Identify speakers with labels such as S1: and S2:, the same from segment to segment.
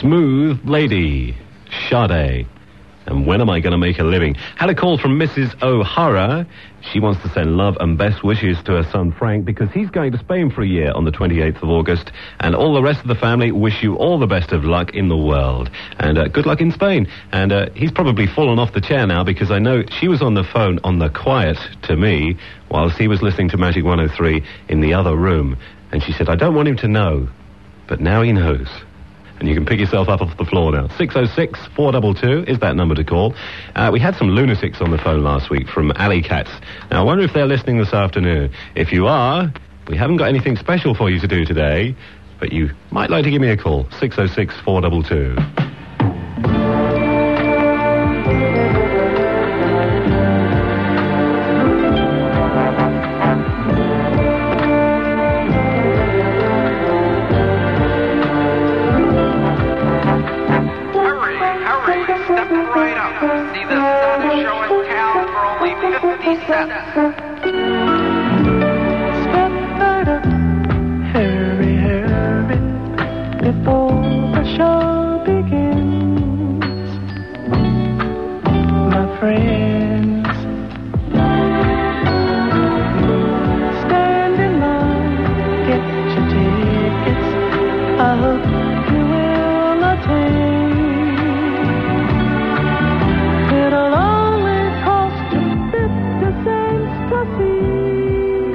S1: Smooth Lady, Sade. And when am I going to make a living? Had a call from Mrs. O'Hara. She wants to send love and best wishes to her son Frank because he's going to Spain for a year on the 28th of August. And all the rest of the family wish you all the best of luck in the world. And good luck in Spain. And he's probably fallen off the chair now because I know she was on the phone on the quiet to me whilst he was listening to Magic 103 in the other room. And she said, I don't want him to know. But now he knows. And you can pick yourself up off the floor now. 606-422 is that number to call. We had some lunatics on the phone last week from Alley Cats. Now, I wonder if they're listening this afternoon. If you are, we haven't got anything special for you to do today, but you might like to give me a call. 606-422.
S2: Hurry, hurry, before the show begins. My friends, stand in line, get your tickets. I hope you will attend. It'll only cost you 50 cents to see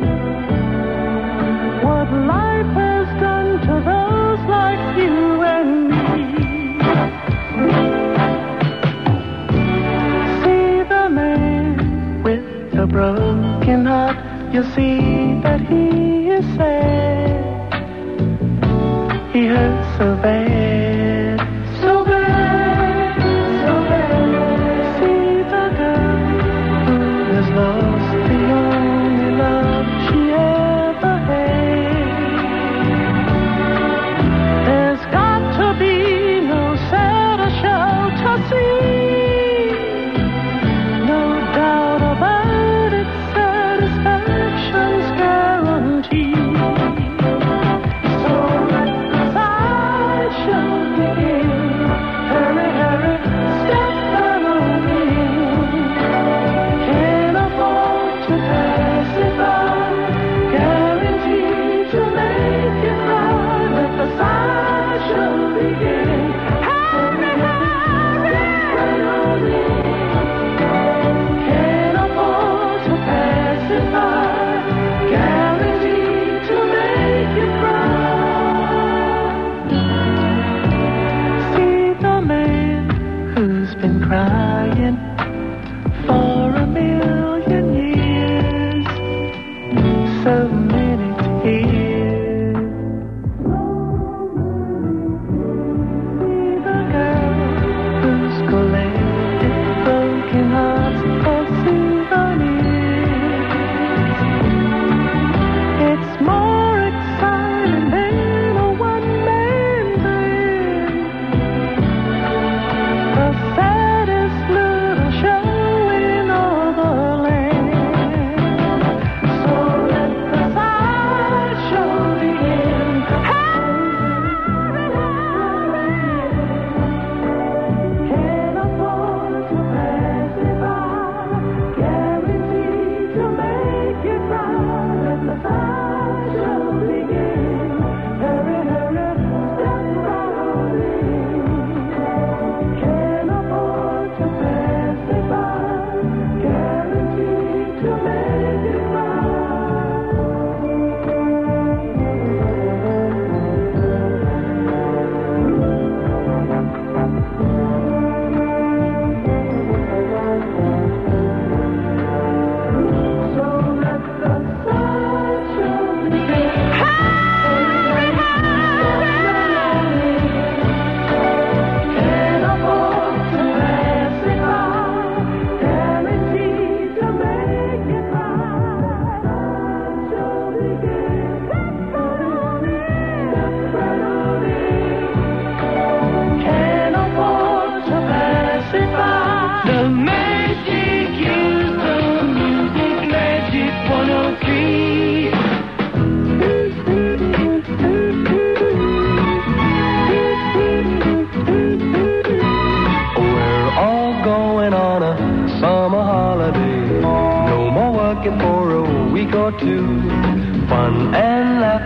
S2: what life has done to those like you and me. See the man with the broken heart, you see that he is sad. He hurts so bad, so bad, so bad. See the girl who has lost the only love she ever had. There's got to be no sadder show to see. No doubt about it, satisfaction's guaranteed. So let the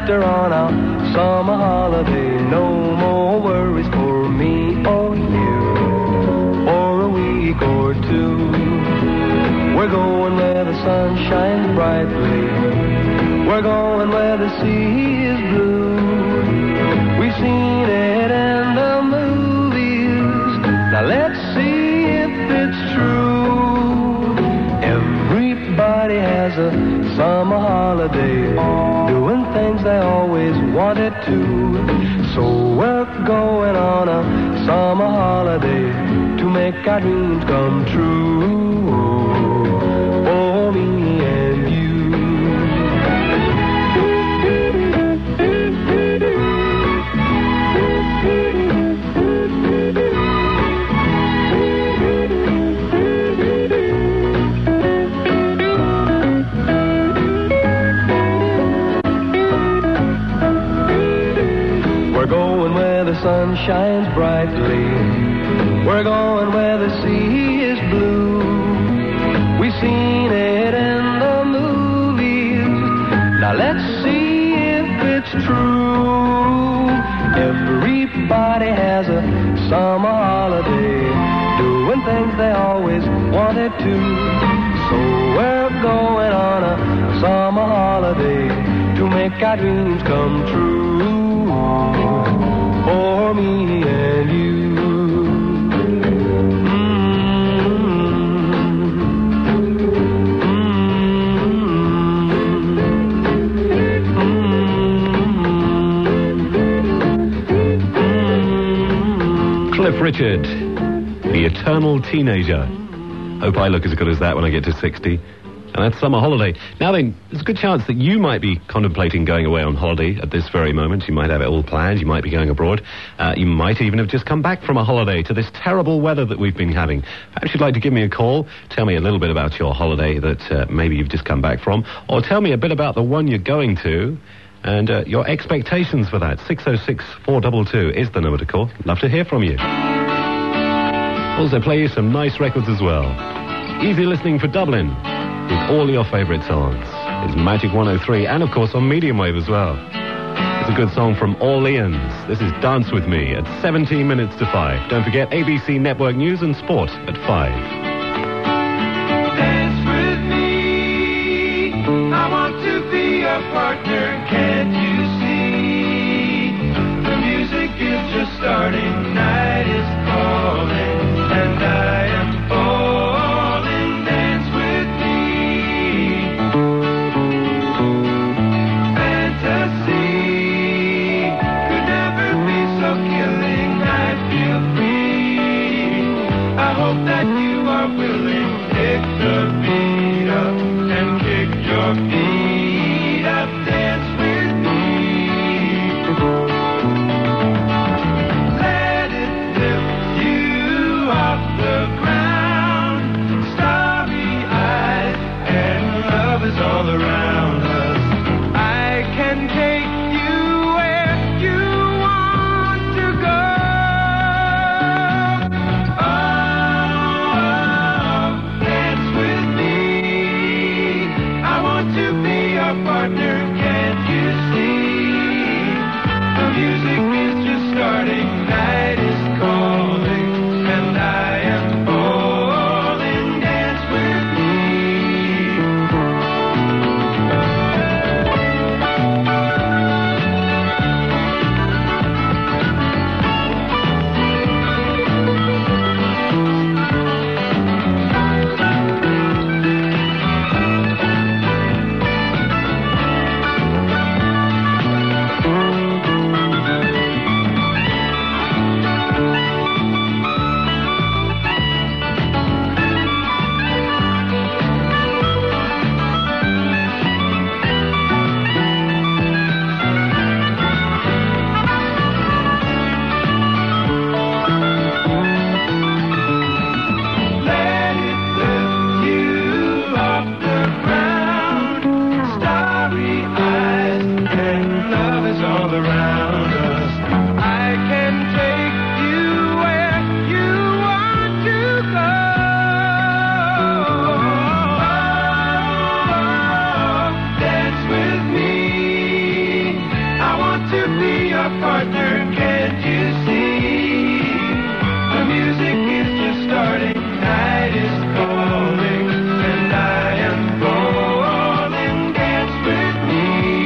S2: Easter on our summer holiday. No more worries for me or you for a week or two. We're going where the sun shines brightly. We're going where the sea is blue. We've seen it in the movies. Now let's see if it's true. Everybody has a summer holiday, doing things they always wanted to. So we're going on a summer holiday to make our dreams come true. For me and you. We're going where the sun shines brightly. We're going where the sea is blue. We've seen it in the movies. Now let's see if it's true. Everybody has a summer holiday, doing things they always wanted to. So we're going on a summer holiday to make our dreams come true. For me and you.
S1: Cliff Richard, the eternal teenager. Hope I look as good as that when I get to 60. And that's summer holiday. Now then, there's a good chance that you might be contemplating going away on holiday at this very moment. You might have it all planned. You might be going abroad. You might even have just come back from a holiday to this terrible weather that we've been having. Perhaps you'd like to give me a call. Tell me a little bit about your holiday that maybe you've just come back from. Or tell me a bit about the one you're going to and your expectations for that. 606-422 is the number to call. Love to hear from you. Also play you some nice records as well. Easy listening for Dublin with all your favourite songs. It's Magic 103 and of course on medium wave as well. It's a good song from Orleans. This is Dance With Me at 17 minutes to 5. Don't forget ABC Network News and Sport at 5.
S3: Dance with me, I want to be a partner, can't you see? The music is just starting, night is calling, and I am falling. Dance with me. Fantasy could never be so killing, I feel free. I hope that you are willing. Pick the beat up and kick your feet up. Dance with me. a partner, can't you see? The music is just starting, night is calling, and I am calling, dance with me.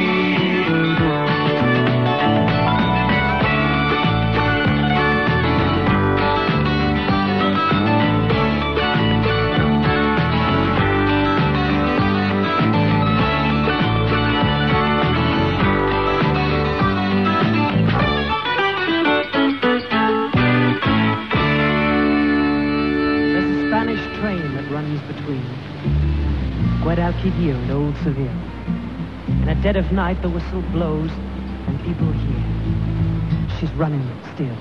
S4: Between Guadalquivir and Old Seville. In a dead of night the whistle blows and people hear she's running still.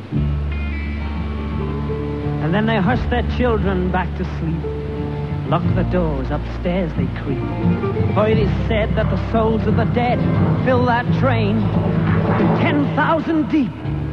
S4: And then they hush their children back to sleep, lock the doors, upstairs they creep. For it is said that the souls of the dead fill that train 10,000 deep.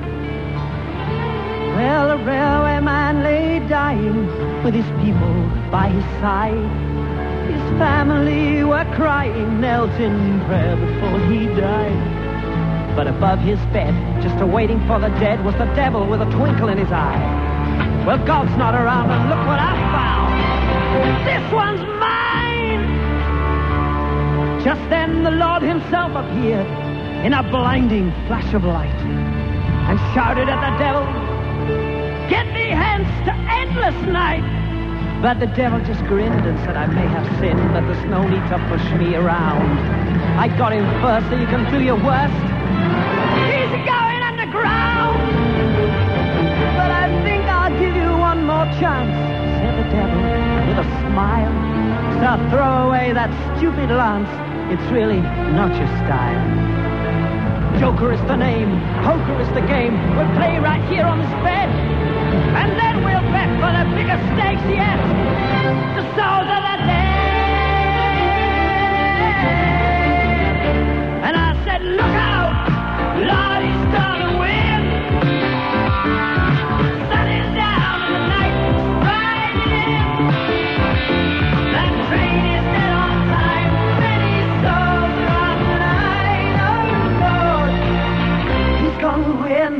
S4: Well, a railway man lay dying with his people by his side. His family were crying, knelt in prayer before he died. But above his bed, just awaiting for the dead, was the devil with a twinkle in his eye. Well, God's not around, and look what I found. This one's mine! Just then the Lord himself appeared in a blinding flash of light and shouted at the devil, "Get thee hence to endless night!" But the devil just grinned and said, "I may have sinned, but there's no need to push me around. I got him first, so you can do your worst. He's going underground. But I think I'll give you one more chance," said the devil with a smile. "So throw away that stupid lance. It's really not your style. Joker is the name, poker is the game. We'll play right here on this bed, and then we'll bet for the biggest stakes yet, the souls of the dead." And I said, "Look out, Lord, he's gonna win. Sun is down and the night is riding in. That train is dead on time, many souls are on the line. Oh Lord, he's gonna win."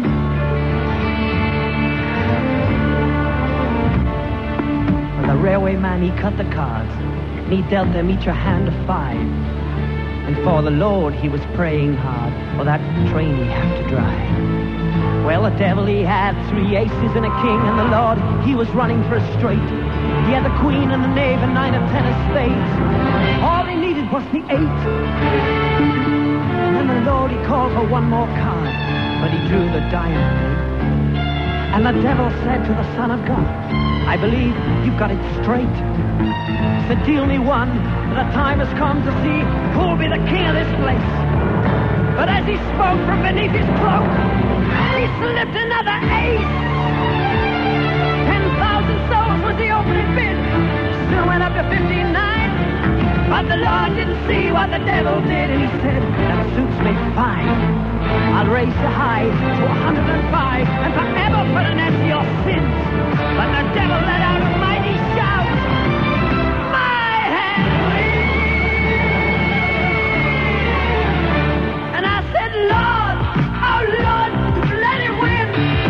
S4: The railway man, he cut the cards, and he dealt them each a hand of 5. And for the Lord he was praying hard, for that train he had to drive. Well, the devil, he had 3 aces and a king, and the Lord, he was running for a straight. He had the queen and the knave and 9 and 10 of spades. All he needed was the 8. And then the Lord, he called for one more card, but he drew the diamond. And the devil said to the Son of God, "I believe you've got it straight. So deal me one, for the time has come to see who'll be the king of this place." But as he spoke from beneath his cloak, he slipped another ace. 10,000 souls was the opening bid, still went up to 59. But the Lord didn't see what the devil did, and he said, "That suits me fine. I'll raise you high to 105 and forever put an end to your sins." But the devil let out a mighty shout, "My Henry!" And I said, "Lord, oh Lord, let him win.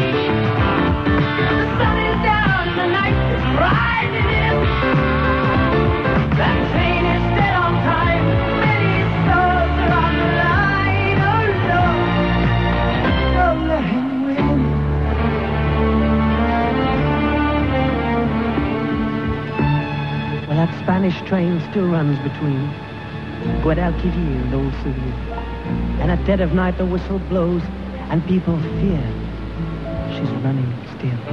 S4: The sun is down and the night is riding in. That train is dead on time, many souls are on the line. Oh Lord, don't let him win." Well, that Spanish train still runs between Guadalquivir and Old Seville. And at dead of night the whistle blows and people fear she's running still.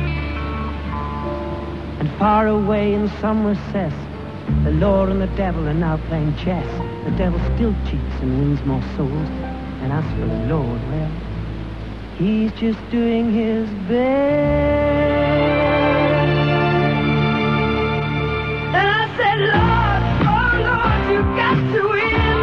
S4: And far away in some recess, the Lord and the devil are now playing chess. The devil still cheats and wins more souls. And as for the Lord, well, he's just doing his best. And I said, "Lord, oh Lord, you've got to win.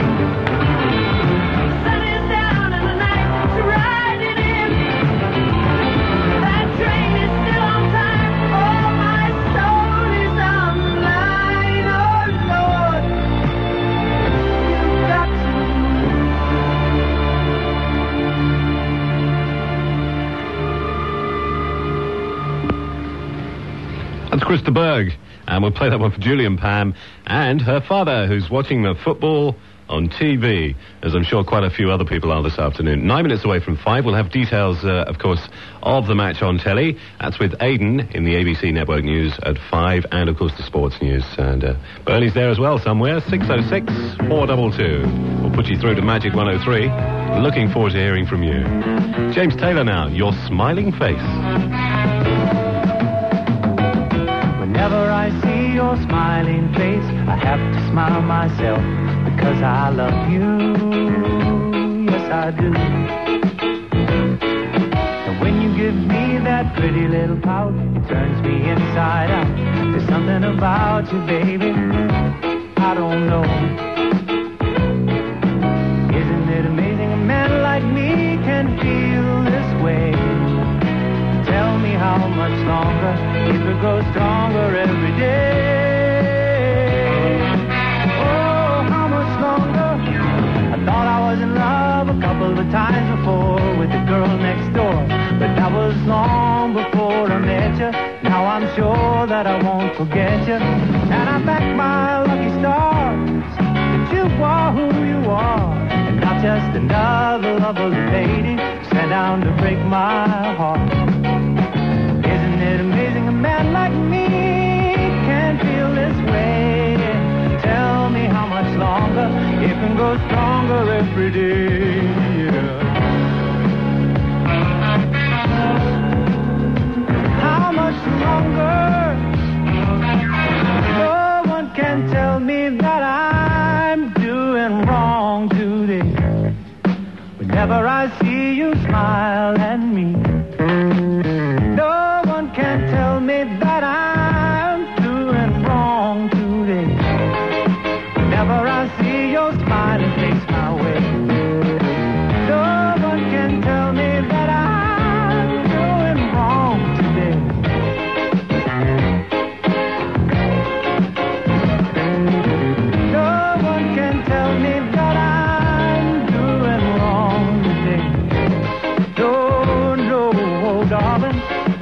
S4: The sun is down and the night is riding in. That train is still on time. Oh, my soul is on the line. Oh Lord, you've got to win."
S1: Krista Berg. And we'll play that one for Julie and Pam and her father, who's watching the football on TV, as I'm sure quite a few other people are this afternoon. 9 minutes away from 5. We'll have details, of course, of the match on telly. That's with Aidan in the ABC Network News at 5, and, of course, the sports news. And Bernie's there as well somewhere, 606-422. We'll put you through to Magic 103. Looking forward to hearing from you. James Taylor now, Your Smiling Face.
S2: Whenever I see your smiling face, I have to smile myself because I love you. Yes, I do. And when you give me that pretty little pout, it turns me inside out. There's something about you, baby, I don't know. Isn't it amazing a man like me can feel this way? Tell me how much longer, if it grows stronger every day. Oh, how much longer? I thought I was in love a couple of times before with the girl next door, but that was long before I met you. Now I'm sure that I won't forget you, and I thank my lucky stars that you are who you are, and not just another lovely lady sent down to break my heart. Isn't it amazing a man like me can feel this way? Tell me how much longer it can grow stronger every day. How much longer? No one can tell me that I'm doing wrong today. Whenever I see you smile at me, no one can tell me that I'm doing wrong today. Whenever I see your smiling face my way, no one can tell me that I'm doing wrong today. No one can tell me that I'm doing wrong today. No, no, oh, darling.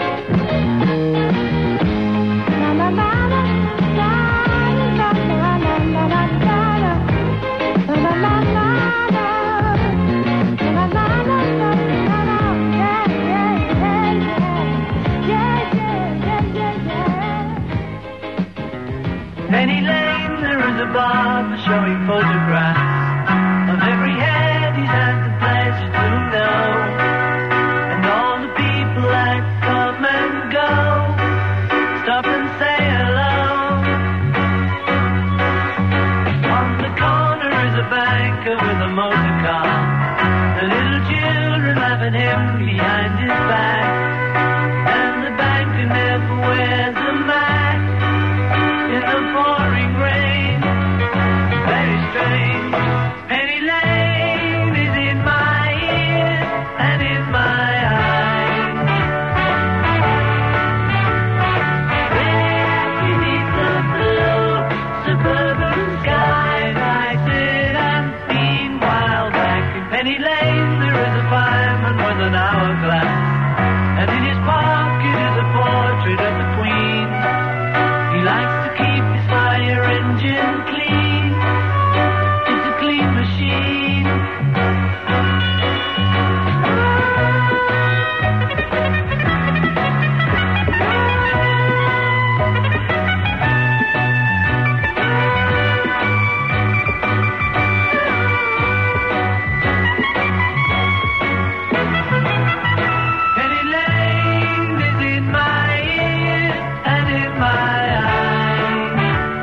S3: Penny Lane, there is a barber showing photographs of every head he's had the pleasure to know, and all the people that come and go stop and say hello. On the corner is a banker with a motor car, the little children laughing him behind his back, and the banker never wears a mask in the pouring rain. Very strange. Penny Lane is in my ears and in my eyes. There beneath the blue suburban skies, I sit and beam while back in Penny Lane there is a fireman with an hourglass, and in his pocket is a portrait of the Queen. He likes to keep his fire engine clean. It's a clean machine. Penny Lane is in my ears and in my eyes.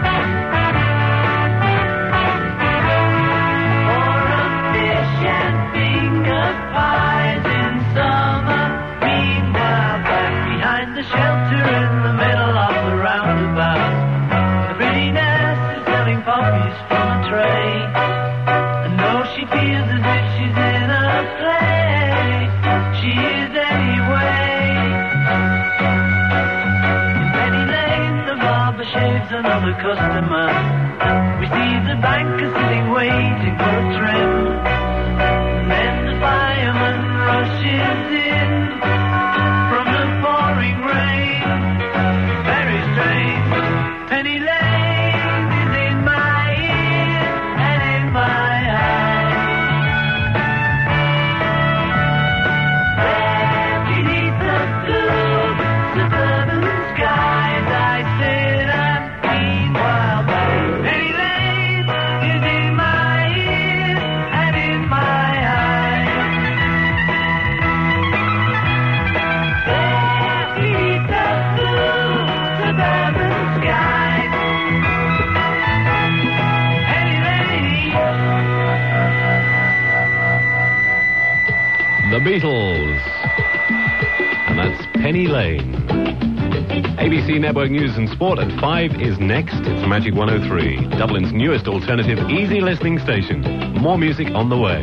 S3: For a fish and finger pies in summer. Meanwhile, back behind the shelter in the middle of the roundabout, the pretty nurse is selling poppies from a tray. And though she feels as if she's in a play, she is anyway. In Penny Lane, the barber shaves another customer. We see the banker sitting waiting for a trim. And then the fireman rushes in from the pouring rain. Very strange.
S1: The Beatles. And that's Penny Lane. ABC Network News and Sport at 5 is next. It's Magic 103, Dublin's newest alternative, easy listening station. More music on the way.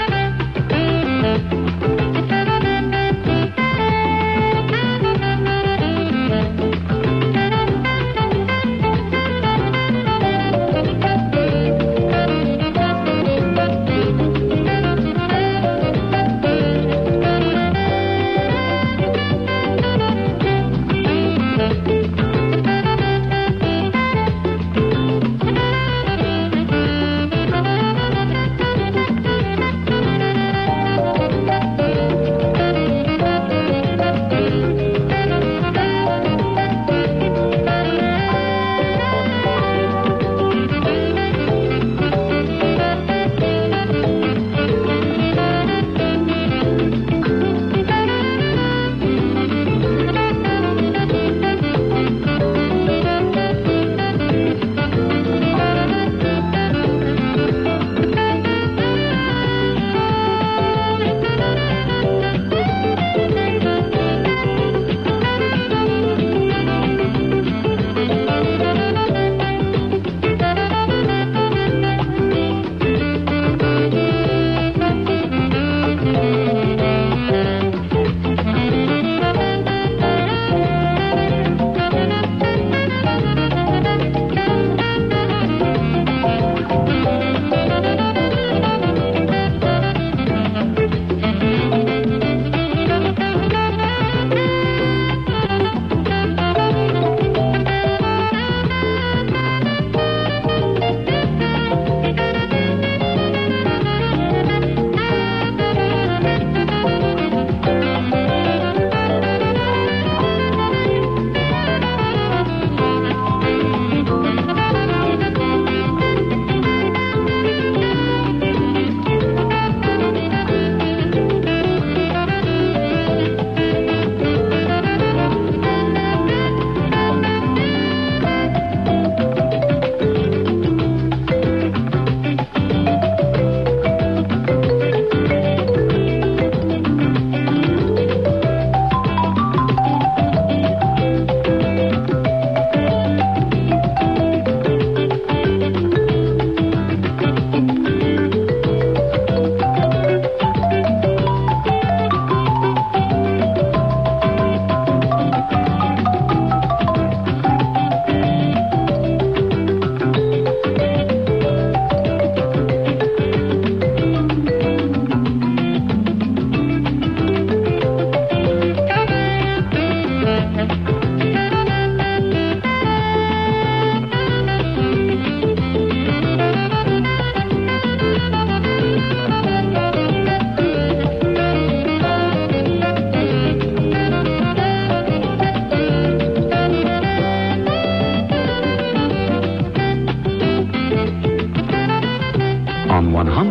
S5: On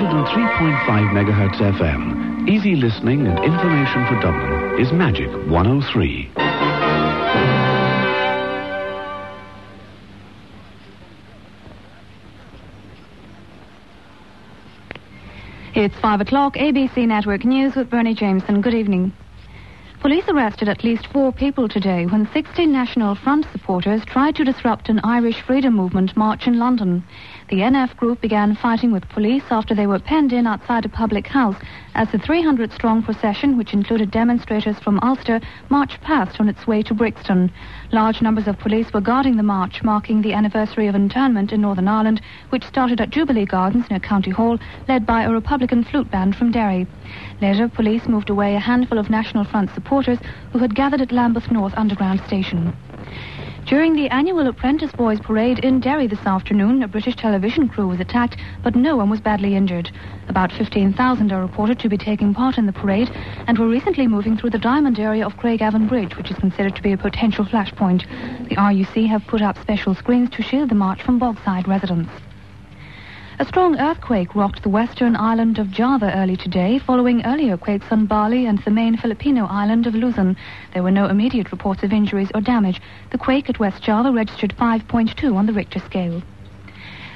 S5: 103.5 megahertz FM, easy listening and information for Dublin is Magic 103.
S6: It's 5 o'clock, ABC Network News with Bernie Jameson. Good evening. Police arrested at least 4 people today when 60 National Front supporters tried to disrupt an Irish freedom movement march in London. The NF group began fighting with police after they were penned in outside a public house as the 300-strong procession, which included demonstrators from Ulster, marched past on its way to Brixton. Large numbers of police were guarding the march, marking the anniversary of internment in Northern Ireland, which started at Jubilee Gardens near County Hall, led by a Republican flute band from Derry. Later, police moved away a handful of National Front supporters who had gathered at Lambeth North Underground Station. During the annual Apprentice Boys Parade in Derry this afternoon, a British television crew was attacked, but no one was badly injured. About 15,000 are reported to be taking part in the parade and were recently moving through the Diamond area of Craigavon Bridge, which is considered to be a potential flashpoint. The RUC have put up special screens to shield the march from Bogside residents. A strong earthquake rocked the western island of Java early today, following earlier quakes on Bali and the main Filipino island of Luzon. There were no immediate reports of injuries or damage. The quake at West Java registered 5.2 on the Richter scale.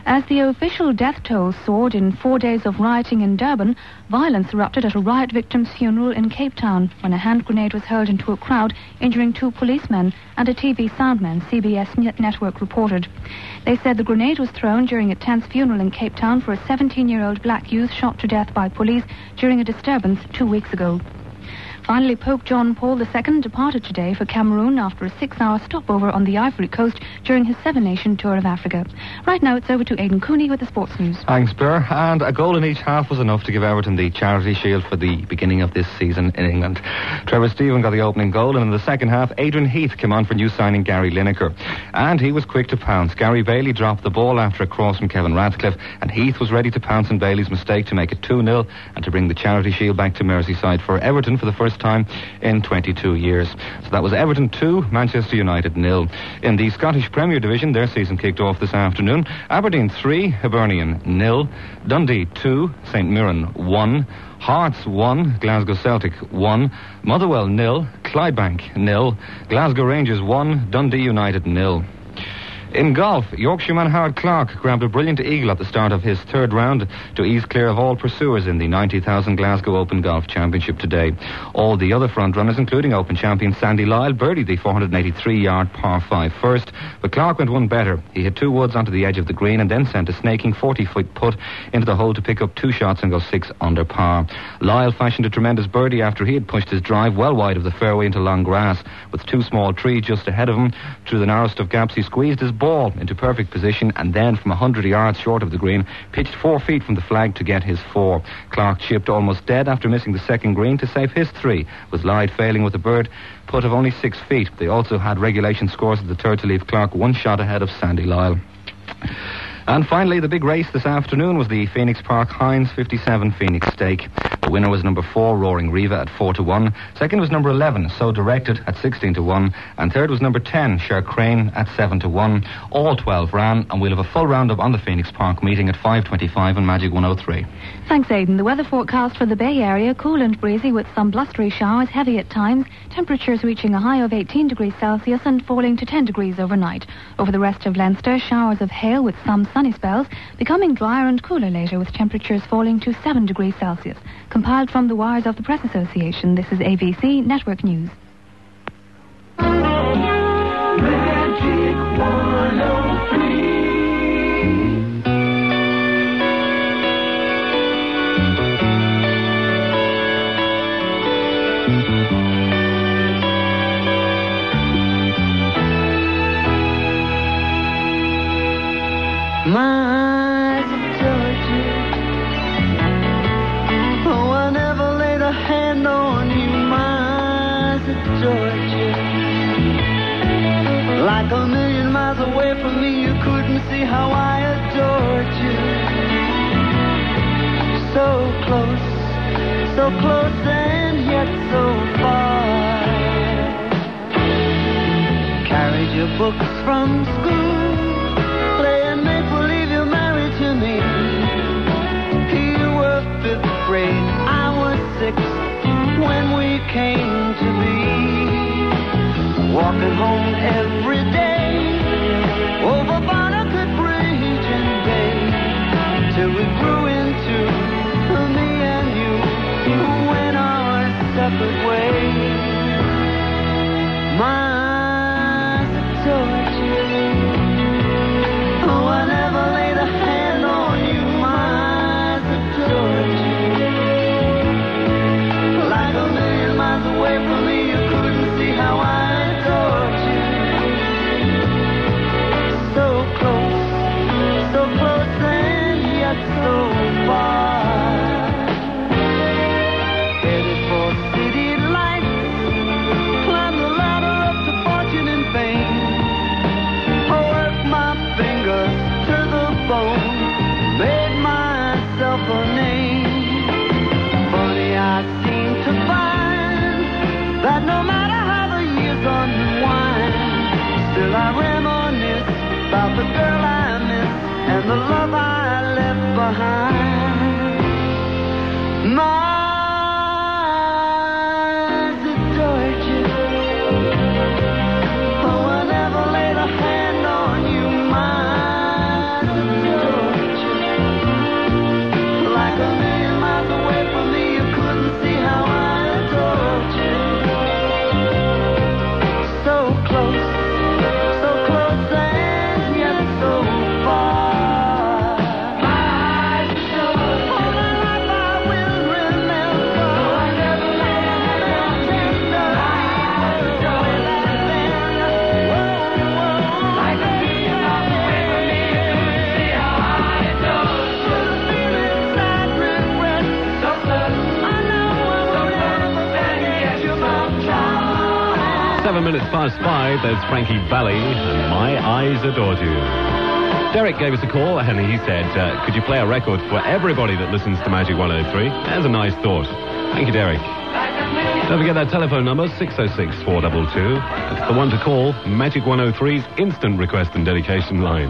S6: As the official death toll soared in 4 days of rioting in Durban, violence erupted at a riot victim's funeral in Cape Town when a hand grenade was hurled into a crowd, injuring 2 policemen and a TV soundman, CBS Network reported. They said the grenade was thrown during a tense funeral in Cape Town for a 17-year-old black youth shot to death by police during a disturbance 2 weeks ago. Finally, Pope John Paul II departed today for Cameroon after a 6-hour stopover on the Ivory Coast during his 7-nation tour of Africa. Right now, it's over to Aidan Cooney with the sports news.
S7: Thanks, Burr. And a goal in each half was enough to give Everton the Charity Shield for the beginning of this season in England. Trevor Stephen got the opening goal, and in the second half, Adrian Heath came on for new signing Gary Lineker. And he was quick to pounce. Gary Bailey dropped the ball after a cross from Kevin Radcliffe, and Heath was ready to pounce on Bailey's mistake to make it 2-0 and to bring the Charity Shield back to Merseyside for Everton for the first time in 22 years. So that was Everton 2, Manchester United 0. In the Scottish Premier Division, their season kicked off this afternoon. Aberdeen 3, Hibernian 0. Dundee 2, St Mirren 1. Hearts 1, Glasgow Celtic 1. Motherwell 0, Clydebank 0. Glasgow Rangers 1, Dundee United 0. In golf, Yorkshireman Howard Clark grabbed a brilliant eagle at the start of his third round to ease clear of all pursuers in the 90,000 Glasgow Open Golf Championship today. All the other frontrunners, including Open champion Sandy Lyle, birdied the 483-yard par 5 first, but Clark went one better. He hit 2 woods onto the edge of the green and then sent a snaking 40-foot putt into the hole to pick up 2 shots and go 6 under par. Lyle fashioned a tremendous birdie after he had pushed his drive well wide of the fairway into long grass. With 2 small trees just ahead of him, through the narrowest of gaps, he squeezed his ball into perfect position and then from 100 yards short of the green pitched 4 feet from the flag to get his 4. Clark chipped almost dead after missing the second green to save his 3, with Lyde failing with a bird putt of only 6 feet. They also had regulation scores at the third to leave Clark 1 shot ahead of Sandy Lyle. And finally, the big race this afternoon was the Phoenix Park Heinz 57 Phoenix Stake. The winner was number 4, Roaring Riva, at 4-1. Second was number 11, So Directed, at 16-1. And third was number 10, Cher Crane, at 7-1. All 12 ran, and we'll have a full roundup on the Phoenix Park meeting at 5:25 on Magic 103.
S6: Thanks, Aidan. The weather forecast for the Bay Area, cool and breezy with some blustery showers, heavy at times, temperatures reaching a high of 18 degrees Celsius and falling to 10 degrees overnight. Over the rest of Leinster, showers of hail with some sunny spells, becoming drier and cooler later with temperatures falling to 7 degrees Celsius. Compiled from the wires of the Press Association, this is ABC Network News.
S3: Magic 103.
S4: My Georgia, oh, I never laid a hand on you, my Georgia. Like a million miles away from me, you couldn't see how I adored you. So close and yet so far. Carried your books from school. I was 6 when we came to be. Walking home every day over Barnegat Bridge and Bay, till we grew into me and you went our separate ways. My Georgia, oh, I never laid a hand on you, my Georgia. Away from me, you couldn't see how I adored you. So close and yet so far. Headed for city lights, climbed the ladder up to fortune and fame. Worked my fingers to the bone, made myself a name. Funny, I seem to find that no matter how the years unwind, still I reminisce about the girl I miss and the love I left behind. My Georgia, oh, I never laid a hand on you, my Georgia.
S1: 7 minutes past 5, there's Frankie Valli, and My Eyes Adored You. Derek gave us a call, and he said, could you play a record for everybody that listens to Magic 103? That's a nice thought. Thank you, Derek. Don't forget that telephone number, 606-422. That's the one to call, Magic 103's instant request and dedication line.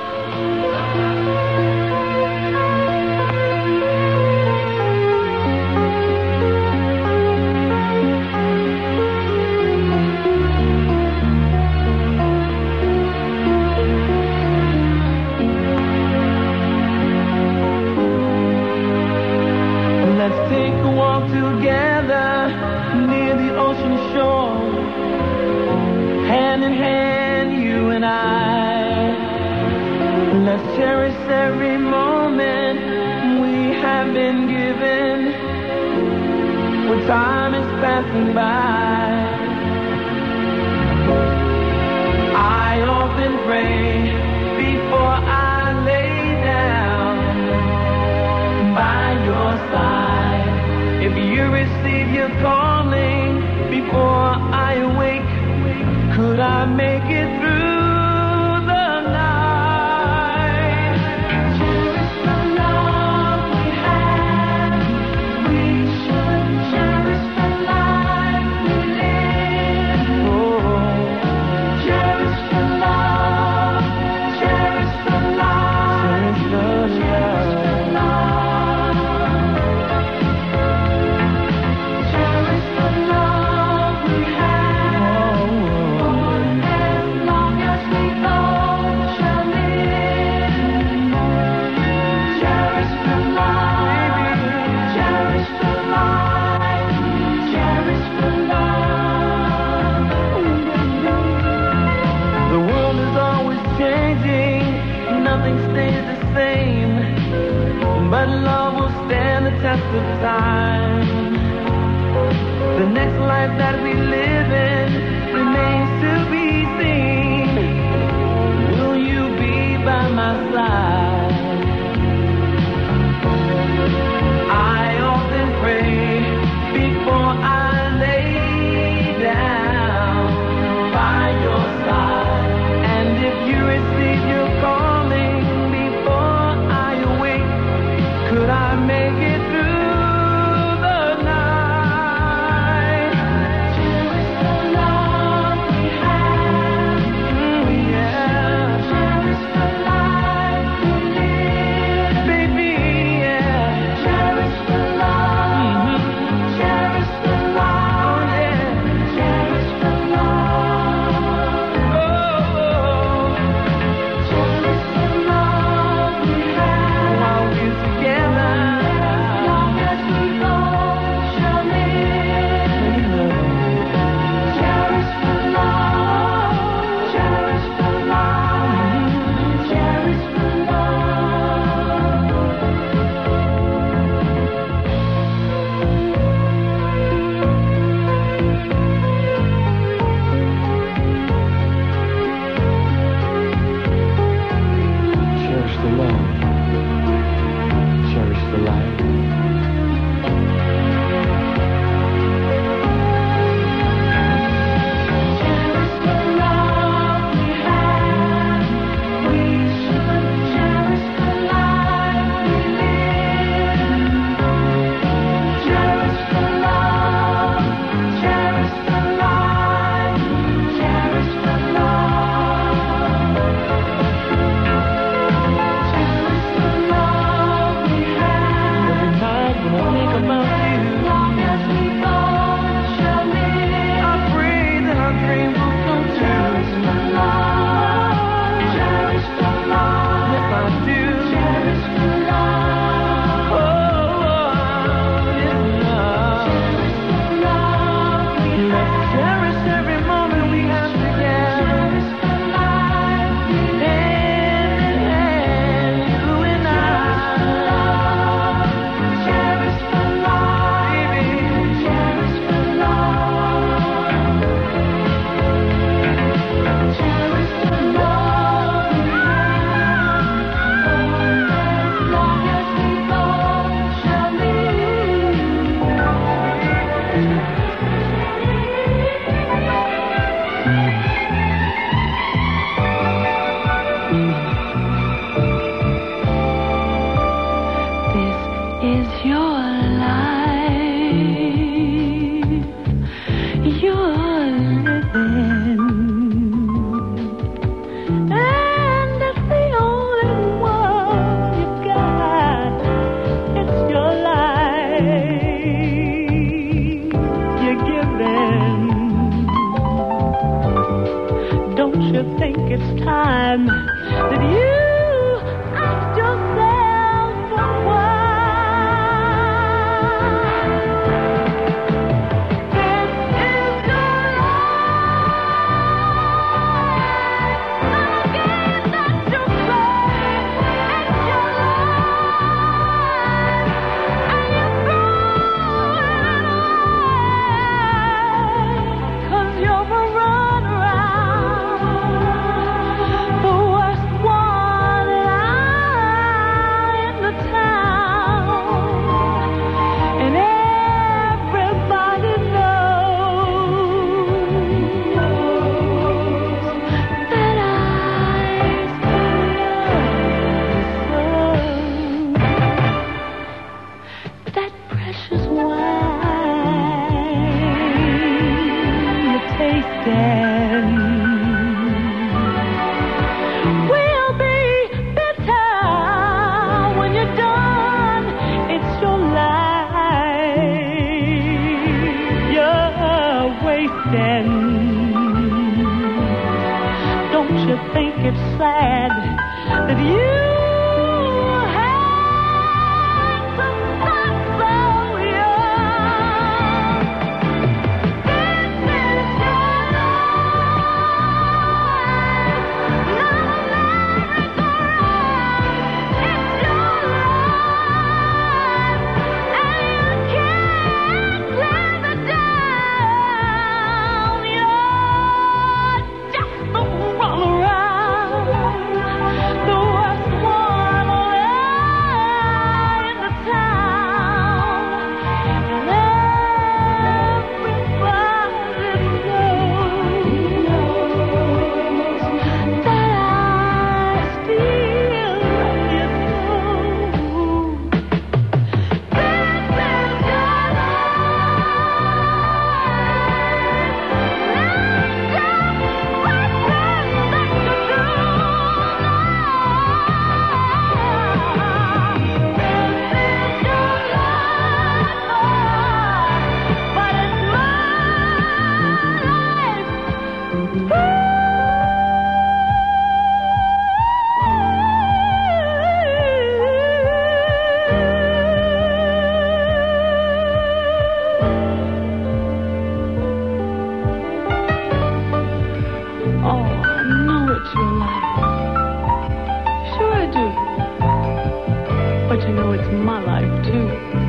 S2: Let's take a walk together near the ocean shore, hand in hand, you and I. Let's cherish every moment we have been given, when time is passing by. I often pray before I lay down by your side. If you receive your calling before I awake, could I make it through the night? Cherish the love we have. We should cherish the life we live. Oh, cherish the love. Cherish the love. Cherish the love. Nothing stays the same, but love will stand the test of time. The next life that we live in remains to be seen. Will you be by my side? I often pray before I lay down by your side. And if you receive your calling before I awake, could I make it through the night? Cherish the love we have.
S4: it's time that you ask yourself why. This is your life, not a game that you play. It's your life, and you throw it away, 'cause you're a runaround, the worst one in the town, and everybody knows that I still that precious wine you're tasting will be bitter when you're done. It's your life you're wasting. Don't you think it's sad that you had to start so young? This is your life, not a merry-go-round. It's your life, and you can't live it down. You're just a runaround, the worst one in the town, and everybody knows that I still love you so. This is your Oh, I know it's your life. Sure I do. But you know it's my life too.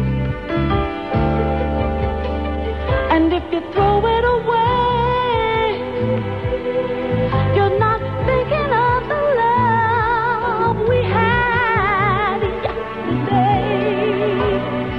S4: And if you throw it away, you're not thinking of the love we had yesterday.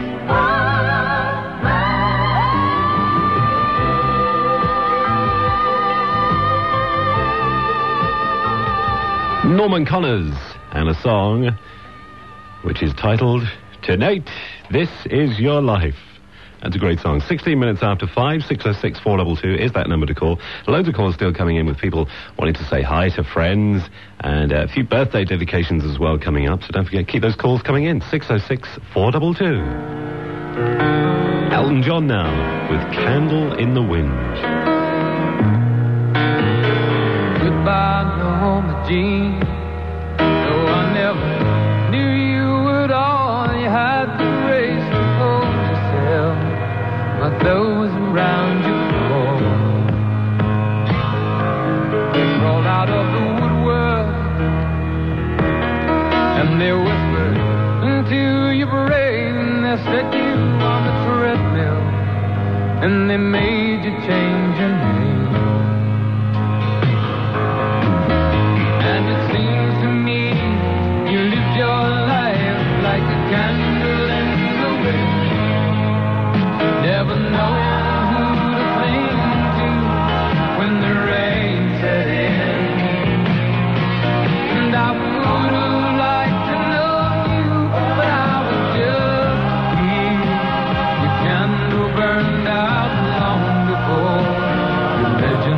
S1: Norman Connors and a song which is titled Tonight, This Is Your Life. That's a great song. 16 minutes after 5, 606 422 is that number to call. Loads of calls still coming in with people wanting to say hi to friends, and a few birthday dedications as well coming up. So don't forget, keep those calls coming in. 606 422. Elton John now with Candle in the Wind.
S3: Goodbye, Norma Jean. Though I never knew you at all, you had the grace to hold yourself while those around you fall. They crawled out of the woodwork and they whispered into your brain. They set you on the treadmill and they made you change your name. And it seems to me you lived your life like a candle in the wind, never knowing who to cling to when the rain set in. And I would have liked to know you, but I was just a kid. Your candle burned out long before your legend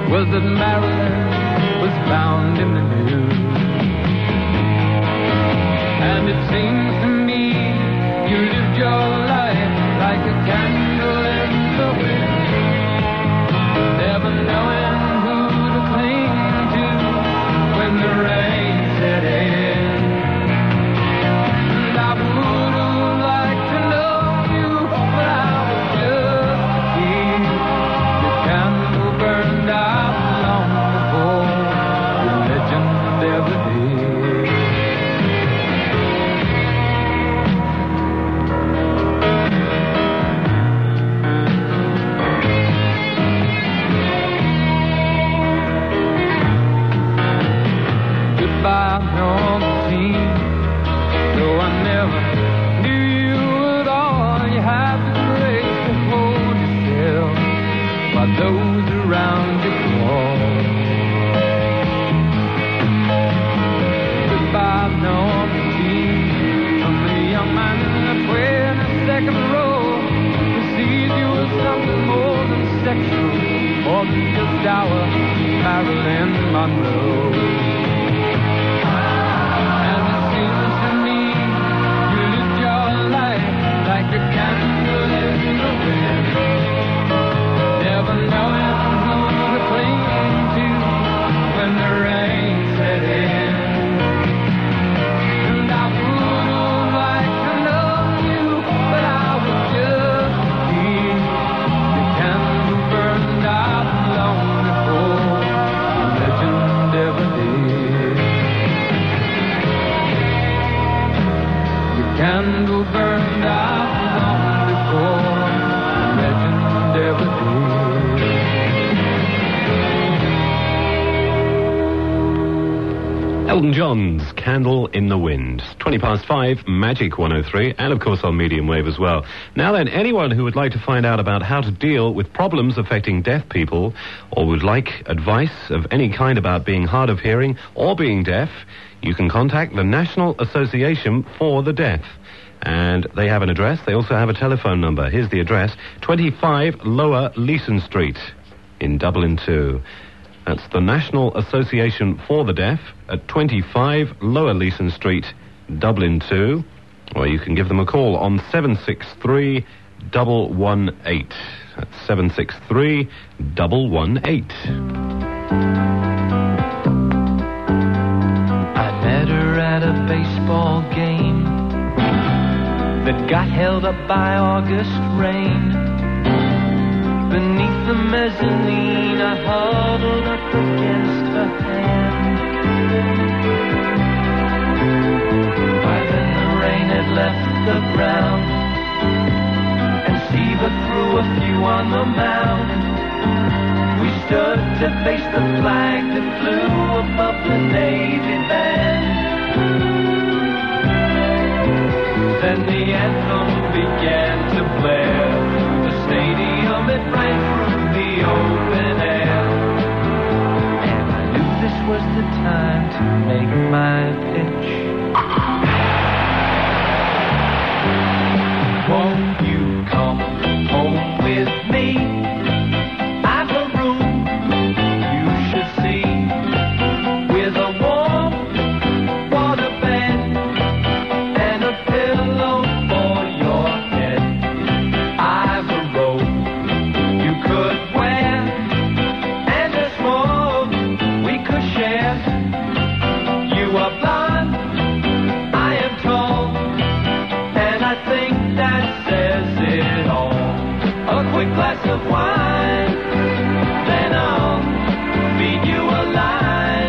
S3: was that Marilyn was found in the news. And it seems to me you lived your life like a candle in the wind, never knowing who to cling to when the rain set in. And I would have liked to know you, but I was just a kid. The candle burned out long before the legend ever did. Goodbye, Normandine. Though I never knew you at all, you have the grace to hold yourself while those around you fall. Goodbye, Normandine. From the young man playing the second row, who sees you as something more than sexual, more than just our Marilyn Monroe. Like a candle in the wind, never knowing who to cling to when the rain set in. And I would have liked to know you, but I was just a kid. The candle burned out long before the legend ever did. The candle burned out
S1: Elton John's Candle in the Wind. 5:20, Magic 103, and of course on medium wave as well. Now then, anyone who would like to find out about how to deal with problems affecting deaf people, or would like advice of any kind about being hard of hearing or being deaf, you can contact the National Association for the Deaf. And they have an address. They also have a telephone number. Here's the address: 25 Lower Leeson Street in Dublin 2. That's the National Association for the Deaf at 25 Lower Leeson Street, Dublin 2. Or you can give them a call on 763-118. That's 763-118.
S3: I met her at a baseball game that got held up by August rain. Beneath the mezzanine, I huddled up against her hand. By then the rain had left the ground, and Siva threw a few on the mound. We stood to face the flag that flew above the Navy band. Then the anthem began to blare through the stadium. It rang through the open air, and I knew this was the time to make my pitch. Won't you come home with me? I've a room you should see, with a warm water bed and a pillow for your head. I've a robe you could wear and a smoke we could share. You are blonde, I am tall, and I think that says it all. A quick glass of wine, then I'll feed you a line.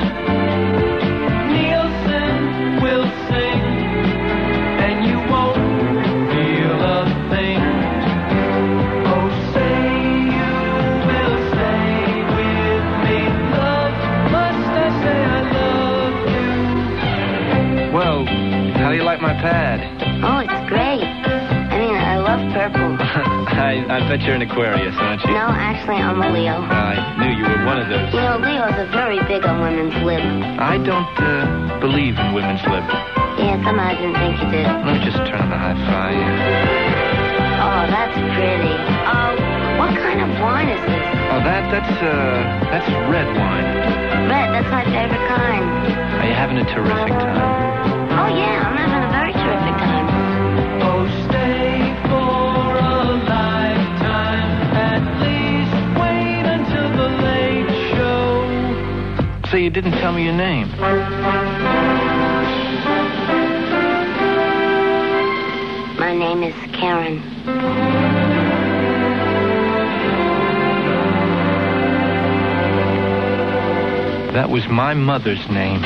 S3: Nielsen will sing, and you won't feel a thing. Oh, say you will stay with me. Love, must I say I love you?
S8: Well, how do you like my pad?
S9: Oh, it's great. I mean, I love purple.
S8: I bet you're an Aquarius, aren't you?
S9: No, actually, I'm a Leo.
S8: I knew you were one of those.
S9: You know, Leos are very big on women's lib.
S8: I don't believe in women's lib.
S9: Yeah, somehow I didn't think you did.
S8: Let me just turn on the hi-fi.
S9: Oh, that's pretty. Oh, What kind of wine is this?
S8: Oh, that's red wine.
S9: Red, that's my favorite kind.
S8: Are you having a terrific time?
S9: Oh, yeah, I'm having a very terrific time.
S3: Oh, stay for a lifetime. At least wait until the late show.
S8: So you didn't tell me your name.
S9: My name is Karen.
S8: That was my mother's name.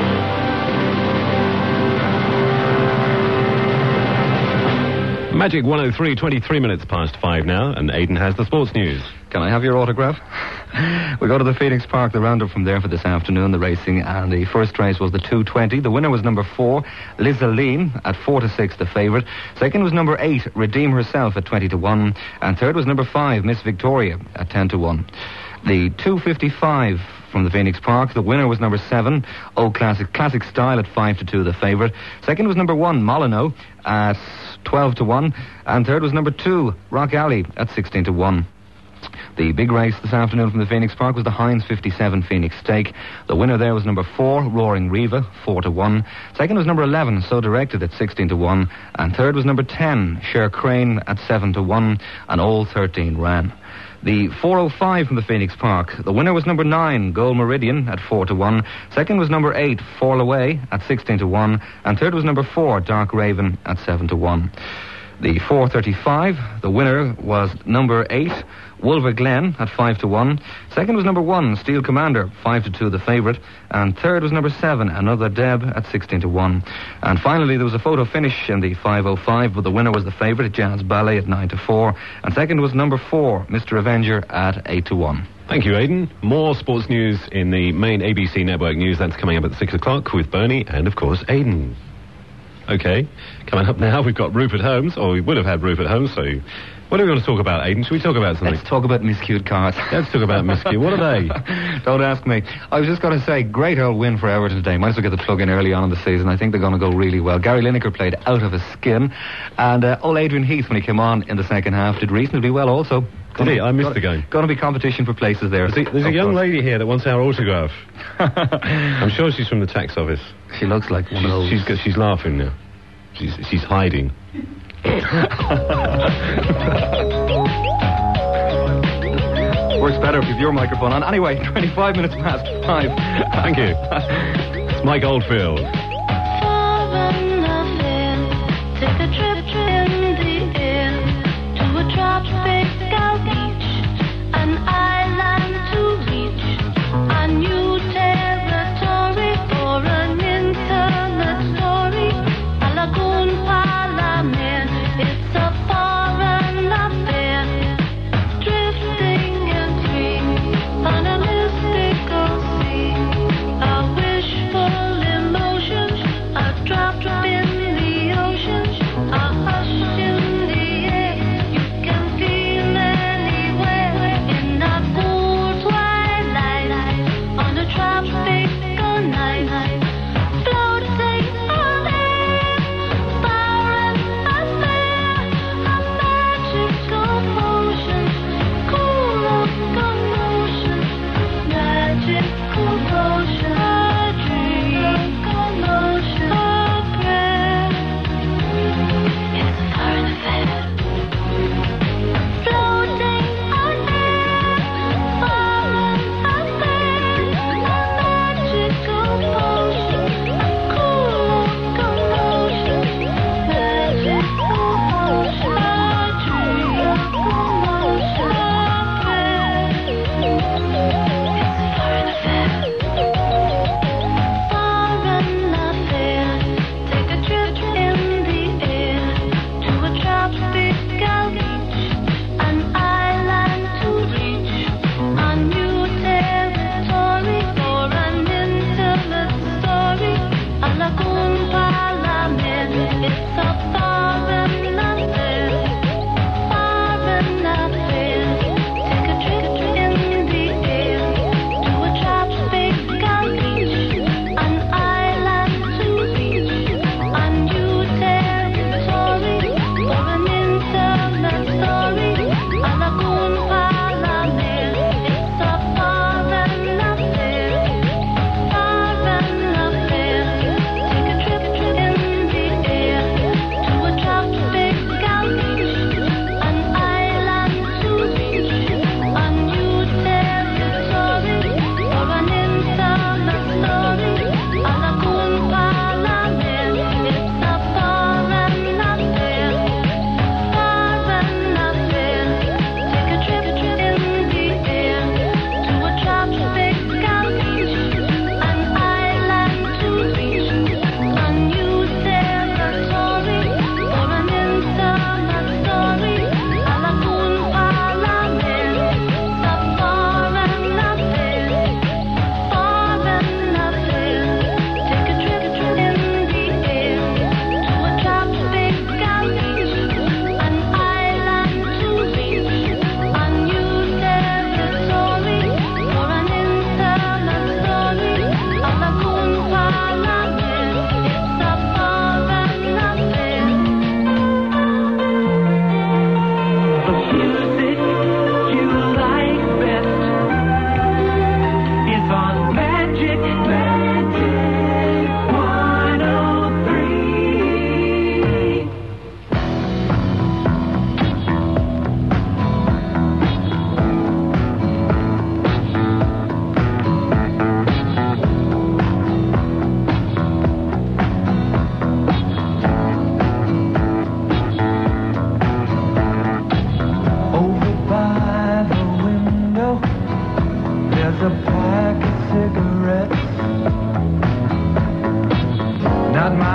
S1: Magic 103, 23 minutes past 5 now, and Aidan has the sports news.
S7: Can I have your autograph? We go to the Phoenix Park, the roundup from there for this afternoon, the racing, and the first race was the 2:20. The winner was number 4, Lizaline, at 4-6, the favourite. Second was number 8, Redeem Herself, at 20-1. And third was number 5, Miss Victoria, at 10-1. The 2:55 from the Phoenix Park, the winner was number 7, Old Classic Style, at 5-2, the favourite. Second was number 1, Molyneux, at 12-1. And third was number 2, Rock Alley, at 16-1. The big race this afternoon from the Phoenix Park was the Heinz 57 Phoenix Stake. The winner there was number 4, Roaring Reva, 4-1. Second was number 11, So Directed, at 16-1. And third was number 10, Cher Crane, at 7-1. And all 13 ran. The 4:05 from the Phoenix Park. The winner was number 9, Gold Meridian, at 4-1. Second was number 8, Fall Away, at 16-1. And third was number 4, Dark Raven, at 7-1. The 4:35, the winner was number 8, Wolver Glen, at 5-1. Second was number 1, Steel Commander, 5-2, the favourite. And third was number 7, Another Deb, at 16-1. And finally, there was a photo finish in the 5:05, but the winner was the favourite, Jazz Ballet, at 9-4. And second was number 4, Mr. Avenger, at 8-1.
S1: Thank you, Aidan. More sports news in the main ABC Network news. That's coming up at 6 o'clock with Bernie and, of course, Aidan. Okay, coming up now, we've got Rupert Holmes, or we would have had Rupert Holmes, so what are we going to talk about, Aidan? Should we talk about something?
S7: Let's talk about miscued cars.
S1: Let's talk about miscue. What are they?
S7: Don't ask me. I was just going to say, great old win for Everton today. Might as well get the plug in early on in the season. I think they're going to go really well. Gary Lineker played out of his skin, and old Adrian Heath, when he came on in the second half, did reasonably well also.
S1: Did he? I missed the game.
S7: Going to be competition for places there.
S1: There's a young lady here that wants our autograph. I'm sure she's from the tax office.
S7: She looks like one of those.
S1: She's laughing now. She's hiding.
S7: Works better with your microphone on. Anyway, 25 minutes past 5.
S1: Thank you. It's Mike Oldfield.
S10: Take a trip in the air to a tropical beach, an island to reach, a new territory for an intimate story. A lagoon Palomar, it's a foreign affair, drifting and free on a mystical sea. A wishful emotion, a drop in the ocean, a hush in the air. You can feel anywhere in that cool twilight on a tropical night. Floating on air, foreign affair, a magical motion, cool locomotion, magical motion, a dream, locomotion, a prayer. It's a foreign affair. Floating on air, foreign affair, a magical motion, a cool locomotion, magical motion, a dream, locomotion, a prayer. It's a foreign affair.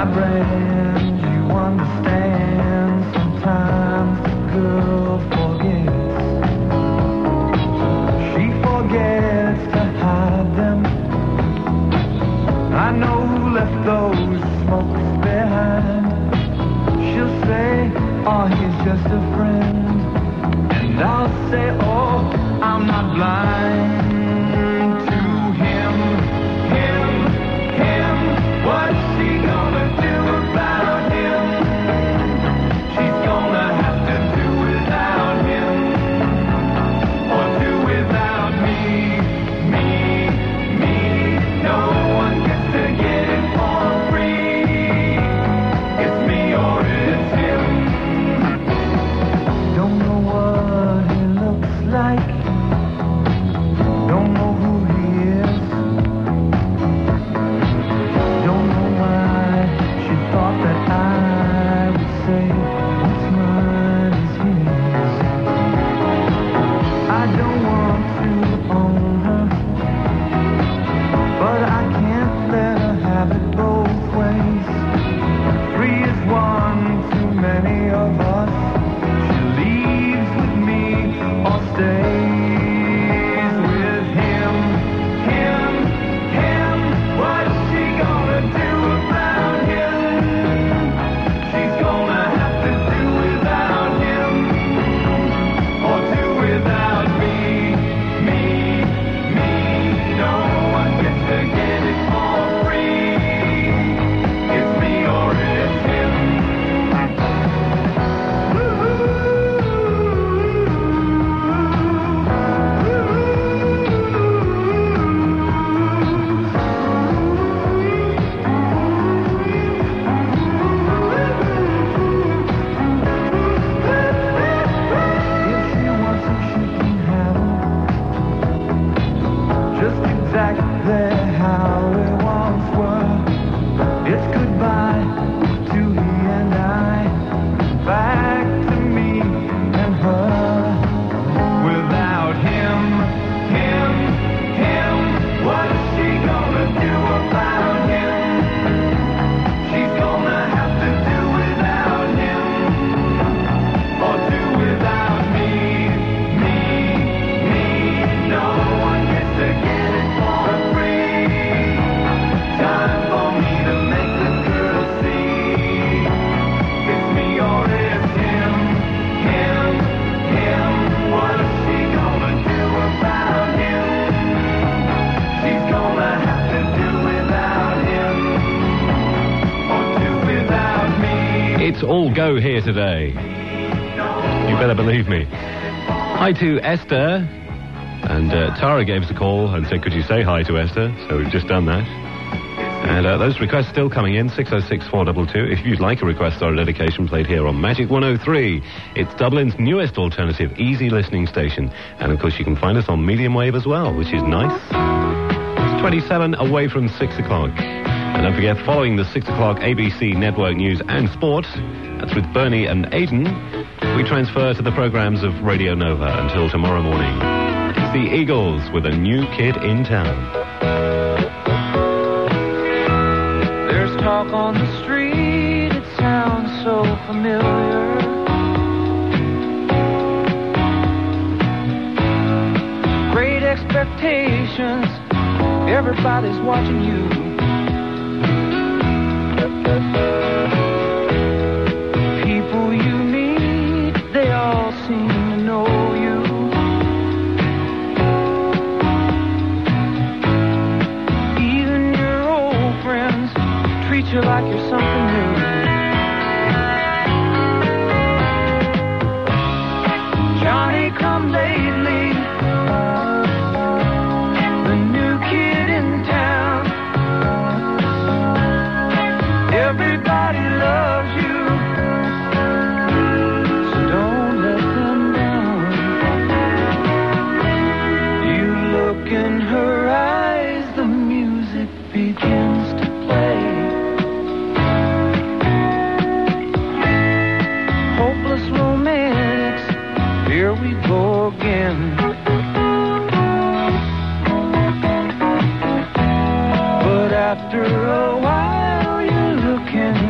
S3: my brand, you understand. Sometimes the girl forgets. She forgets to hide them. I know who left those smokes behind. She'll say, oh, he's just a friend. And I'll say, oh, I'm not blind to him. What's she gonna do about him? She's gonna have to do without him, or do without me. No one gets to get it for free. It's me or it's him. Don't know what he looks like. Don't know who he is. Don't know why she thought that I would say what's mine is his. I don't want to own her, but I can't let her have it both ways. 3 is 1 too many of us. She leaves with me or stays with him. What's she gonna do about him? She's gonna have to do without him, or do without me. No one gets to get it for free. It's me or it's him. If she wants him, she can have him. Just exactly how we once were. It's goodbye to he and I, back to me and her. Without him, what's she gonna do about him? She's gonna have to do without him, or do without me. No one gets to get it for free. Time for me to make the girl see. It's me or it's him. What's she gonna do about him? She's gonna have to do without him, or do without me.
S1: It's all go here today. You better believe me. Hi to Esther. And Tara gave us a call and said, could you say hi to Esther? So we've just done that. And those requests still coming in, 606-422. If you'd like a request or a dedication played here on Magic 103, it's Dublin's newest alternative, easy listening station. And of course you can find us on medium wave as well, which is nice. It's 27 away from 6 o'clock. And don't forget, following the 6 o'clock ABC Network News and Sport, that's with Bernie and Aidan, we transfer to the programs of Radio Nova until tomorrow morning. It's the Eagles with a new kid in town.
S3: There's talk on the street, it sounds so familiar. Great expectations, everybody's watching you. People you meet, they all seem to know you. Even your old friends treat you like you're something new. Johnny come lately, the new kid in town. Everybody loves you, so don't let them down. You look in her eyes, the music begins to play. Hopeless romantics, here we go again. But after a while, you look in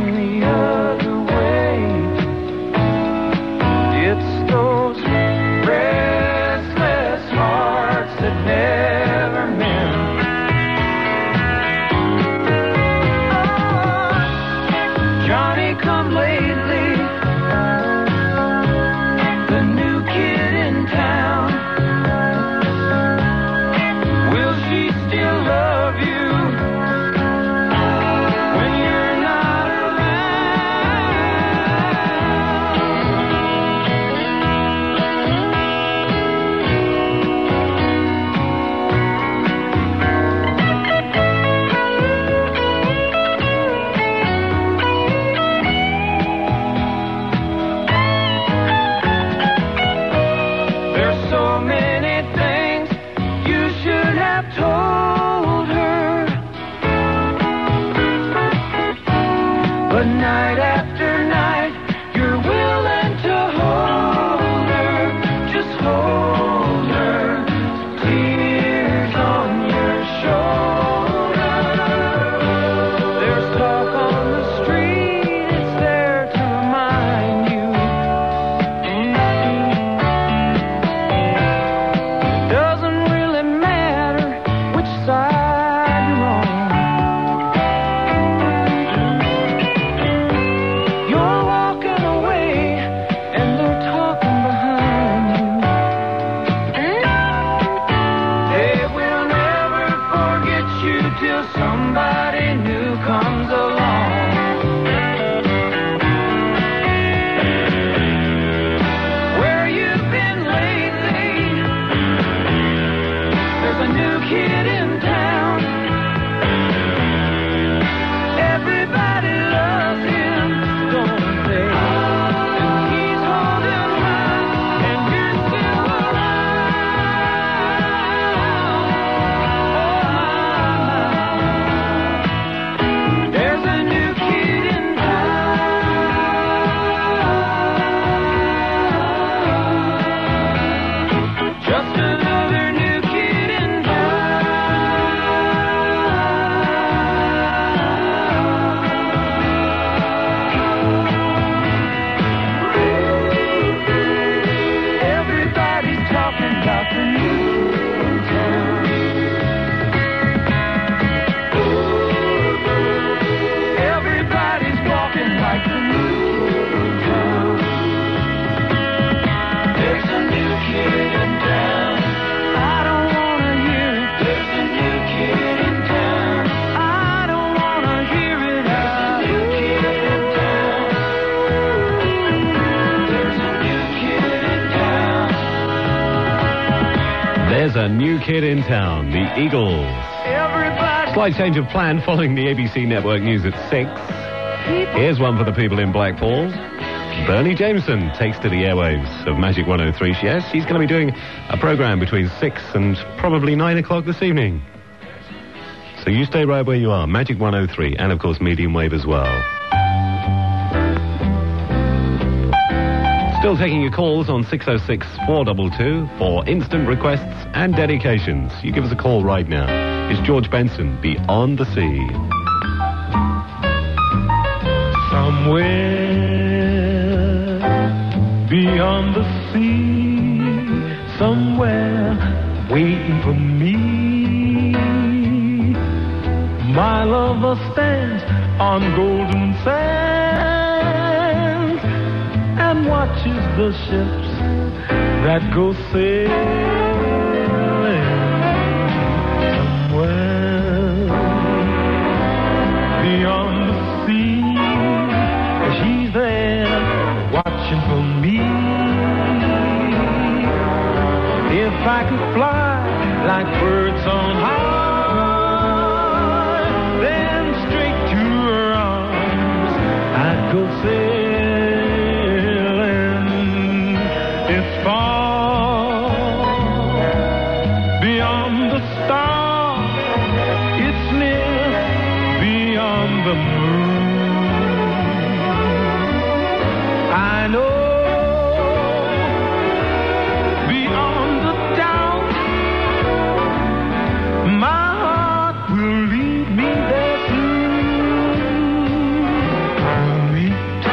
S3: till somebody new comes along. Where you been lately? There's a new kid in town. Everybody loves him, don't they? And he's holding high, and you're still around. There's a new kid in town. Just another new kid in Everybody's talking about the new kid in town. Everybody's walking like the new kid in town. There's a new kid in town. I don't wanna hear it. There's a new kid in town. I don't wanna hear it. There's a new kid in town. There's a new kid in town.
S1: There's a new kid in town, the Eagles.
S3: Everybody.
S1: Slight change of plan following the ABC Network News at 6. Here's one for the people in Blackpool. Bernie Jameson takes to the airwaves of Magic 103. Yes, she's going to be doing a program between 6 and probably 9 o'clock this evening. So you stay right where you are. Magic 103 and, of course, medium wave as well. Still taking your calls on 606 422 for instant requests and dedications. You give us a call right now. It's George Benson, Beyond the Sea.
S2: Somewhere beyond the sea, somewhere waiting for me, my lover stands on golden sands and watches the ships that go sailing. Somewhere beyond the sea, she's there watching for me. If I could fly like birds on high, then straight to her arms I'd go sailing. It's far beyond the stars, it's near beyond the moon. I know beyond the doubt, my heart will lead me there soon. We'll meet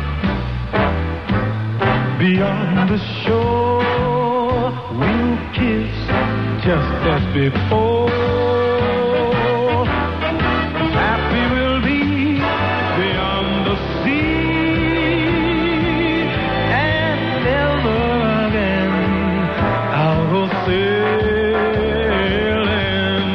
S2: beyond the shore, we'll kiss just as before. Happy we'll be beyond the sea, and never again I'll go sailing.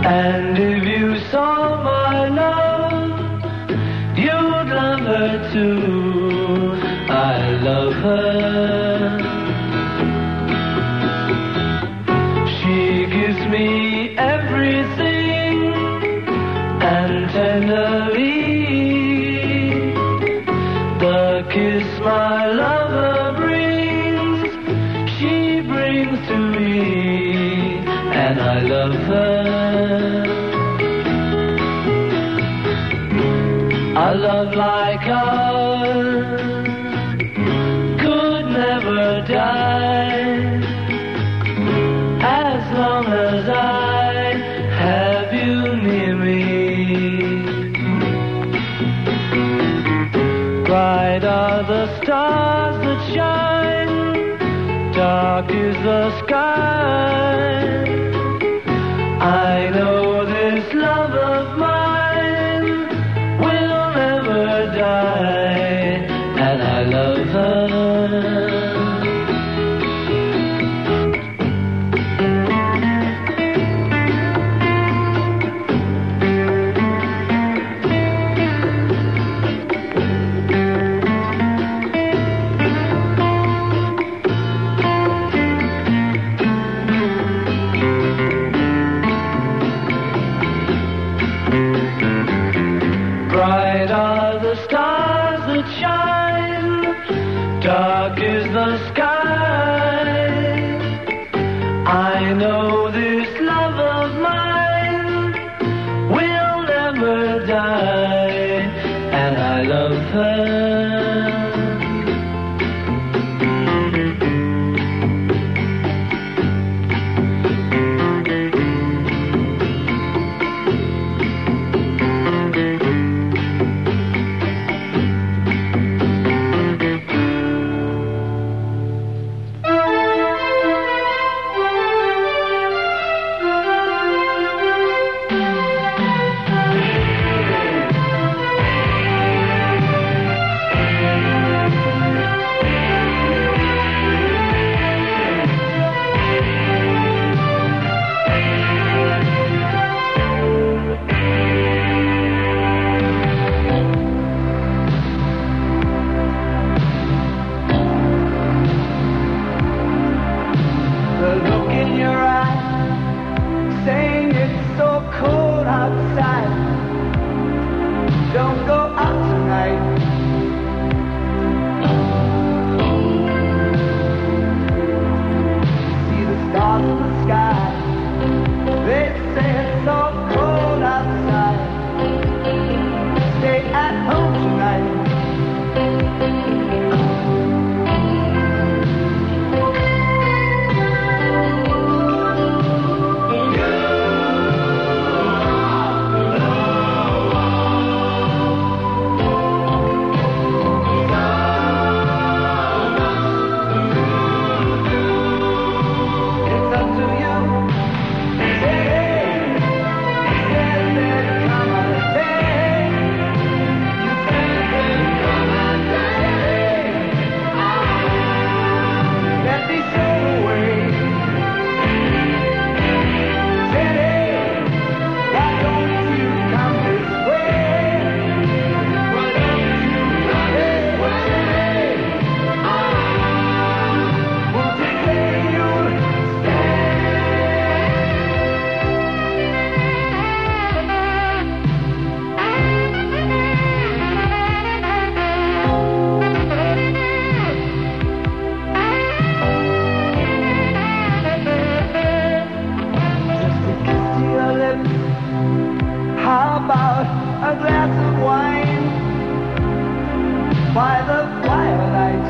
S2: And if you saw my love, you'd love her too. I love her. She gives me everything, and tenderly the kiss my lover brings, she brings to me, and I love her. A love like ours could never die, as long as I have you near me. Bright are the stars that shine, dark is the sky. I know this love of mine will never die, and I love her. Bright are the stars that shine, dark is the sky. I know this love of mine will never die, and I love her. The look in your eye, saying it's so cold outside. Don't go out tonight. See the stars in the sky. They say it's so cold outside. Stay at home tonight. How about a glass of wine by the firelight?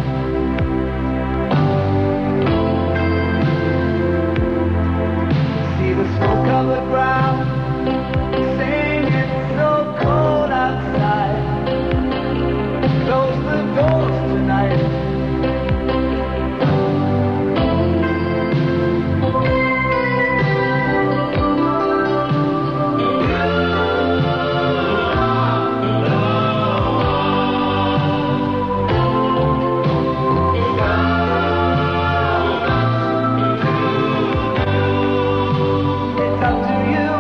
S2: See the snow-covered ground, saying it's so cold outside. Close the doors tonight. It's up to you.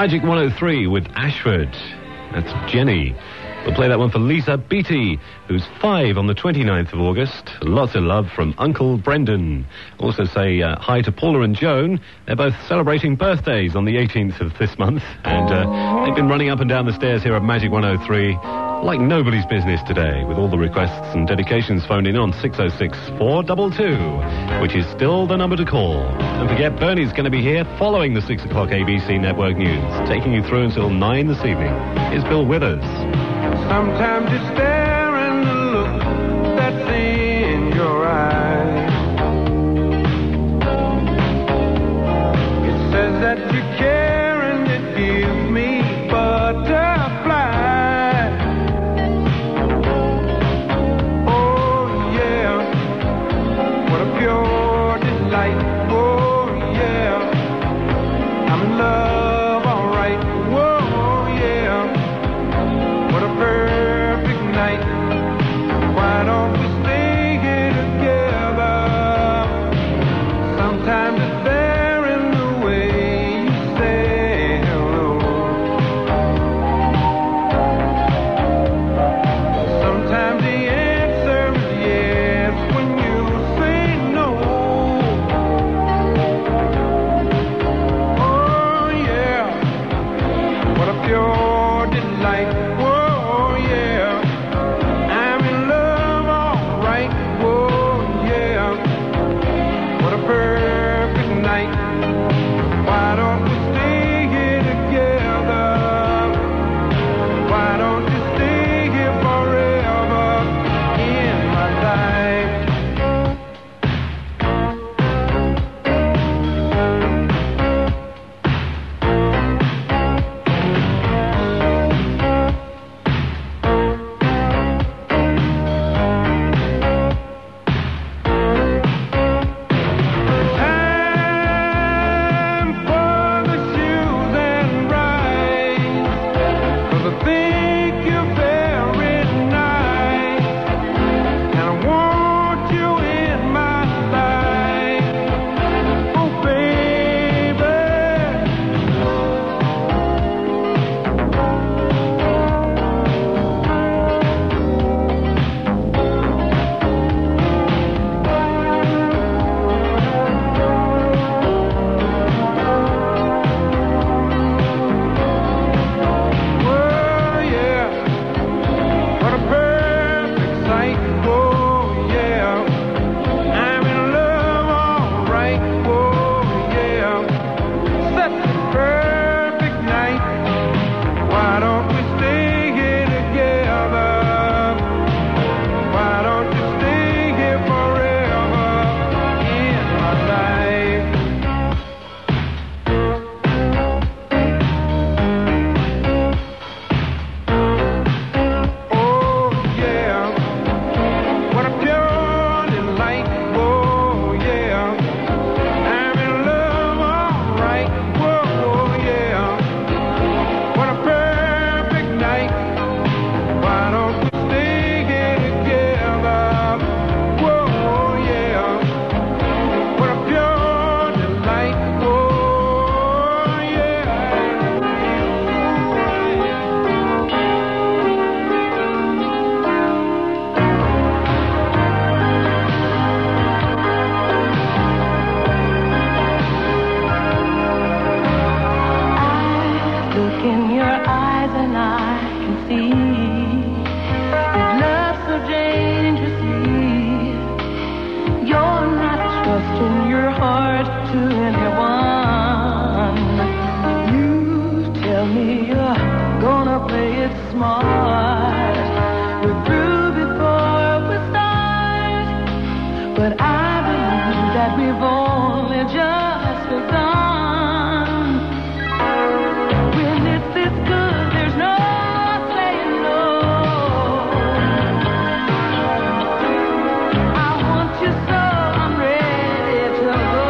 S1: Magic 103 with Ashford. That's Jenny. We'll play that one for Lisa Beattie, who's 5 on the 29th of August. Lots of love from Uncle Brendan. Also say hi to Paula and Joan. They're both celebrating birthdays on the 18th of this month. And they've been running up and down the stairs here at Magic 103 like nobody's business today, with all the requests and dedications phoned in on 606-422, which is still the number to call. Don't forget, Bernie's going to be here following the 6 o'clock ABC Network News, taking you through until 9 this evening. Here's Bill Withers.
S3: Sometimes you stare and the look that's in your eyes, it says that you care and it gives me butterflies. Oh yeah, what a pure delight. Oh yeah, I'm in love, alright. Whoa yeah, what a perfect night. Why don't we stay here together? Sometimes it's there in the way you say hello. Sometimes the answer is yes when you say no. Oh yeah, what a pure delight. Whoa yeah, I'm in love, alright. Whoa yeah, what a perfect night. Why don't we stay here together? Why don't you stay here forever in my life? Time for the shoes and rides, 'cause I think you're very nice, and I want you in my life. Oh baby, oh yeah, what a perfect sight. Oh yeah, I'm in love, alright. Oh yeah, such a perfect night. Why don't we stay here together? Why don't you stay here forever in my life? Oh yeah, what a pure delight. Oh yeah, I'm in love, alright. Whoa yeah, what a perfect night. Why don't we stay here together? Whoa yeah, what a pure delight. Oh
S4: I look in your eyes and I can see that love so dangerously. You're not trusting your heart to anyone. You tell me you're gonna play it smart. We're through before we start, but I believe that we've only just begun. When it's this good, there's no saying no. I want you so I'm ready to go.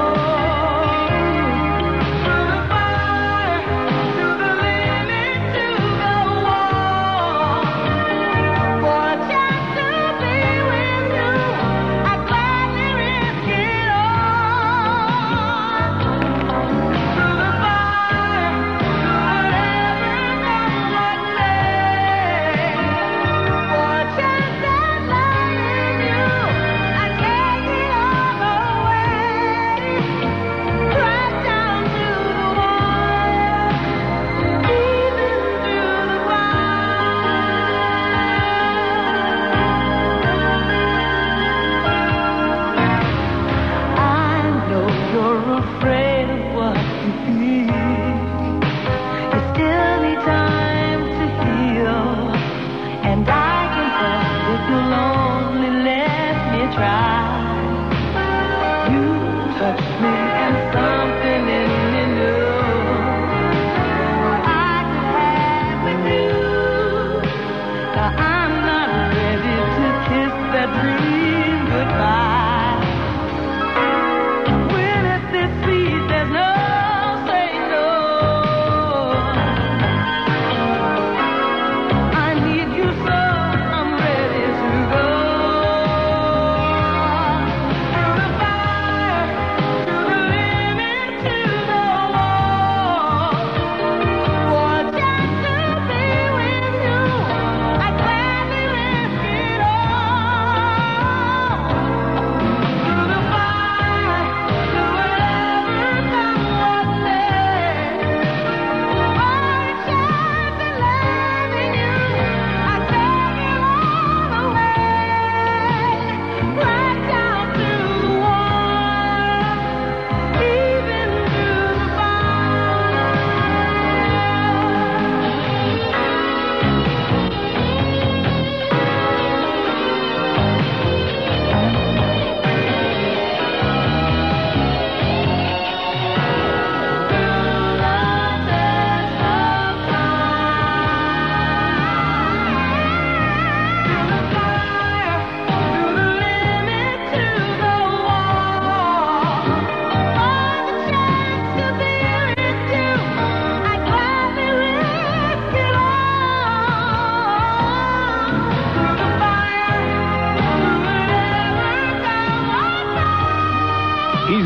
S4: Through the fire, to the limit, to the wall. For a chance to be with you, I gladly risk it all.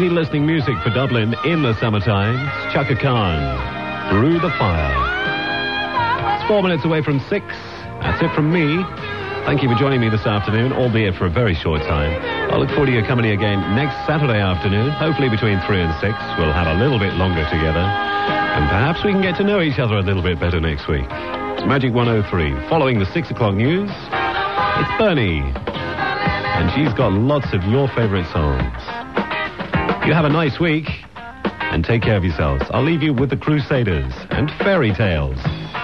S1: Easy listening music for Dublin in the summertime. Chaka Khan, Through the Fire. It's 4 minutes away from 6. That's it from me. Thank you for joining me this afternoon, albeit for a very short time. I look forward to your company again next Saturday afternoon, hopefully between 3 and 6. We'll have a little bit longer together, and perhaps we can get to know each other a little bit better next week. It's Magic 103. Following the 6 o'clock news, it's Bernie, and she's got lots of your favorite songs. You have a nice week, and take care of yourselves. I'll leave you with the Crusaders and Fairy Tales.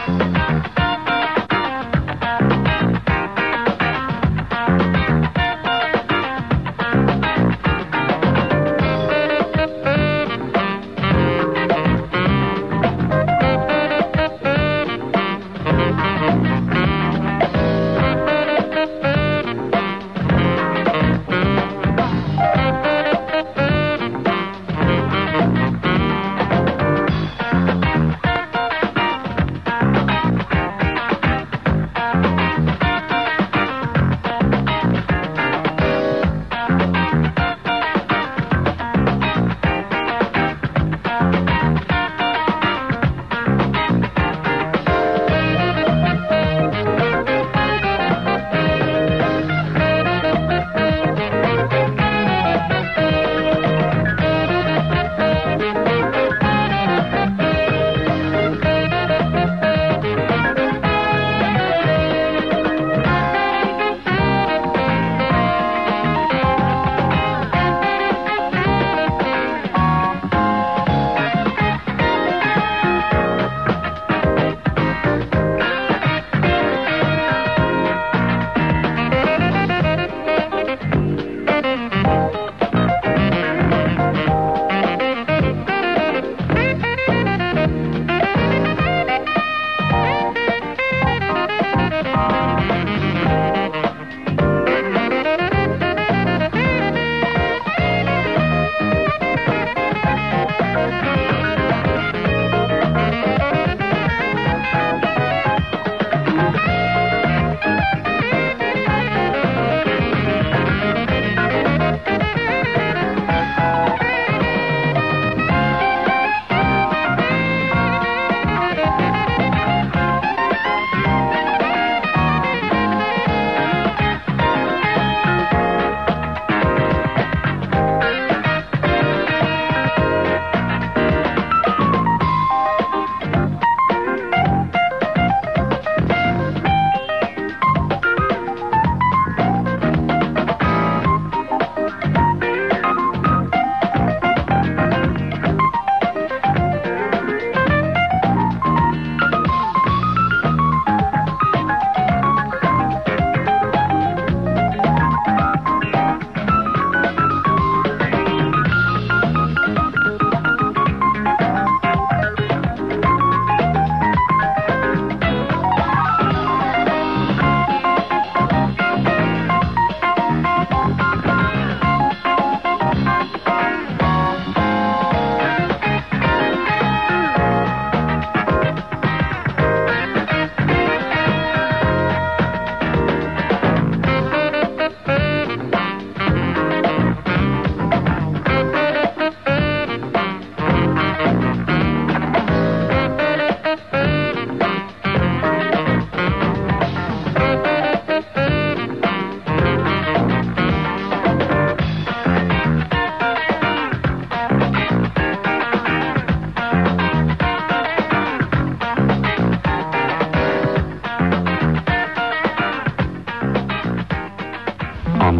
S5: On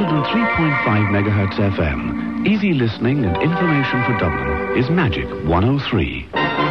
S5: 103.5 megahertz FM, easy listening and information for Dublin is Magic 103.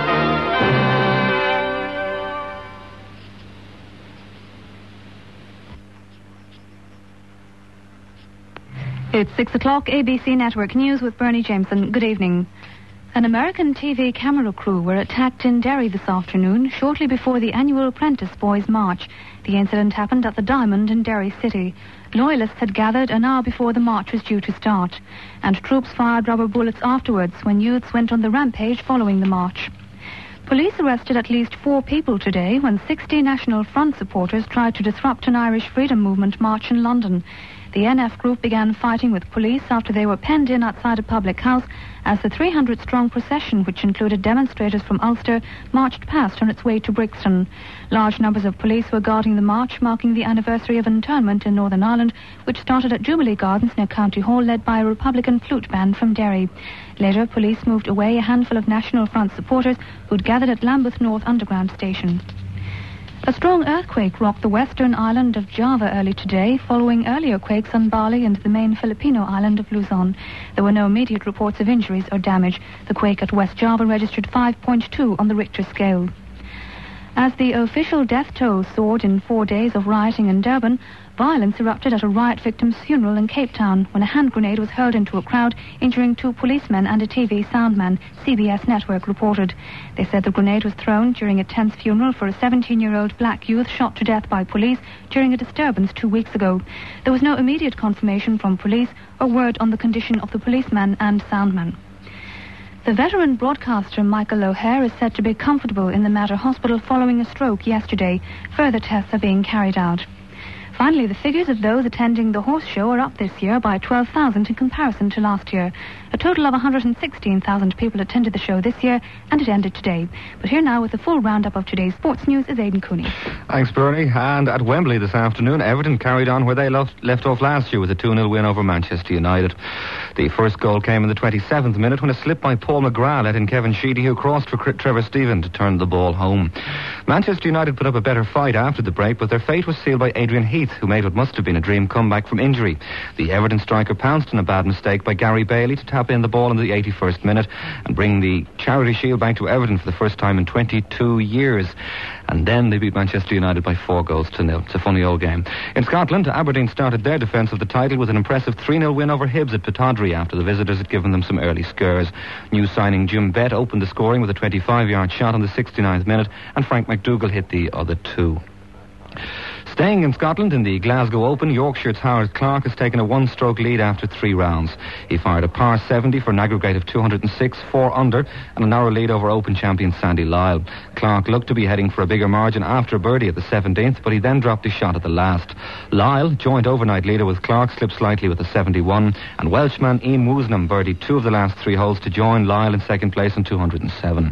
S6: It's 6 o'clock, ABC Network News with Bernie Jameson. Good evening. An American TV camera crew were attacked in Derry this afternoon, shortly before the annual Apprentice Boys March. The incident happened at the Diamond in Derry City. Loyalists had gathered an hour before the march was due to start, and troops fired rubber bullets afterwards when youths went on the rampage following the march. Police arrested at least 4 people today when 60 National Front supporters tried to disrupt an Irish Freedom Movement march in London. The NF group began fighting with police after they were penned in outside a public house as the 300-strong procession, which included demonstrators from Ulster, marched past on its way to Brixton. Large numbers of police were guarding the march, marking the anniversary of internment in Northern Ireland, which started at Jubilee Gardens near County Hall, led by a Republican flute band from Derry. Later, police moved away a handful of National Front supporters who'd gathered at Lambeth North Underground Station. A strong earthquake rocked the western island of Java early today, following earlier quakes on Bali and the main Filipino island of Luzon. There were no immediate reports of injuries or damage. The quake at West Java registered 5.2 on the Richter scale. As the official death toll soared in 4 days of rioting in Durban, violence erupted at a riot victim's funeral in Cape Town when a hand grenade was hurled into a crowd, injuring 2 policemen and a TV soundman, CBS Network reported. They said the grenade was thrown during a tense funeral for a 17-year-old black youth shot to death by police during a disturbance 2 weeks ago. There was no immediate confirmation from police or word on the condition of the policeman and soundman. The veteran broadcaster Michael O'Hare is said to be comfortable in the Mater Hospital following a stroke yesterday. Further tests are being carried out. Finally, the figures of those attending the horse show are up this year by 12,000 in comparison to last year. A total of 116,000 people attended the show this year, and it ended today. But here now with the full roundup of today's sports news is Aidan Cooney.
S7: Thanks, Bernie. And at Wembley this afternoon, Everton carried on where they left off last year with a 2-0 win over Manchester United. The first goal came in the 27th minute when a slip by Paul McGrath let in Kevin Sheedy, who crossed for Trevor Stephen to turn the ball home. Manchester United put up a better fight after the break, but their fate was sealed by Adrian Heath, who made what must have been a dream comeback from injury. The Everton striker pounced on a bad mistake by Gary Bailey to tap in the ball in the 81st minute and bring the Charity Shield back to Everton for the first time in 22 years. And then they beat Manchester United by 4-0. It's a funny old game. In Scotland, Aberdeen started their defence of the title with an impressive 3-0 win over Hibs at Pittodrie after the visitors had given them some early scares. New signing Jim Bett opened the scoring with a 25-yard shot on the 69th minute, and Frank McDougall hit the other 2. Staying in Scotland in the Glasgow Open, Yorkshire's Howard Clark has taken a 1-stroke lead after 3 rounds. He fired a par 70 for an aggregate of 206, 4 under, and a narrow lead over Open champion Sandy Lyle. Clark looked to be heading for a bigger margin after a birdie at the 17th, but he then dropped his shot at the last. Lyle, joint overnight leader with Clark, slipped slightly with a 71, and Welshman Ian Woosnam birdied 2 of the last 3 holes to join Lyle in second place on 207.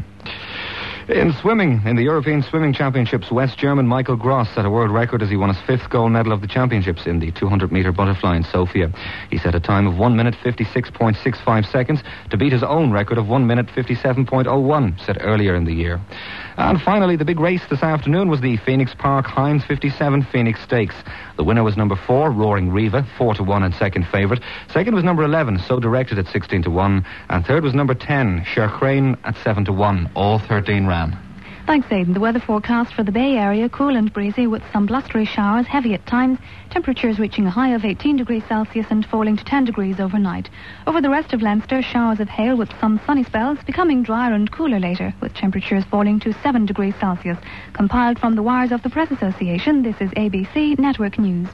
S7: In swimming, in the European Swimming Championships, West German Michael Gross set a world record as he won his 5th gold medal of the championships in the 200-metre butterfly in Sofia. He set a time of 1 minute 56.65 seconds to beat his own record of 1 minute 57.01 set earlier in the year. And finally, the big race this afternoon was the Phoenix Park Heinz 57 Phoenix Stakes. The winner was number 4, Roaring Riva, 4-1 and second favourite. Second was number 11, So Directed at 16-1. And third was number 10, Shercrane at 7-1. All 13 ran.
S6: Thanks, Aidan. The weather forecast for the Bay Area, cool and breezy with some blustery showers, heavy at times, temperatures reaching a high of 18 degrees Celsius and falling to 10 degrees overnight. Over the rest of Leinster, showers of hail with some sunny spells, becoming drier and cooler later, with temperatures falling to 7 degrees Celsius. Compiled from the wires of the Press Association, this is ABC Network News.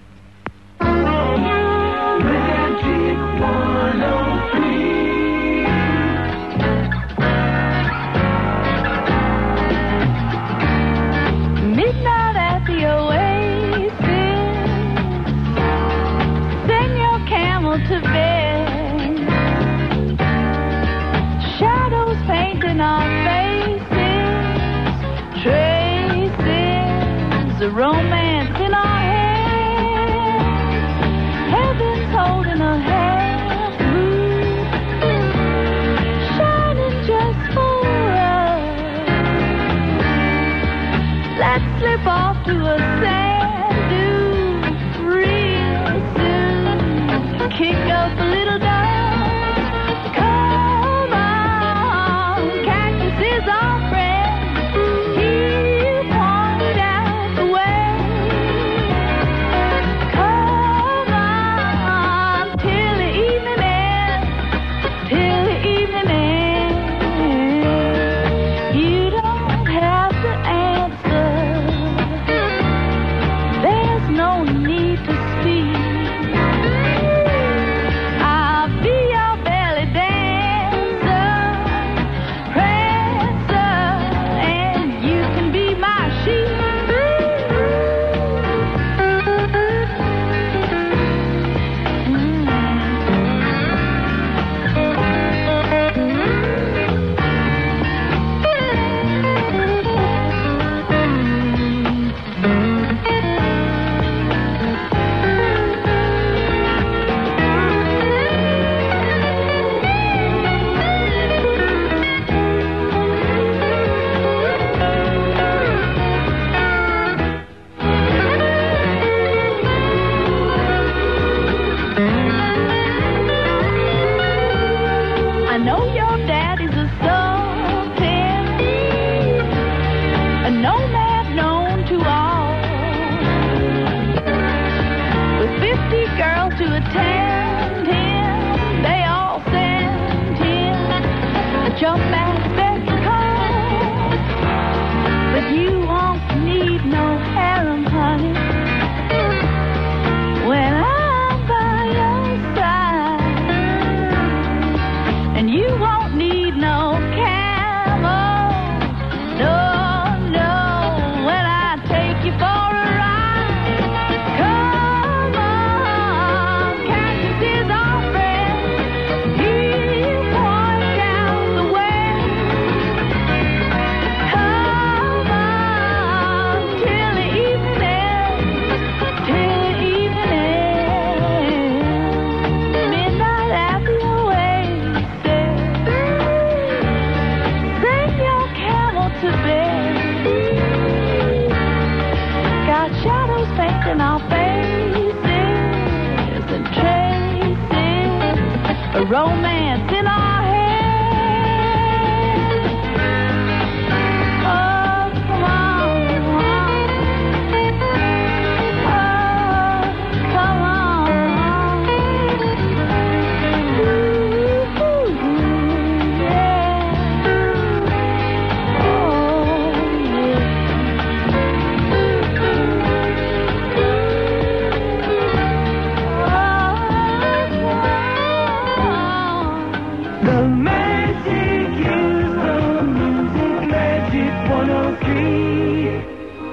S10: Midnight at the oasis, send your camel to bed. Shadows painting our faces, traces of romance in our head. Heaven's holding a half moon, shining just for us. Let's slip off to a sand dune real soon. Kick up a little dust. Come on, cactus is our friend. He'll point out the way. Come on, till the evening ends. Till the evening ends. You don't have to answer. a romance in our head. Oh, come on. Oh, come on. Ooh, yeah.
S2: The magic is the music, Magic 103.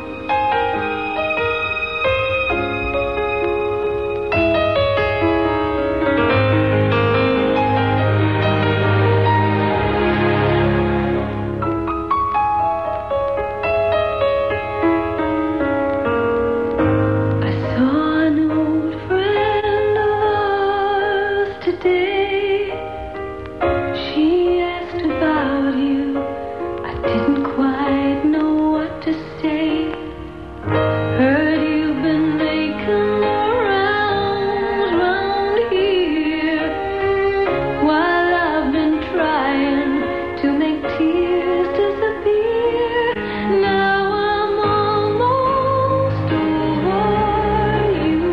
S10: I saw an old friend of ours today. She asked about you. I didn't quite know what to say. Heard you've been making the rounds round here, while I've been trying to make tears disappear. Now I'm almost over you.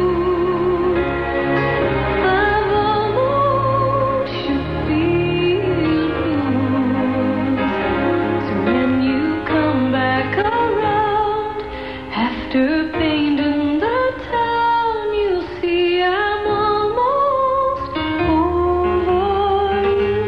S10: I've almost shook these blues. So when you come back around, after painting the town, you'll see I'm almost over you.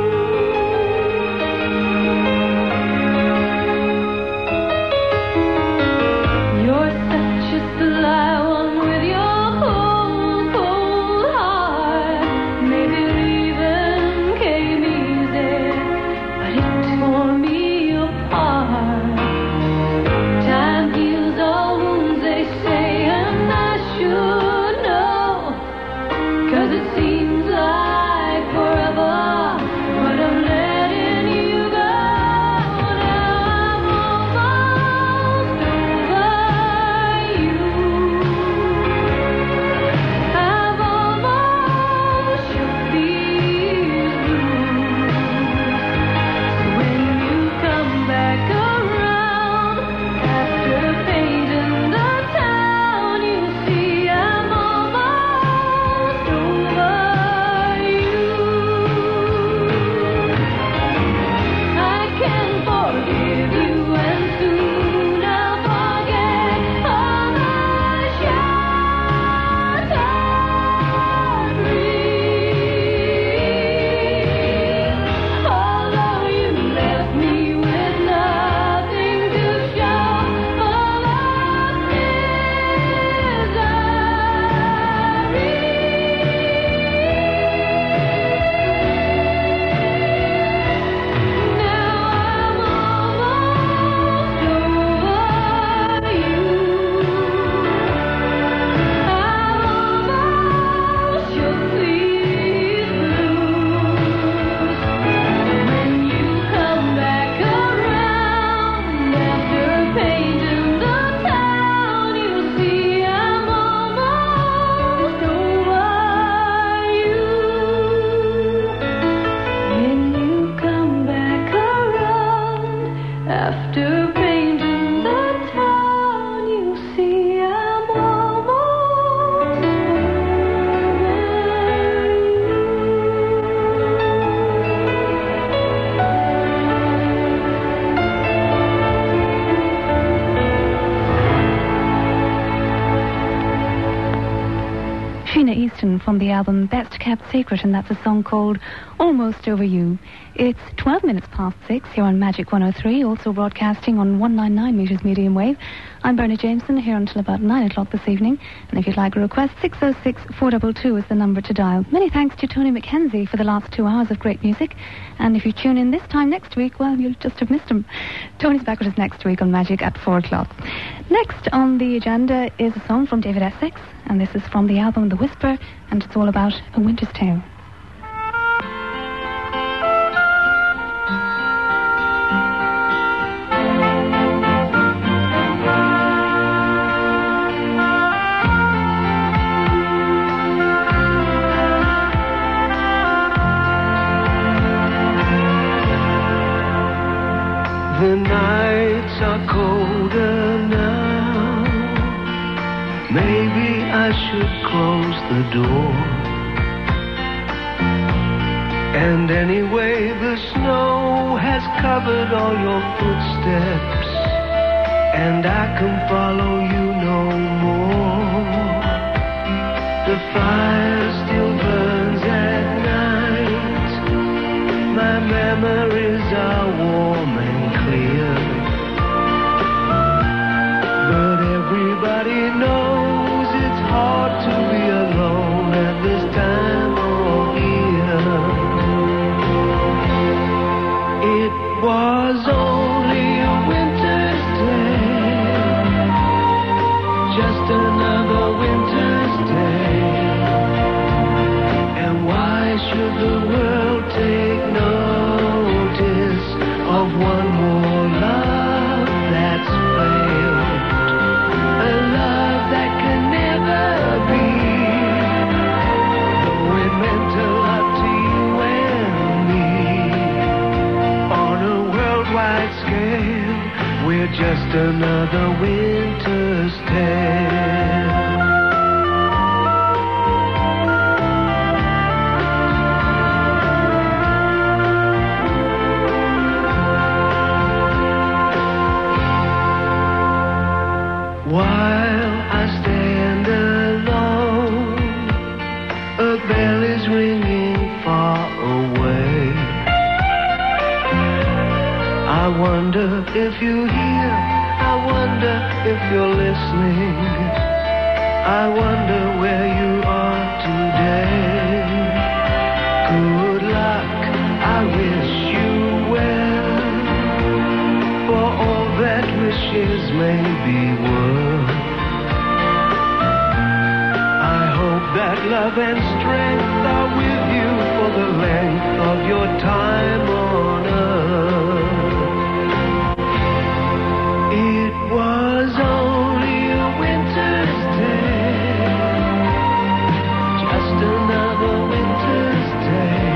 S10: You're such a sly one with your cold, cold heart. Maybe leaving came easy, but it tore me apart. Time heals all wounds, they say, and I should know, 'cause it seems like forever, but I'm letting you go. Now I'm almost over you. I've almost shook these blues. So when you come back around, after painting the town, you'll see I'm almost over you. I can forgive you, and soon I'll forget all the shattered dreams. Although you left me with nothing to show for the misery. Now I'm almost over you. I've almost shook these blues. When you come back around, after painting the town, you'll see I'm almost over you. When you come back around, after painting the town, you'll see I'm almost over you.
S6: Sheena Easton from the album Best Kept Secret, and that's a song called Almost Over You. It's 12 minutes past 6 here on Magic 103, also broadcasting on 199 meters medium wave. I'm Bernie Jameson, here until about 9 o'clock this evening, and if you'd like a request, 606-422 is the number to dial. Many thanks to Tony McKenzie for the last 2 hours of great music, and if you tune in this time next week, well, you'll just have missed him. Tony's back with us next week on Magic at 4 o'clock. Next on the agenda is a song from David Essex, and this is from the album The Whisper, and it's all about A Winter's Tale.
S3: close the door. And anyway, the snow has covered all your footsteps, and I can follow you no more. The fire still burns at night. My memories are warm and clear. But everybody knows it's hard to be alone at this time of year. It was only a winter's day, just another winter's day. And why should the world take notice of one more love that's failed? A love that can never be, though it meant a lot to you and me. On a worldwide scale, we're just another winter's tale. While I stand alone, a bell is ringing far away. I wonder if you hear, I wonder if you're listening. I wonder where you are today. Good luck, I wish you well, for all that wishes may be worth. I hope that love and strength are with you for the length of your time on earth. It was only a winter's day, just another winter's day.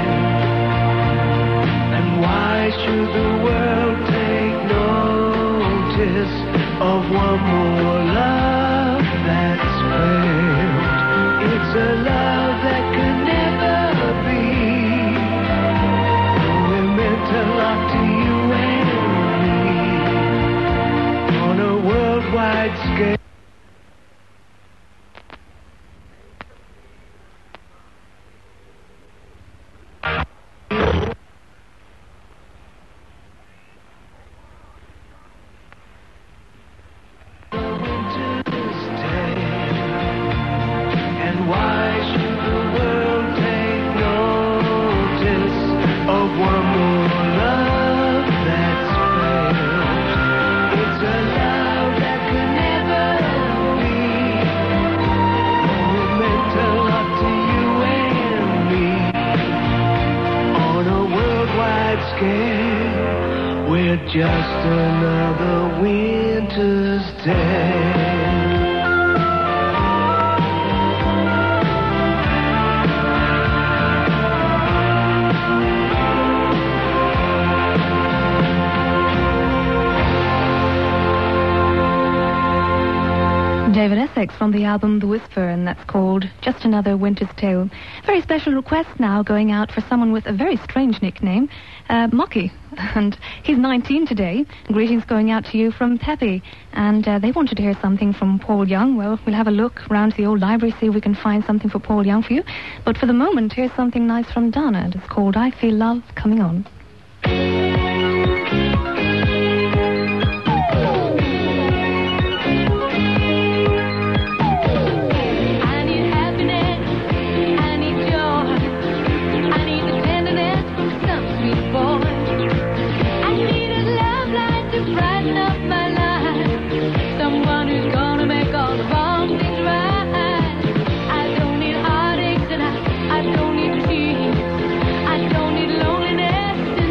S3: And why should the world take notice of one more love that's failed? It's a love that could never be, though it meant a lot to you and me. On a worldwide scale. We're just another winter's day.
S6: David Essex from the album The Whisper, and that's called Just Another Winter's Tale. Very special request now going out for someone with a very strange nickname, Mocky. And he's 19 today. Greetings going out to you from Peppy. And they wanted to hear something from Paul Young. Well, we'll have a look around the old library, see if we can find something for Paul Young for you. But for the moment, here's something nice from Donna. And it's called I Feel Love Coming On.
S10: I don't need loneliness.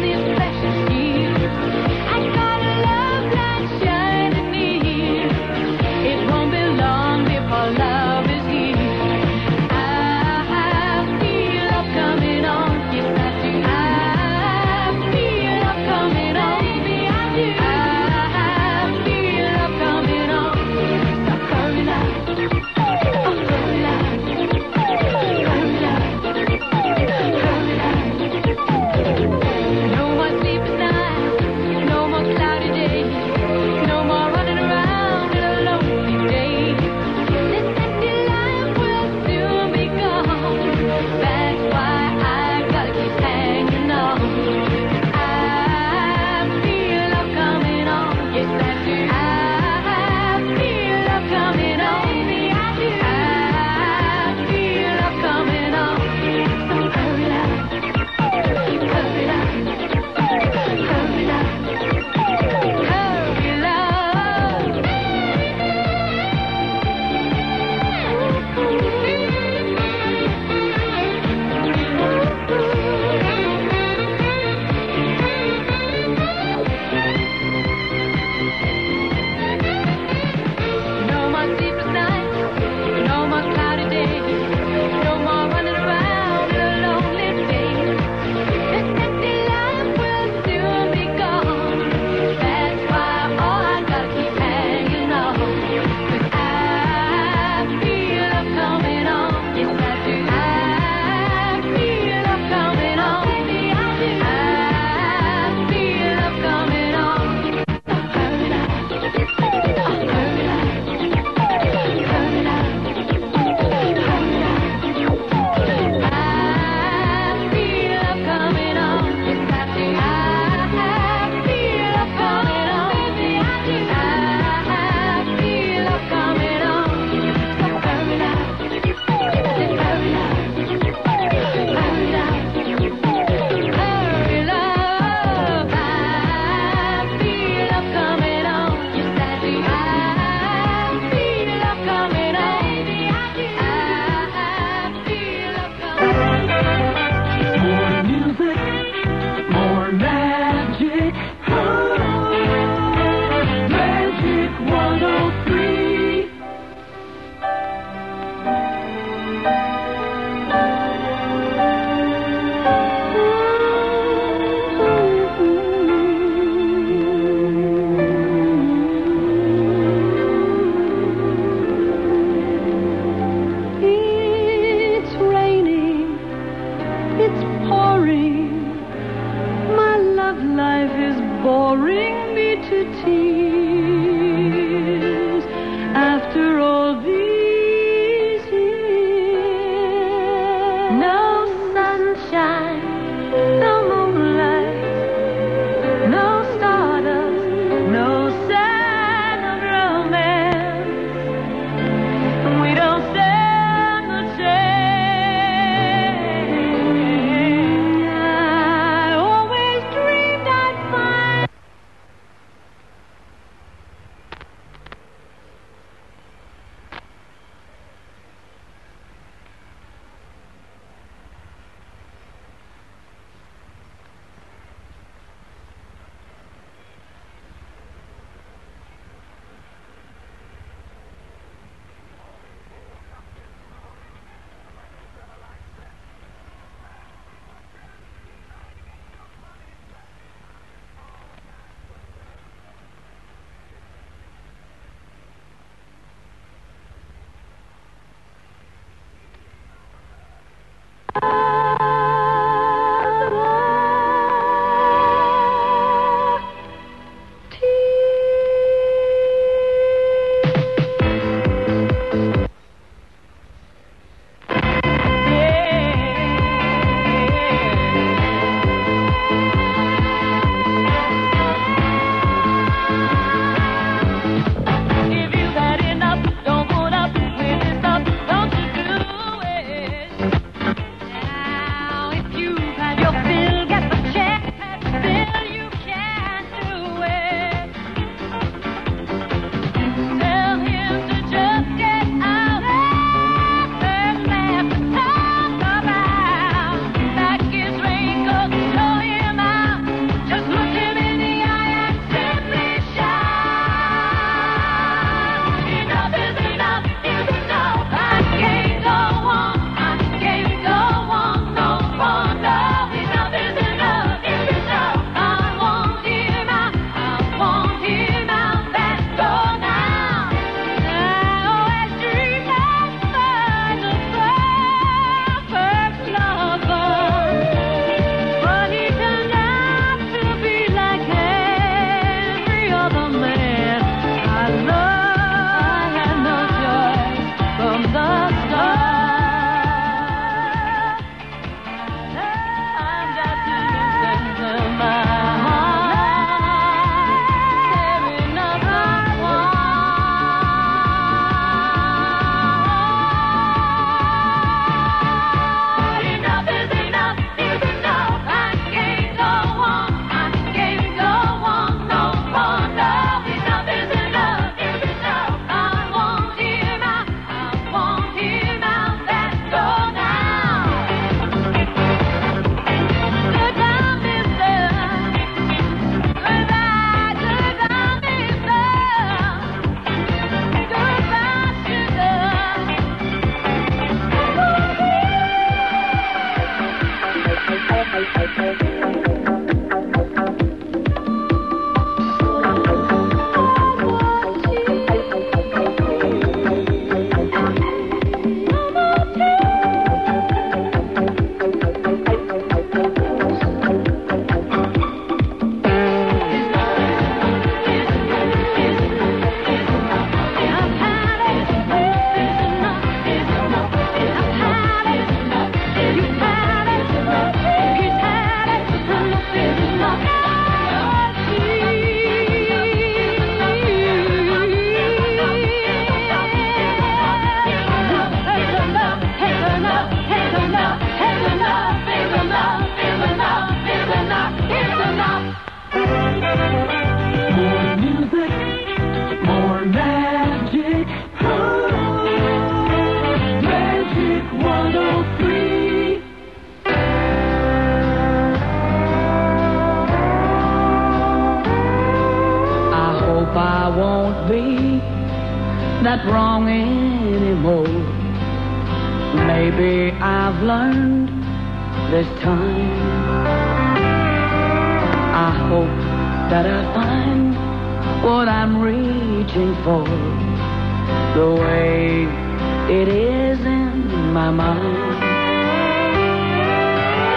S4: it's pouring. My love life is boring me to tears. After all these years, no sunshine, no moonlight, no stardust, no sign of romance. We don't stand a chance. I always dreamed I'd find. If you've had enough, don't put up with this stuff. Don't you do it. Now, if you've had your fill, get the check. Still, you can't do it. Tell him to just get out. There's left to talk about. Pack his raincoat, throw him out. Just look him in the eye and simply shout. Enough is enough is enough. I can't go on. I can't go on no more. No, enough is enough is enough. I want him out. I want him out. Let's go now. I always dreamed I'd find a perfect lover, but he turned out to be like every other man I love. I had no choice from the start. I've got to listen to my heart. There enough I want. Enough is enough is enough. I can't go on. I can't go on no more. No, enough is enough is enough. I want him out. I want him out. Let's go now. Goodbye, mister. Goodbye, goodbye, mister. Goodbye, sugar. More music, more magic. Magic 103. I hope I won't be that wrong anymore. Maybe I've learned this time. I hope that I find what I'm reaching for, the way it is in my mind.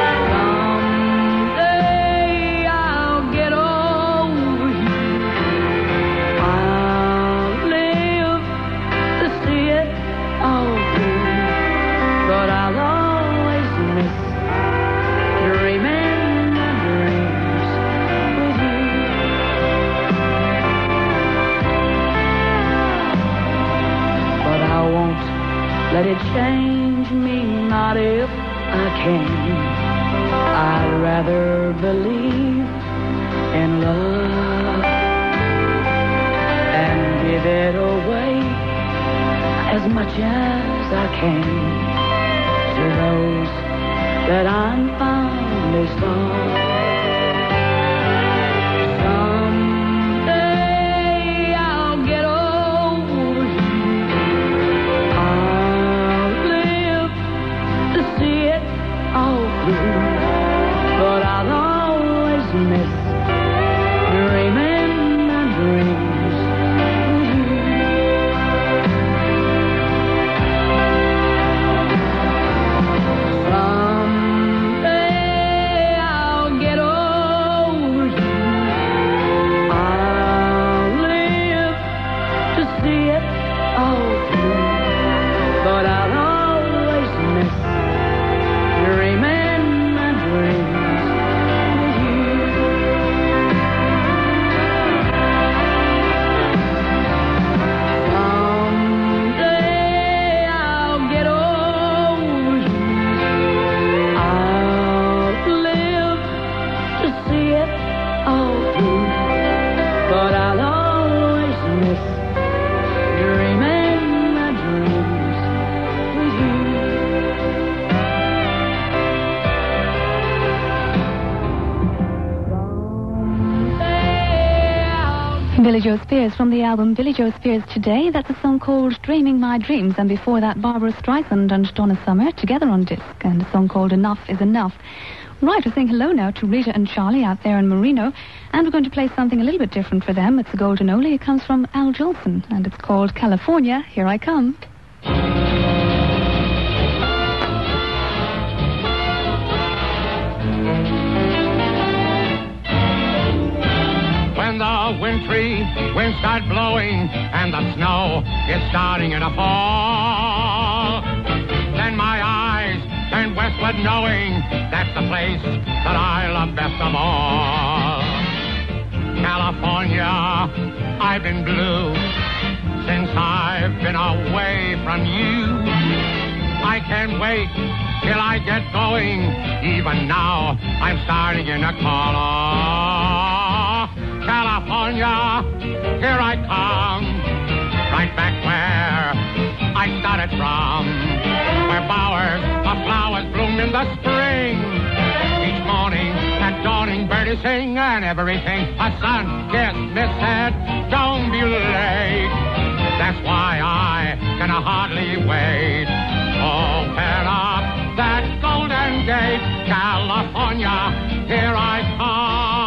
S4: believe in love and give it away as much as I can to those that I'm fondly sorry. Someday I'll get over you. I'll live to see it all through, but I'll always miss dreaming my dreams with you. Someday I'll get over you. I'll live to see it all through, but I'll always miss dreaming my dreams with you. Someday I'll get over you. I'll live to see it all through, but I'll always miss dreaming my dreams with you.
S6: Billy Joe Spears from the album Billy Joe Spears Today. That's a song called Dreaming My Dreams. And before that, Barbara Streisand and Donna Summer together on disc. And a song called Enough is Enough. Right, we're saying hello now to Rita and Charlie out there in Marino. And we're going to play something a little bit different for them. It's a golden oldie. It comes from Al Jolson. And it's called California, Here I Come.
S3: When the wintry winds start blowing and the snow is starting to fall, then my eyes turn westward knowing that's the place that I love best of all. California, I've been blue since I've been away from you. I can't wait till I get going. Even now, I'm starting to call. Oh, California, here I come, right back where I started from, where bowers of flowers bloom in the spring. Each morning at dawning, birdies sing and everything. A sun gets misted, don't be late. That's why I can hardly wait. Open up that golden gate, California, here I come.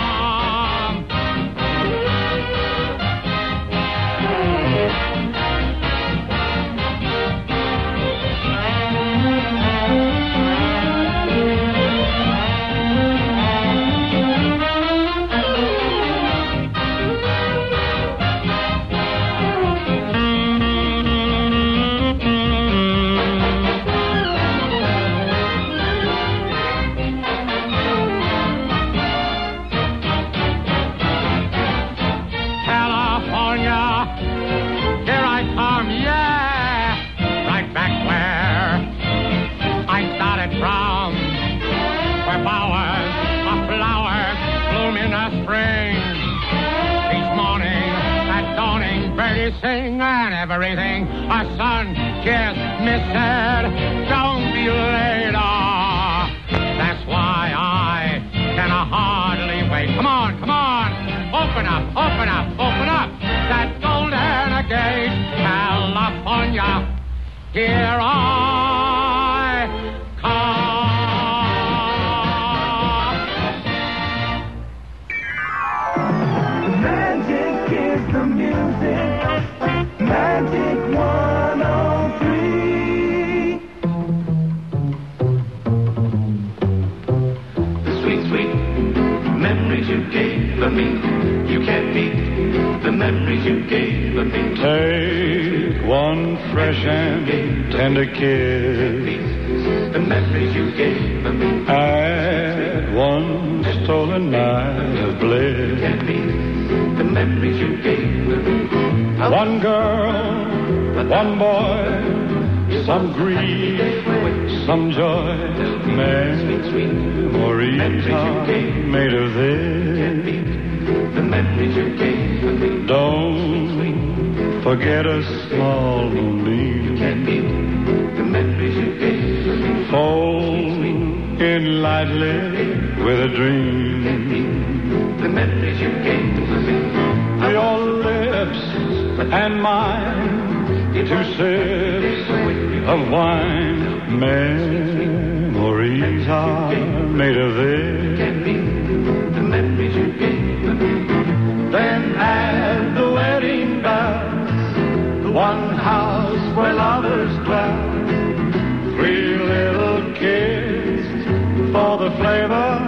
S3: Sing and everything, a sun-kissed misted, don't be late. Oh, that's why I can hardly wait. Come on, open up that golden gate, California, here I come.
S2: Magic is the music. Magic 103.
S11: The sweet, sweet memories you gave me. You can't beat the memories you gave me.
S12: Take one fresh and tender kiss.
S11: The memories you gave me.
S12: Add one stolen night of bliss.
S11: You can't beat the memories you gave me.
S12: One girl, one boy, some grief, some joy, memories. memories you gave made of this.
S11: The memories you gave me.
S12: Don't forget a small moonbeam.
S11: Can't beat the memories you gave me.
S12: Fold in lightly with a dream.
S11: The memories you gave me.
S12: Your lips and mine, two sips of wine. Memories are made of this.
S11: The memories you gave me.
S12: Then add the wedding bells, the one house where lovers dwell. 3 little kids for the flavor.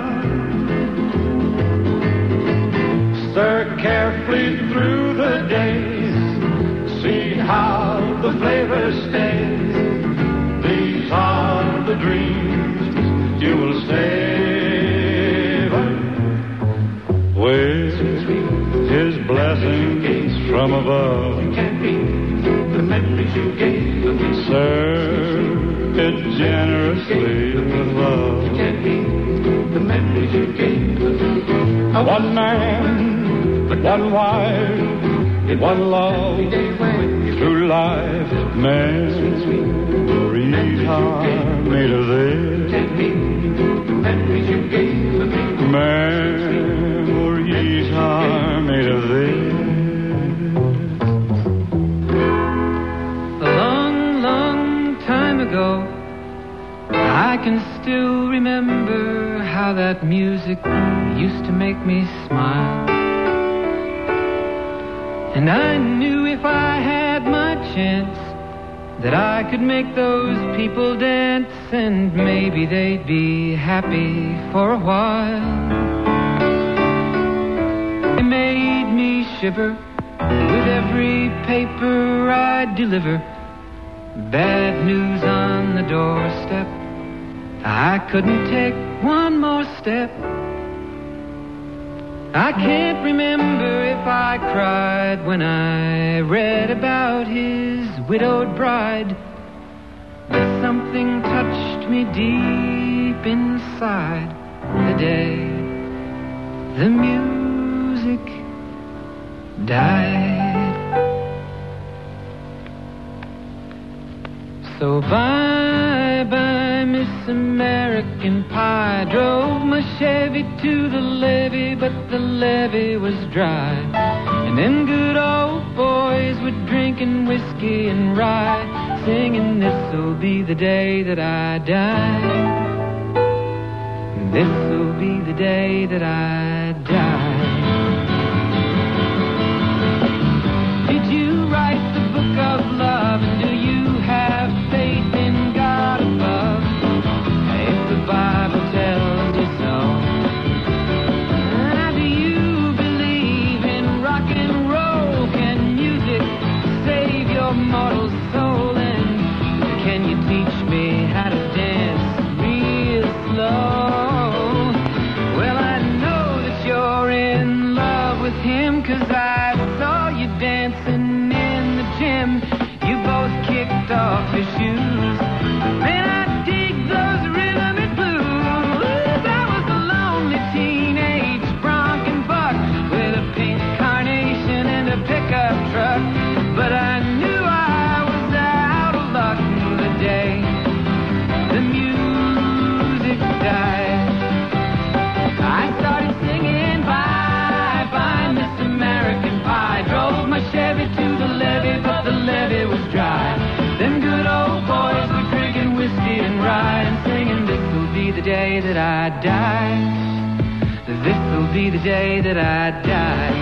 S12: Stir carefully through the days. See how the flavor stays. These are the dreams you will savor with His blessings from above.
S11: The memories you gave me.
S12: Serve it generously with love.
S11: The memories you gave me.
S12: One man, one wife, one love, through life. Memories are made of this.
S11: The memories you gave me.
S12: Memories are made of this.
S13: A long, long time ago, I can still remember how that music used to make me smile. And I knew if I had my chance that I could make those people dance, and maybe they'd be happy for a while. They made me shiver with every paper I deliver. Bad news on the doorstep. I couldn't take one more step. I can't remember if I cried when I read about his widowed bride, but something touched me deep inside the day the music died. So bye-bye, Miss American Pie. Drove my Chevy to the levee, but the levee was dry. And them good old boys were drinking whiskey and rye, singing, this'll be the day that I die. This'll be the day that I die. Did you write the book of love, and do you have faith in God above? If the Bible tells you so. Do you believe in rock and roll? Can music save your mortal soul? And can you teach me how to dance real slow? Well, I know that you're in love with him, 'cause I saw you dancing in the gym. You both kicked off your shoes. Man, I dig those rhythm and blues. I was a lonely teenage bronc and buck with a pink carnation and a pickup truck. But I knew I was out of luck the day the music died. I started singing bye-bye, Miss American Pie. Drove my Chevy to the levee, but the levee was dry. Them good old boys were drinking whiskey and rye and singing, this'll be the day that I die. This'll be the day that I die.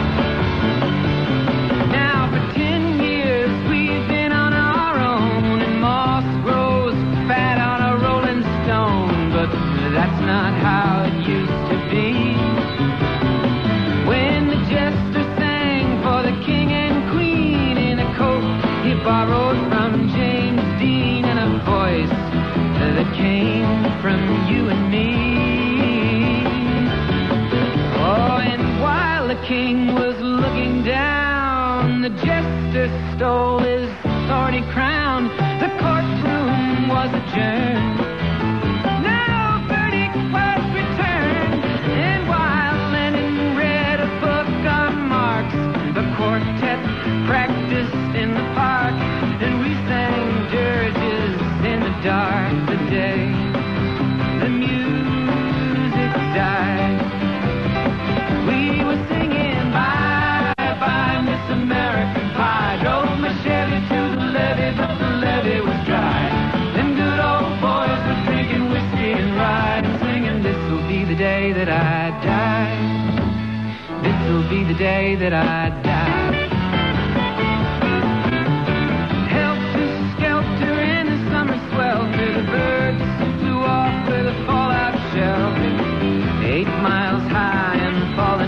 S13: Now for 10 years we've been on our own, and moss grows fat on a rolling stone. But that's not how it used to be. When the jester sang for the king and queen in a coat he borrowed from James Dean, and a voice that came from you and me. Oh, and while the king was looking down, the jester stole his thorny crown. The courtroom was adjourned. Now verdict was returned. the day that I die. This will be the day that I die. Helter-skelter in the summer swelter, the birds flew off with a fallout shelter. 8 miles high and falling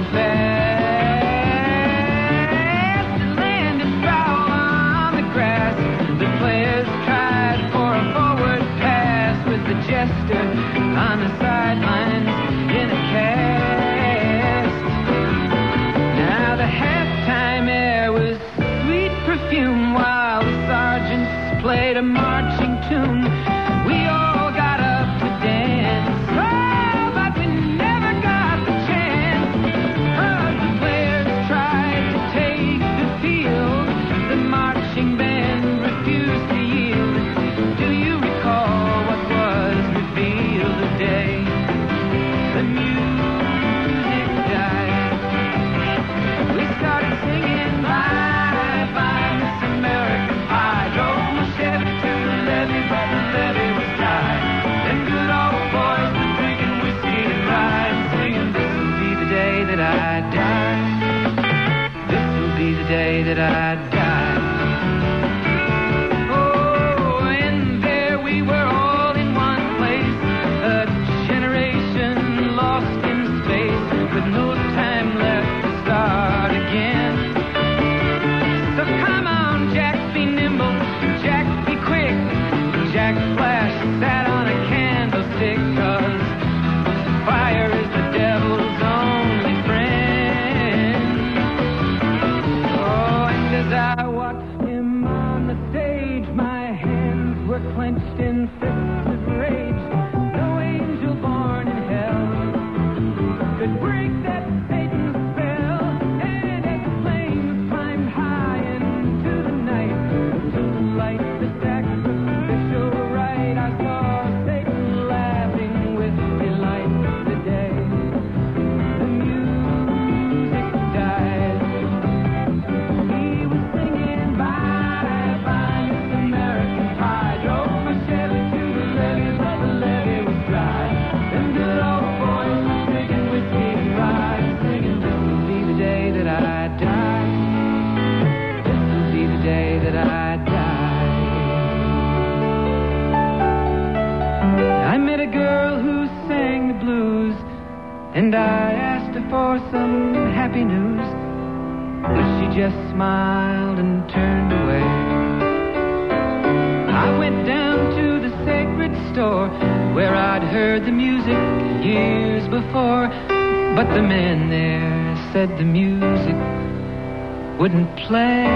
S13: fast. It landed foul on the grass. The players tried for a forward pass with the jester on the sidelines in a cast. Now the halftime air was sweet perfume while the sergeants played a marching tune. We all got up to dance. Oh, but we never got the chance. 'Cause the players tried to take the field. The marching band refused to yield. Do you recall what was revealed today? The music died. We started singing bye bye Miss American Pie. Drove my Chevy to the levee, but the levee was dry. Them good old boys were drinking whiskey and rye, singing, this will be the day that I die. This will be the day that I die. Oh, and there we were all in one place, a generation lost in space, with no time left to start again. So come on, Jack, be nimble, Jack, be quick. Jack Flash sat on a candlestick, 'cause fire is the devil's only friend. Oh, and as I watched him on the stage, my hands were clenched in fists of rage. No angel born in hell could break that Satan's spell. And as the flames climbed high into the night to light the sacrificial rite, I saw Satan laughing with delight today. The music died. He was singing bye bye Miss American Pie. Drove my Chevy to the levee, but the levee was dry. Them good old boys were drinking whiskey and rye, singing, this will be the day that I die. This will be the day that I die. I met a girl who sang the blues, and I asked her for some happy news, but she just smiled and turned away. I went down to the sacred store where I'd heard the music years before, but the man there said the music wouldn't play.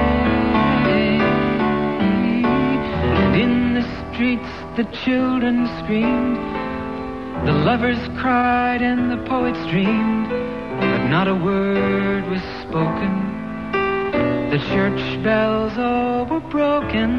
S13: And in the streets the children screamed, the lovers cried and the poets dreamed, but not a word was spoken. The church bells all were broken.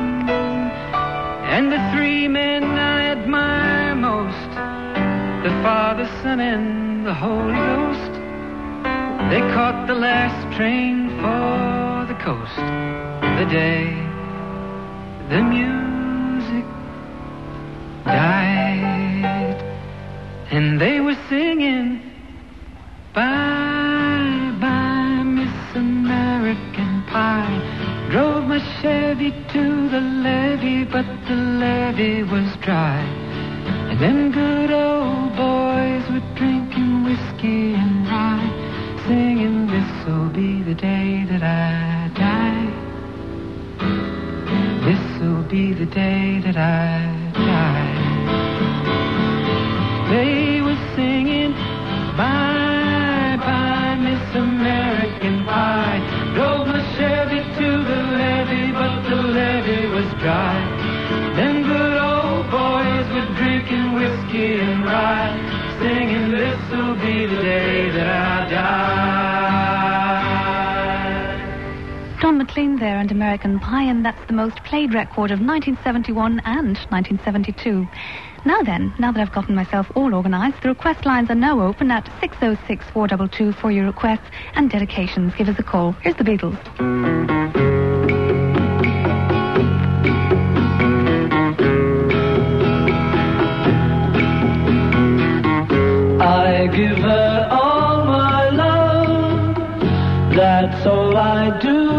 S13: And the 3 men I admire most, the Father, Son, and the Holy Ghost, they caught the last train for the coast. The day the music died, and they were singing bye bye Miss American Pie. Drove my Chevy to the levee, but the levee was dry. And them good old boys were drinking whiskey and rye, singing, this'll be the day that I die. This'll be the day that I die. They were singing bye bye Miss American Pie. Drove my Chevy to the levee, but the levee was dry. Them good old boys were drinking whiskey and rye, singing, this'll be the day that I die.
S6: Don McLean there and American Pie, and that's the most played record of 1971 and 1972. Now then, now that I've gotten myself all organised, the request lines are now open at 606 422 for your requests and dedications. Give us a call. Here's the Beatles.
S14: I
S2: give her all my love, that's all I do.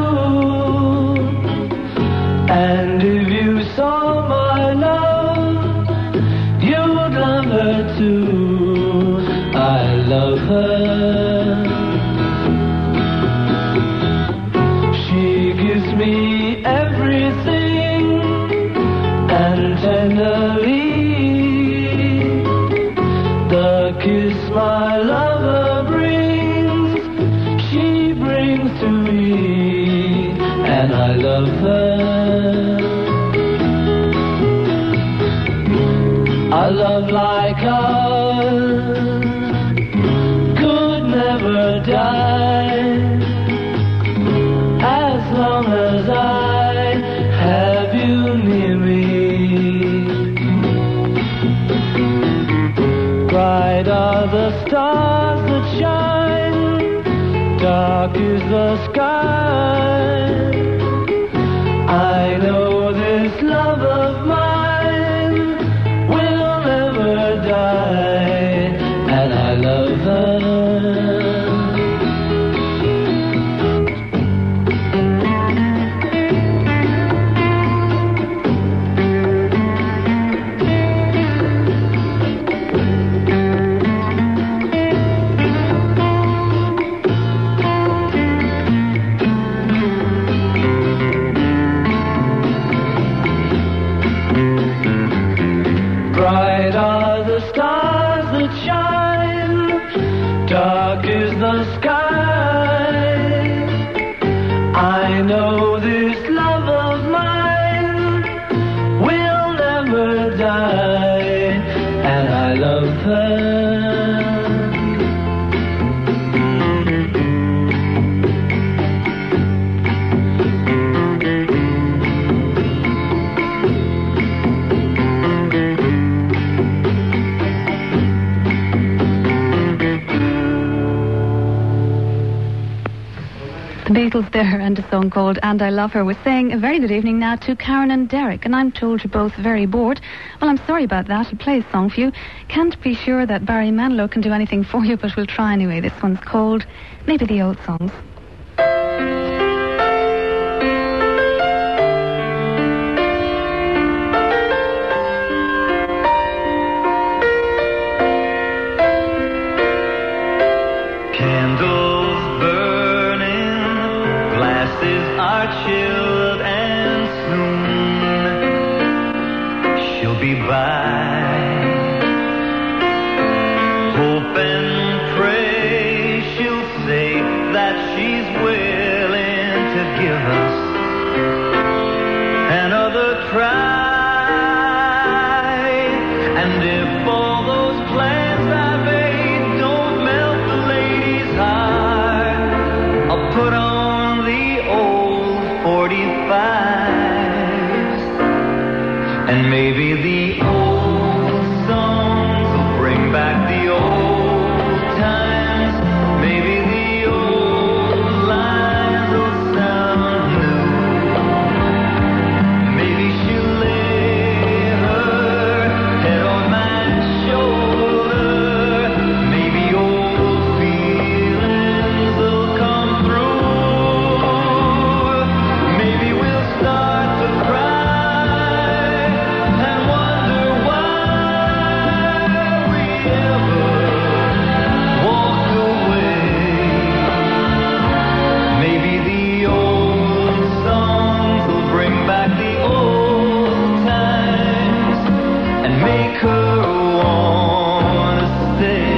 S2: And if you saw my love, you'd love her too. I love her. She gives me everything, and tenderly the kiss my lover brings, she brings to me, and I love her. A love like ours could never die, as long as I have you near me. Bright are the stars that shine, dark is the sky. I know this love of mine will never die, and I love her. Bright are the stars that shine, dark is the sky. I know this love of mine will never die, and I love her.
S6: The Beatles there, and a song called And I Love Her. We're saying a very good evening now to Karen and Derek, and I'm told you're both very bored. Well, I'm sorry about that. I'll play a song for you. Can't be sure that Barry Manilow can do anything for you, but we'll try anyway. This one's called Maybe the Old Songs.
S3: Candles burning, glasses are chilled, and soon she'll be by. Hope and pray she'll say that she's willing to give us another try. And if all those plans I made don't melt the lady's heart, I'll put on the old 45s, and maybe the old songs will bring back the old times. Maybe the old lines will sound new. Maybe she'll lay her head on my shoulder. Maybe old feelings will come through. Maybe we'll start to cry and wonder why we ever walked away. Maybe the old songs will bring back the old times and make her wanna stay.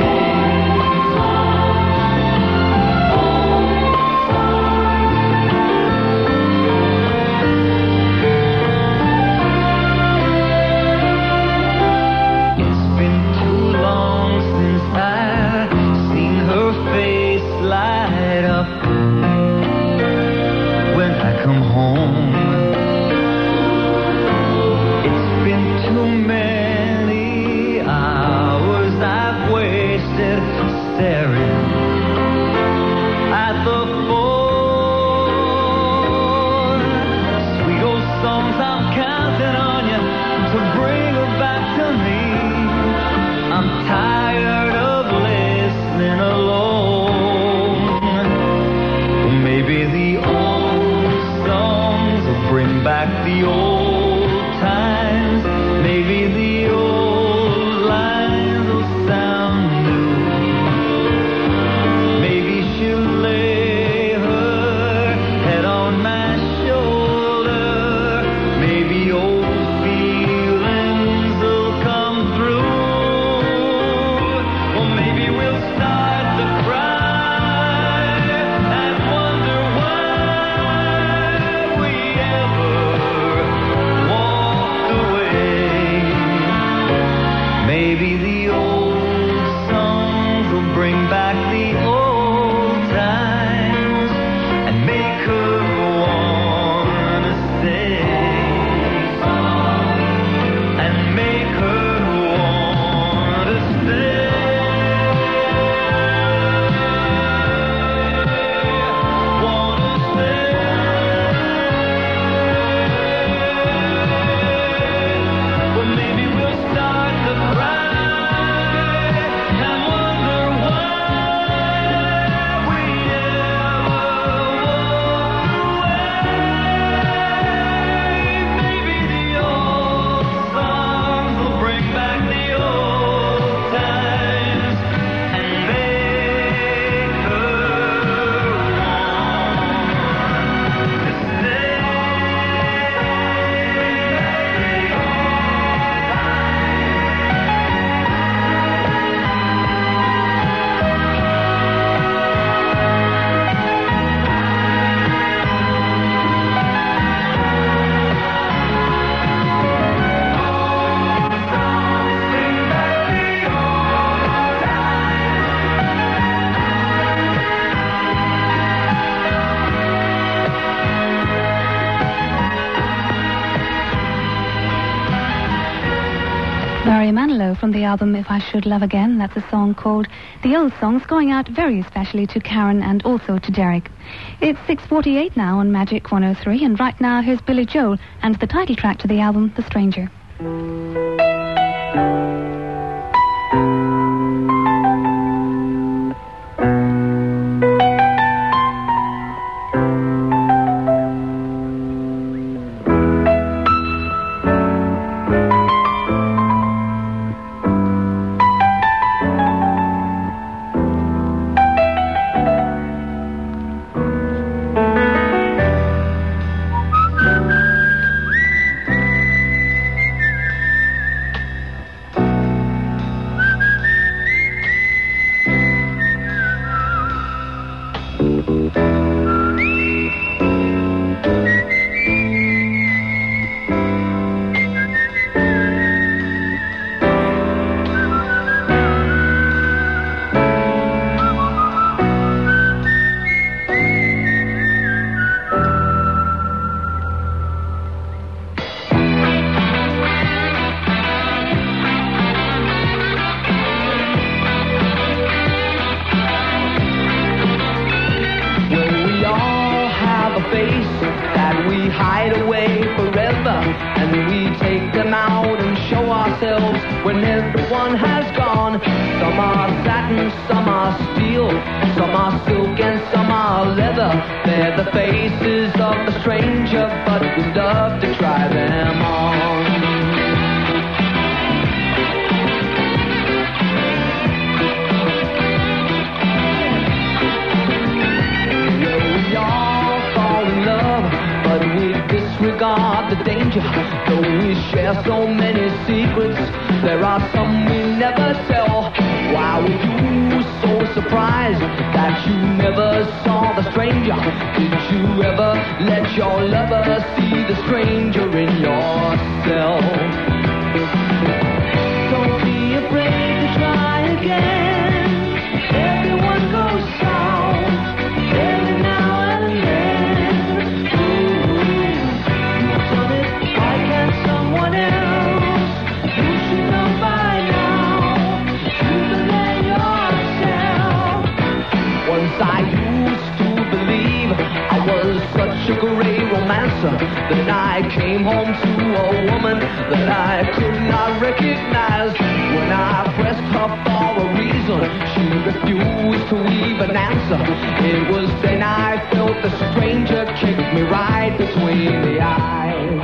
S3: It's been too long since I've seen her face light up when I come home. It's been too many hours I've wasted staring at the phone. Sweet old songs, I'm counting on you to bring her back to me. I'm tired of listening
S6: from the album If I Should Love Again. That's a song called The Old Songs, going out very especially to Karen and also to Derek. It's 6:48 now on Magic 103, and right now here's Billy Joel and the title track to the album, The Stranger.
S14: Then I came home to a woman that I could not recognize. When I pressed her for a reason, she refused to even answer. It was then I felt the stranger kick me right between the eyes.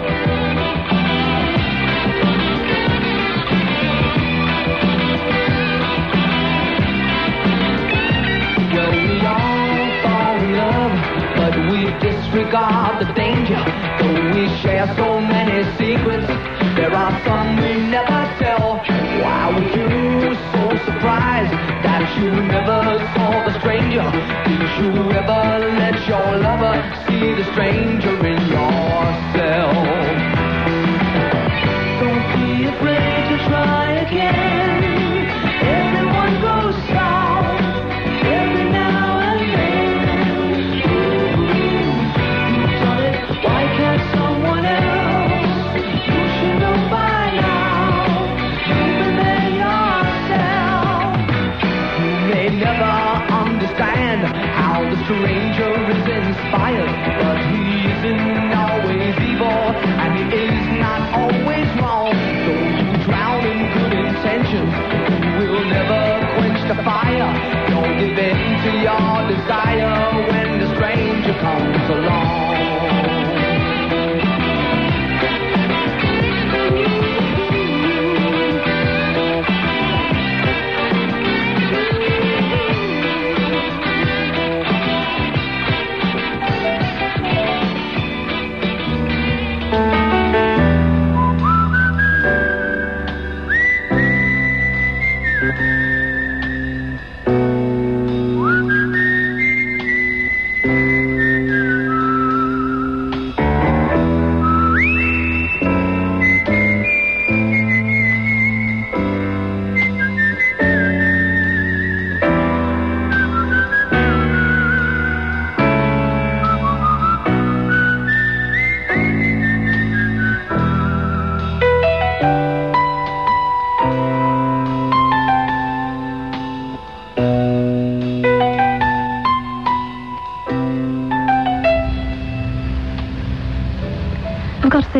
S14: Well, we all fall in love, but we disregard the danger. Though we share so many secrets, there are some we never tell. Why were you so surprised that you never saw the stranger? Did you ever let your lover see the stranger in yourself? Don't be afraid to try again. Everyone goes south every now and then. You've done it, why can't someone else? You should know by now. You've been there yourself. You may never understand how the stranger is inspired, but he isn't always evil, and he is not always wrong. Though you drown in good intentions, you will never quench the fire. Don't give in to your desire when the stranger comes along.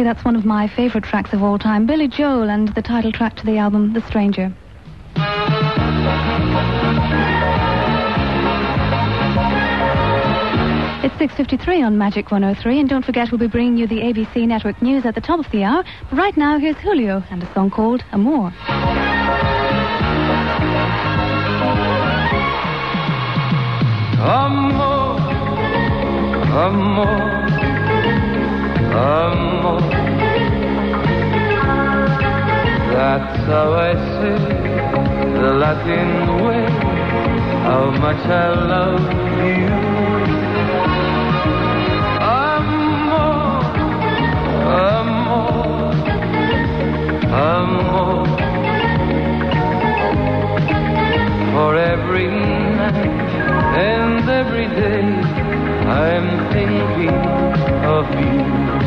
S6: that's one of my favorite tracks of all time. Billy Joel and the title track to the album, The Stranger. It's 6:53 on Magic 103, and don't forget we'll be bringing you the ABC Network News at the top of the hour. But right now, here's Julio and a song called Amor.
S3: Amor, amor, amor. That's how I say the Latin way, how much I love you. Amor, amor, amor. For every night and every day I'm thinking of you.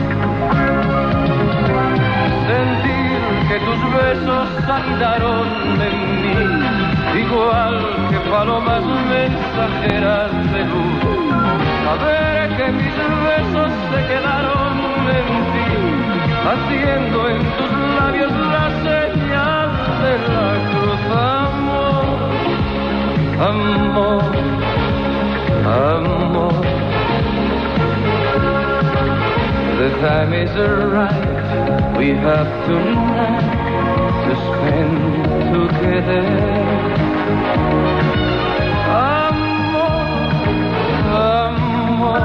S3: Sentir que tus besos saltaron de mí, igual que palomas mensajeras de luz. Saber que mis besos se quedaron en ti, haciendo en tus labios la señal de la cruz. Amor, amor, amor. The time is right, we have tonight to spend together. Amor, amor,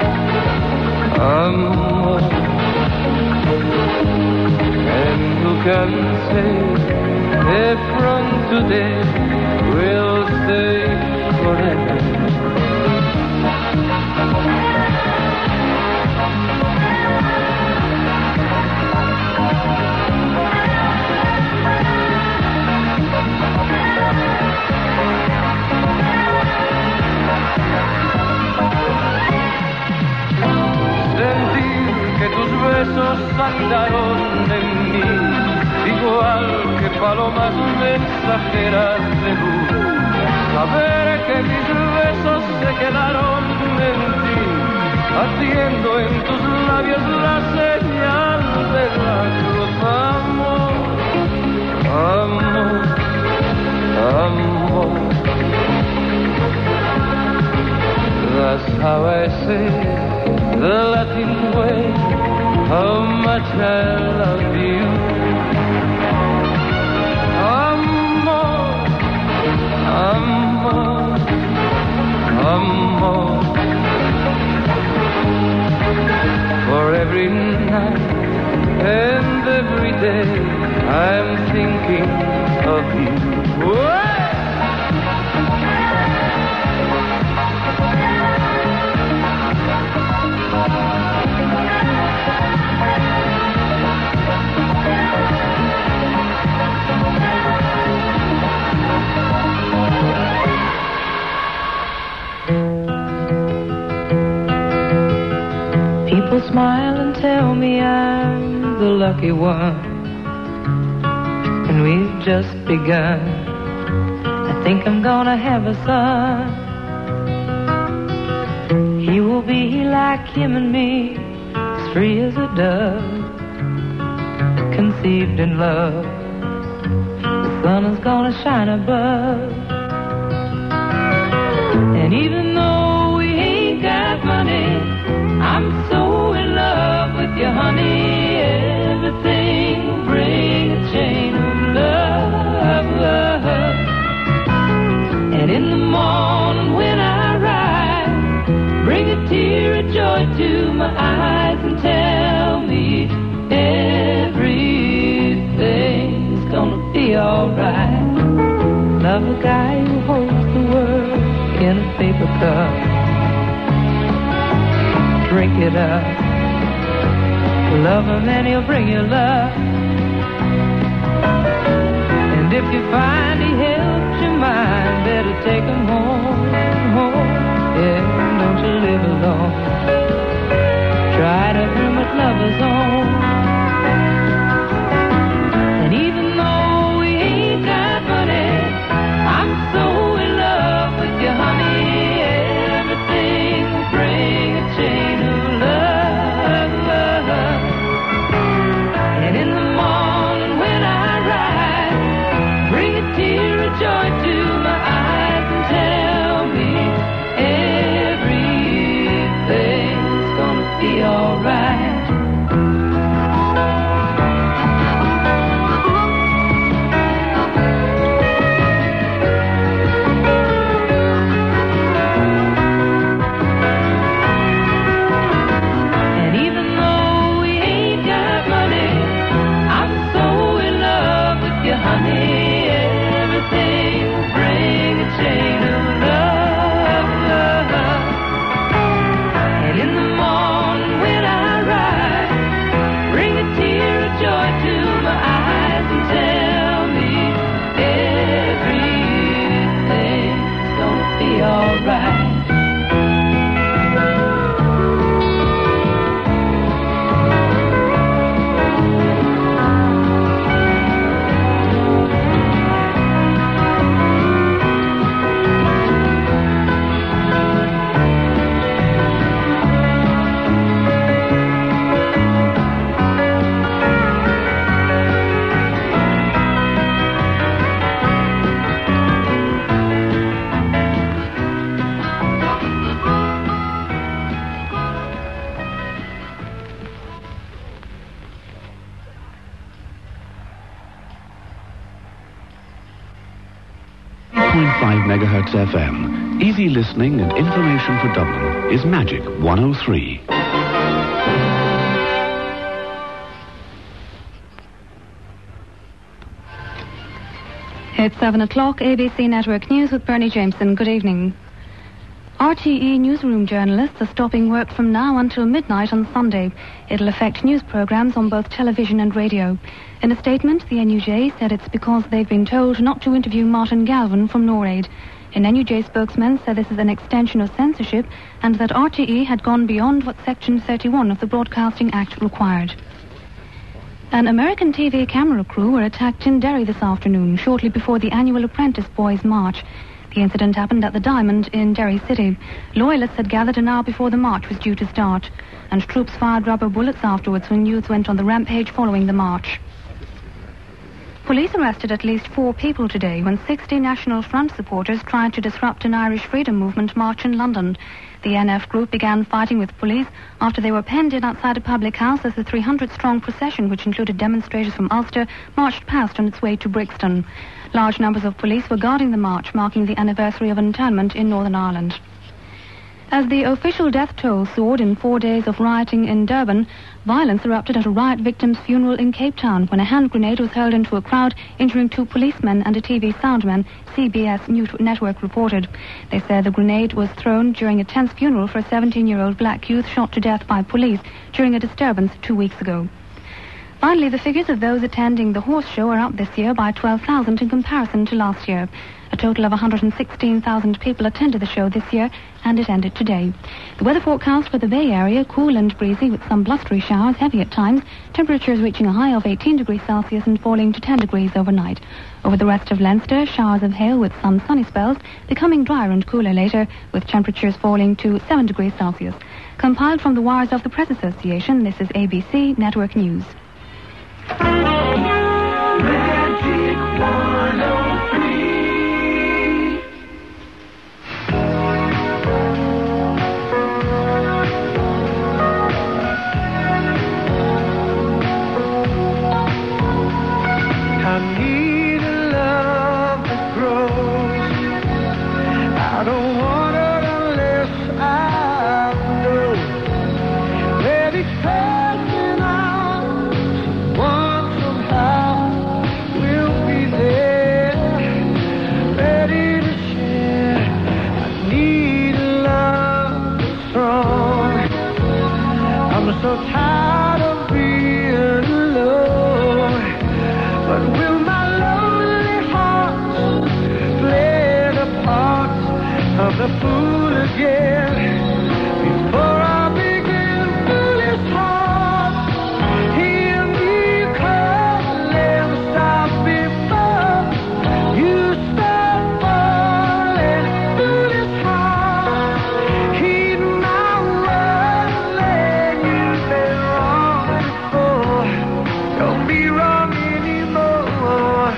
S3: amor. And who can say if from today we'll stay forever? Sentir que tus besos saltaron de mí, igual que palomas mensajeras de luz. Saber que mis besos se quedaron en ti, haciendo en tus labios la señal de la cruz. Amor, amor, amor. That's how I say the Latin way, how much I love you. Amor, amor, amor. For every night and every day I'm thinking of you. Whoa! People smile and tell me I'm the lucky one, and we've just begun. I think I'm gonna have a son. He will be like him and me, as free as a dove, conceived in love. The sun is gonna shine above. And even though we ain't got money, I'm so in love with you, honey. Everything will bring a chain of love. And in the morning when I rise, bring a tear of joy to my eyes and tell me everything's gonna be alright. Love a guy who holds the world in a paper cup. Drink it up. Love him and he'll bring you love. And if you find he helps your mind, better take him home, home. Yeah, don't you live alone. Try to hermit lovers on. And even though we ain't got money, I'm so in love with you, honey. Everything will bring a chain of love.
S5: MegaHertz FM. Easy listening and information for Dublin is Magic 103.
S6: It's 7 o'clock, ABC Network News with Bernie Jameson. Good evening. RTE newsroom journalists are stopping work from now until midnight on Sunday. It'll affect news programs on both television and radio. In a statement, the NUJ said it's because they've been told not to interview Martin Galvin from NORAID. An NUJ spokesman said this is an extension of censorship and that RTE had gone beyond what Section 31 of the Broadcasting Act required. An American TV camera crew were attacked in Derry this afternoon, shortly before the annual Apprentice Boys March. The incident happened at the Diamond in Derry City. Loyalists had gathered an hour before the march was due to start, and troops fired rubber bullets afterwards when youths went on the rampage following the march. Police arrested at least 4 people today when 60 National Front supporters tried to disrupt an Irish Freedom Movement march in London. The NF group began fighting with police after they were penned in outside a public house as the 300-strong procession, which included demonstrators from Ulster, marched past on its way to Brixton. Large numbers of police were guarding the march, marking the anniversary of internment in Northern Ireland. As the official death toll soared in 4 days of rioting in Durban, violence erupted at a riot victim's funeral in Cape Town when a hand grenade was hurled into a crowd, injuring 2 policemen and a TV soundman, CBS News Network reported. They said the grenade was thrown during a tense funeral for a 17-year-old black youth shot to death by police during a disturbance 2 weeks ago. Finally, the figures of those attending the horse show are up this year by 12,000 in comparison to last year. A total of 116,000 people attended the show this year, and it ended today. The weather forecast for the Bay Area, cool and breezy with some blustery showers, heavy at times, temperatures reaching a high of 18 degrees Celsius and falling to 10 degrees overnight. Over the rest of Leinster, showers of hail with some sunny spells, becoming drier and cooler later, with temperatures falling to 7 degrees Celsius. Compiled from the wires of the Press Association, this is ABC Network News.
S3: Magic 103.
S2: I need a love that grows. I don't want it unless I know that it's passing on. Someone somehow will be there, ready to share. I need a love that's strong. I'm so tired of being alone. But will my lonely heart play the part of the fool again? Before I begin foolish heart, hear me calling, stop before you start falling. Foolish heart, heed my warning. You've been wrong before, don't be wrong anymore.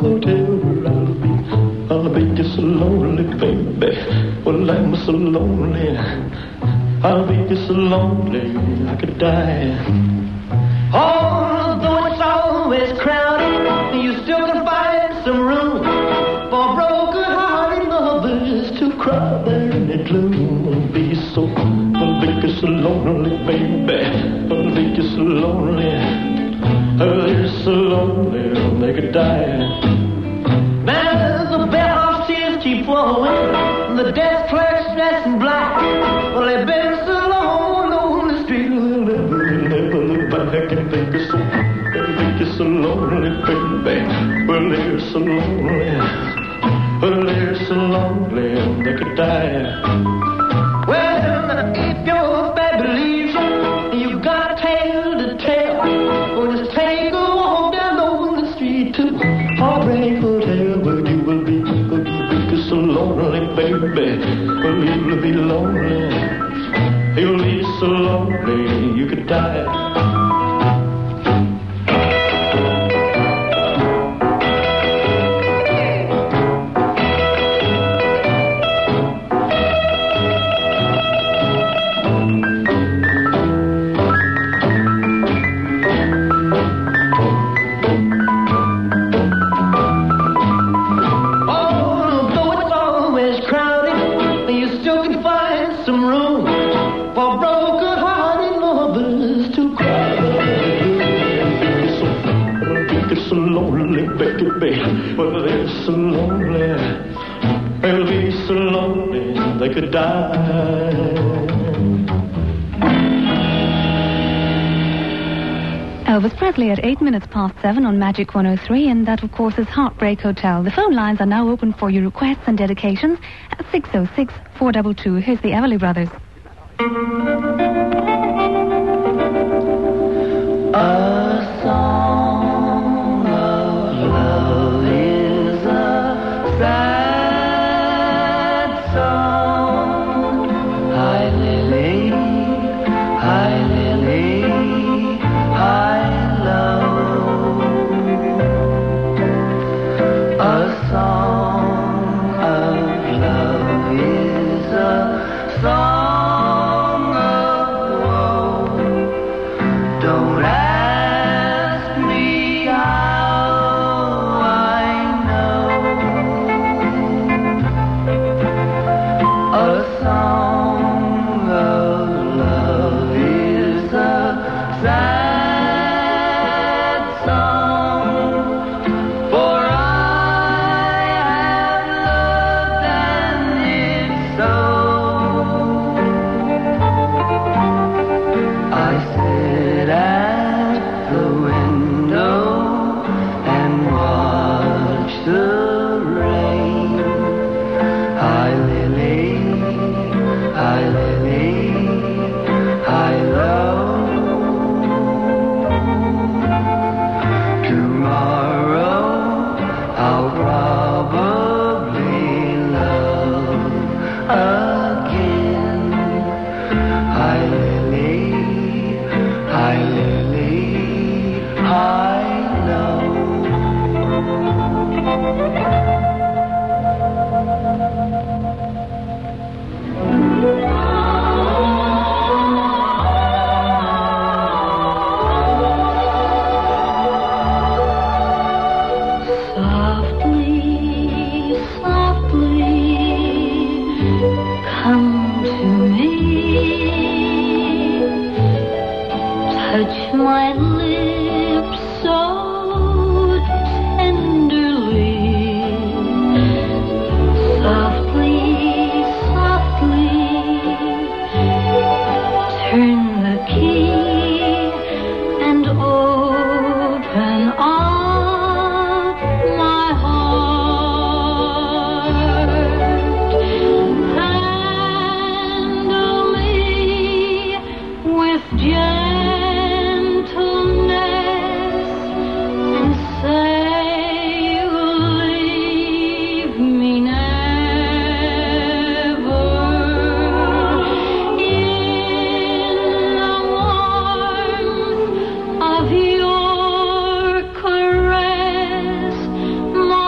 S12: hotel where I'll be just so lonely, baby. Well, I'm so lonely. I'll be just so lonely I could die.
S14: Although it's always crowded, you still can find some room for broken-hearted lovers to cry there in the gloom. I'll be just so lonely, baby. I'll be just so lonely. They're so lonely they could die. Now the bellhop's tears keep flowing, the desk clerk's dressed in black. Well, they've been so long on the street, they'll never look back and think it's so lonely, baby. Well, they're so lonely. Well, they're so lonely they could die. Well, if your baby leaves you, you got a tale to tell. Or just take a walk down on the street to Heartbreak Hotel, where you will be so lonely, baby. Well, you'll be lonely. You'll be so lonely you could die. Well, they're so lonely, they'll be so lonely they could die.
S6: Elvis Presley at 8 minutes past 7 on Magic 103, and that, of course, is Heartbreak Hotel. The phone lines are now open for your requests and dedications at 606-422. Here's the Everly Brothers.
S14: A song of love is a sad song. Hi, Lily, hi, Lily, hi, love. A song of love is a song of woe. Don't ask me how I know. A song of love is a sad song, for I have loved and it's so. I sit at the window and watch the rain. Hi, Lily, hi, Lily, hi, love. Tomorrow I'll probably love again. Hi, Lily, hi, Lily, hi, love.
S10: Softly, softly, come to me. Touch my lips so tenderly. Softly, softly, turn the key and open up my heart. Handle me with gentleness and say you'll leave me never. In the warmth of your caress, my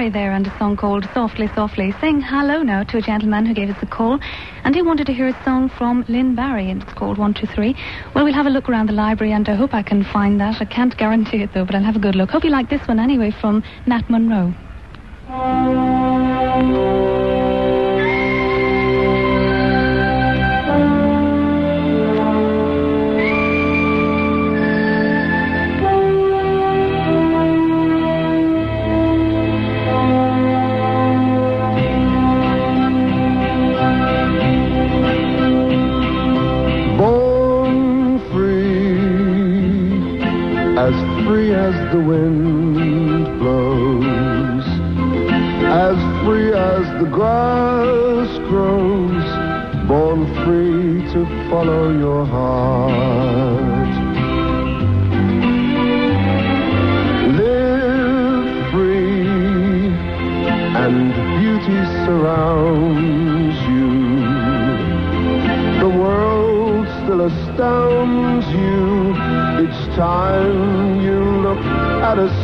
S6: Barry there and a song called Softly, Softly. Saying hello now to a gentleman who gave us a call, and he wanted to hear a song from Lynn Barry, and it's called 123. Well, we'll have a look around the library, and I hope I can find that. I can't guarantee it, though, but I'll have a good look. Hope you like this one anyway, from Nat Monroe.
S15: Free as the wind blows, as free as the grass grows, born free to follow your heart. Live free, and beauty surrounds you. The world still astounds you each time you look at a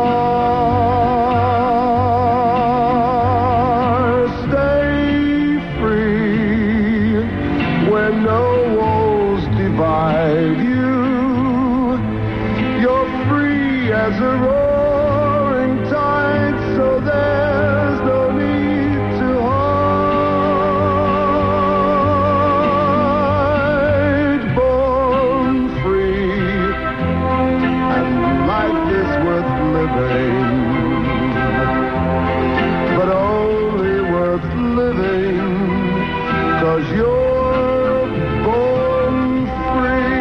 S15: star. Stay free where no walls divide you. You're free as a roaring tide, so there's no need to hide. Born free, and life is worth living, but only worth living 'cause you're born free.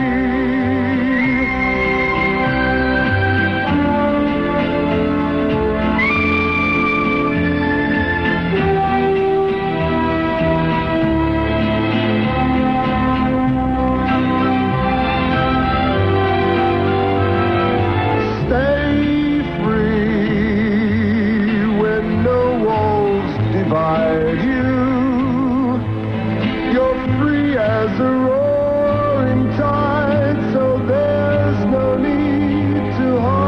S15: Stay free when no walls divide you. You're free as a roaring tide, so there's no need to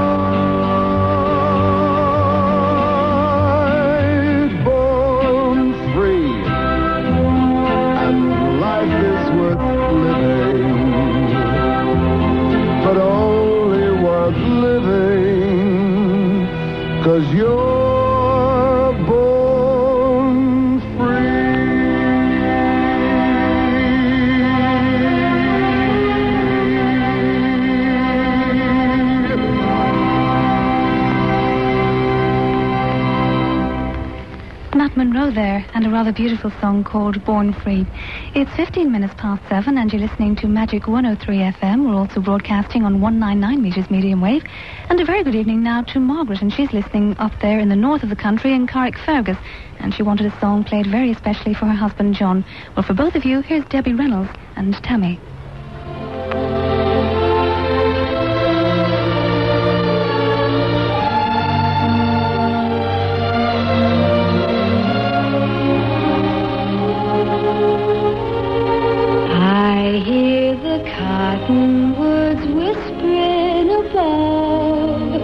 S15: hide. Born free, and life is worth living, but only worth living 'cause you're born
S6: Nat Monroe there, and a rather beautiful song called Born Free. It's 15 minutes past 7, and you're listening to Magic 103 FM. We're also broadcasting on 199 meters medium wave. And a very good evening now to Margaret, and she's listening up there in the north of the country in Carrickfergus, and she wanted a song played very especially for her husband John. Well, for both of you, here's Debbie Reynolds and Tammy.
S10: I hear the cottonwoods whispering above.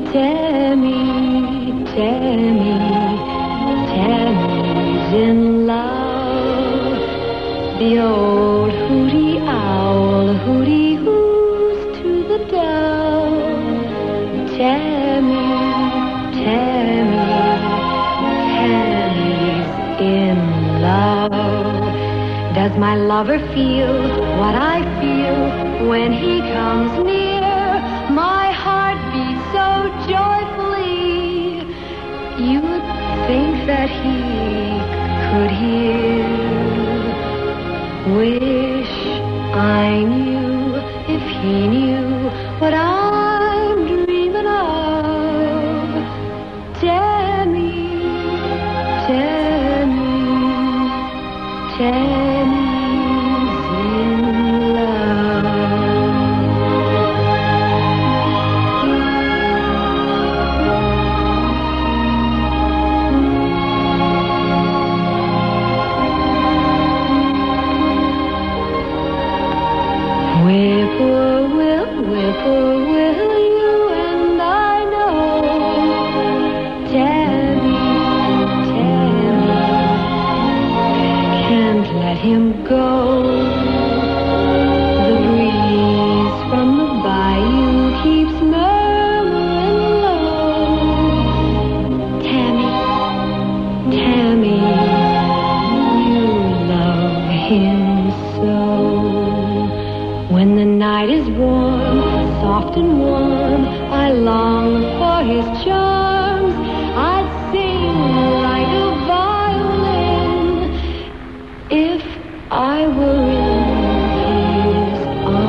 S10: Tammy, Tammy, Tammy's in love. The old hooty owl hooty hoos to the dove. Tammy, Tammy, Tammy's in love. Does my lover feel what I feel when he comes near? My heart beats so joyfully, you would think that he could hear. Wish I knew if he knew what I'm dreaming of. Tammy, Tammy, Tammy's in Whippoorwill, whippoorwill, When the night is warm, soft and warm, I long for his charms. I'd sing like a violin if I were in his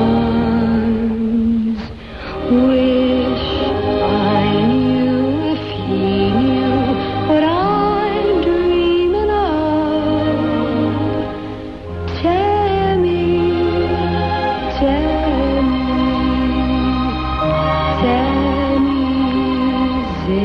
S10: arms. Wish I knew if he knew what I'm dreaming of. Tammy, Tammy's in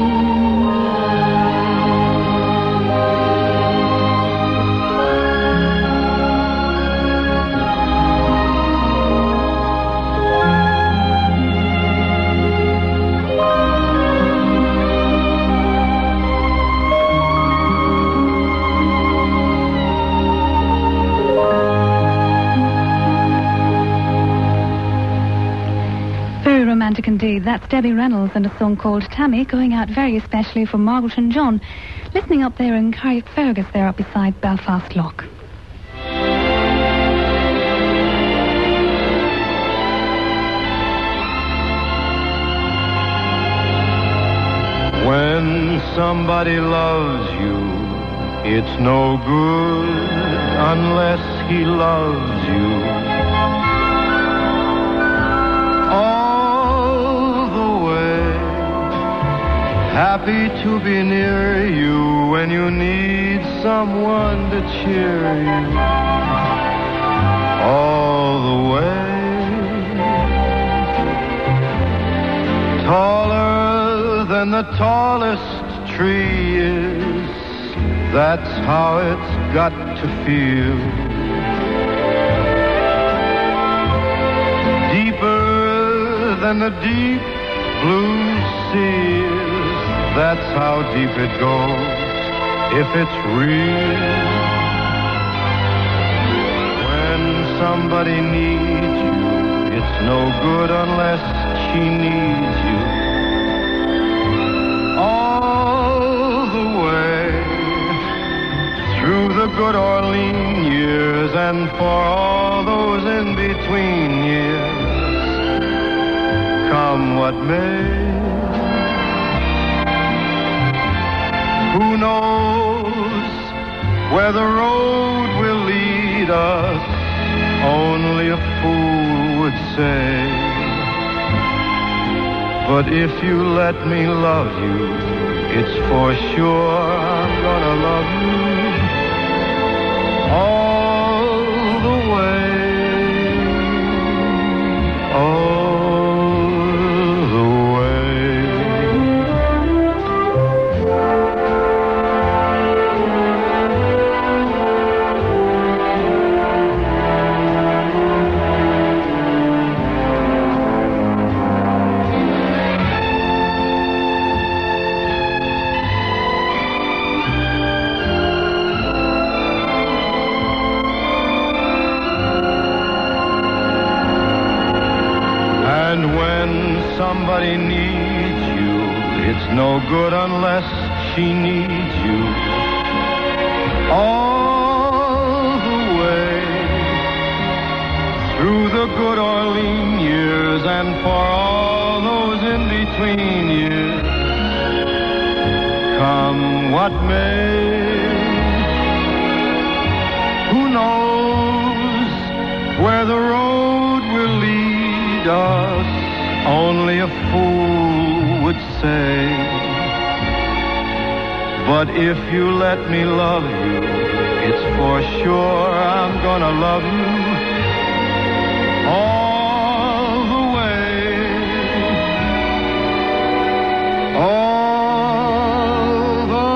S6: Very romantic indeed. That's Debbie Reynolds and a song called Tammy, going out very especially for Margaret and John, listening up there in Carrickfergus there up beside Belfast Lough.
S3: When somebody loves you, it's no good unless he loves you. All the way, happy to be near you when you need someone to cheer you. All the way, taller than the tallest tree is, that's how it's got to feel. Deeper than the deep blue sea is, that's how deep it goes if it's real. When somebody needs you, it's no good unless she needs you. All the way through the good or lean years, and for all those in between years, come what may. Who knows where the road will lead us? Only a fool would say. But if you let me love you, it's for sure I'm gonna love you all the way, all the way. And when somebody needs you, it's no good unless she needs you. All the way through the good or lean years, and for all those in between years, come what may. Who knows where the road will lead us? Only a fool would say. But if you let me love you, it's for sure I'm gonna love you all the way, all the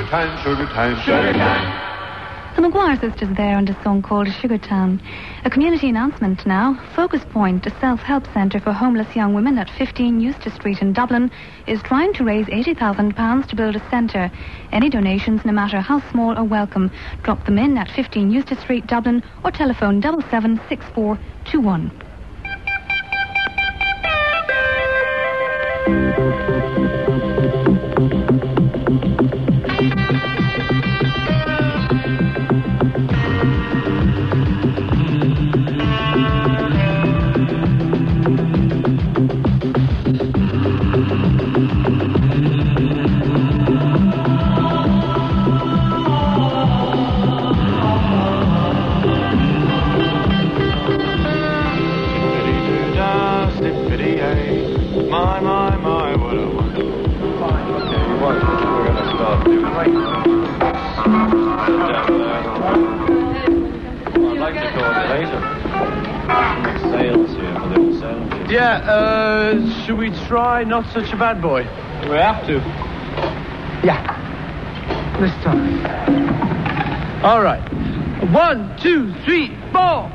S3: time, sugar time, sugar time.
S6: The Maguire sisters there and a song called Sugar Town. A community announcement now. Focus Point, a self-help centre for homeless young women at 15 Eustace Street in Dublin, is trying to raise £80,000 to build a centre. Any donations, no matter how small, are welcome. Drop them in at 15 Eustace Street, Dublin, or telephone 776421.
S16: Should we try Not Such a Bad Boy?
S8: We have to.
S16: Yeah. This time. All right. 1, 2, 3, 4.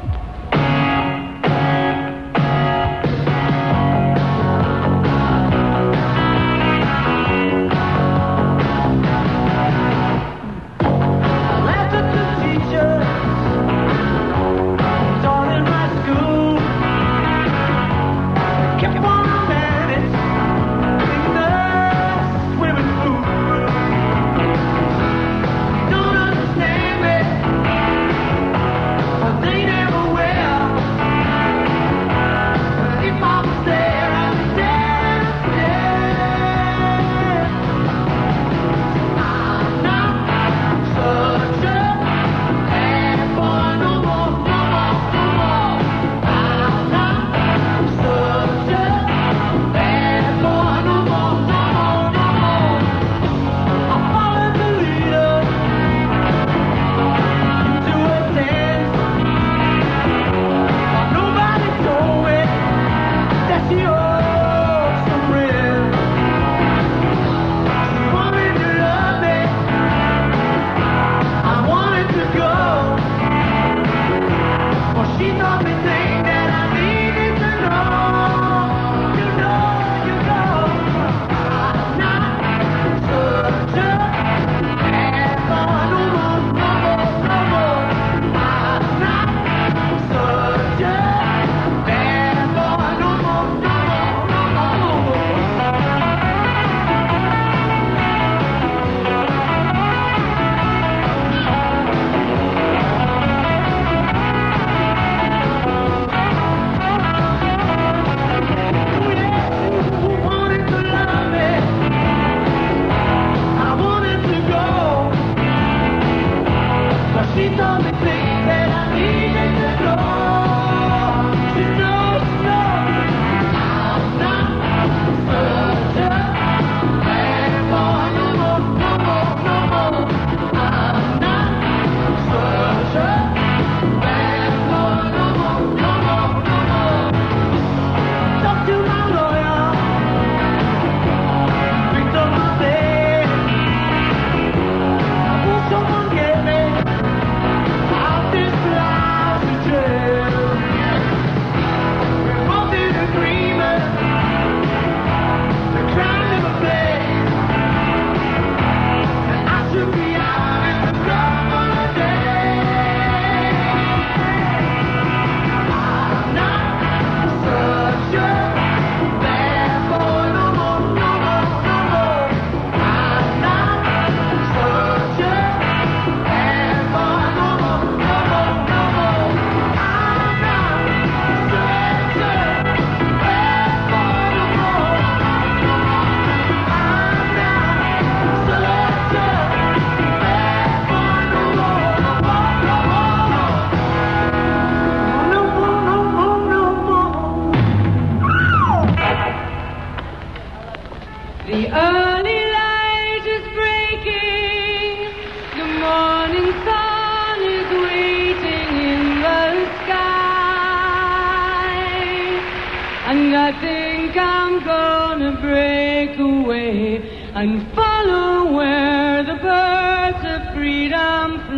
S13: And I think I'm gonna break away and follow where the birds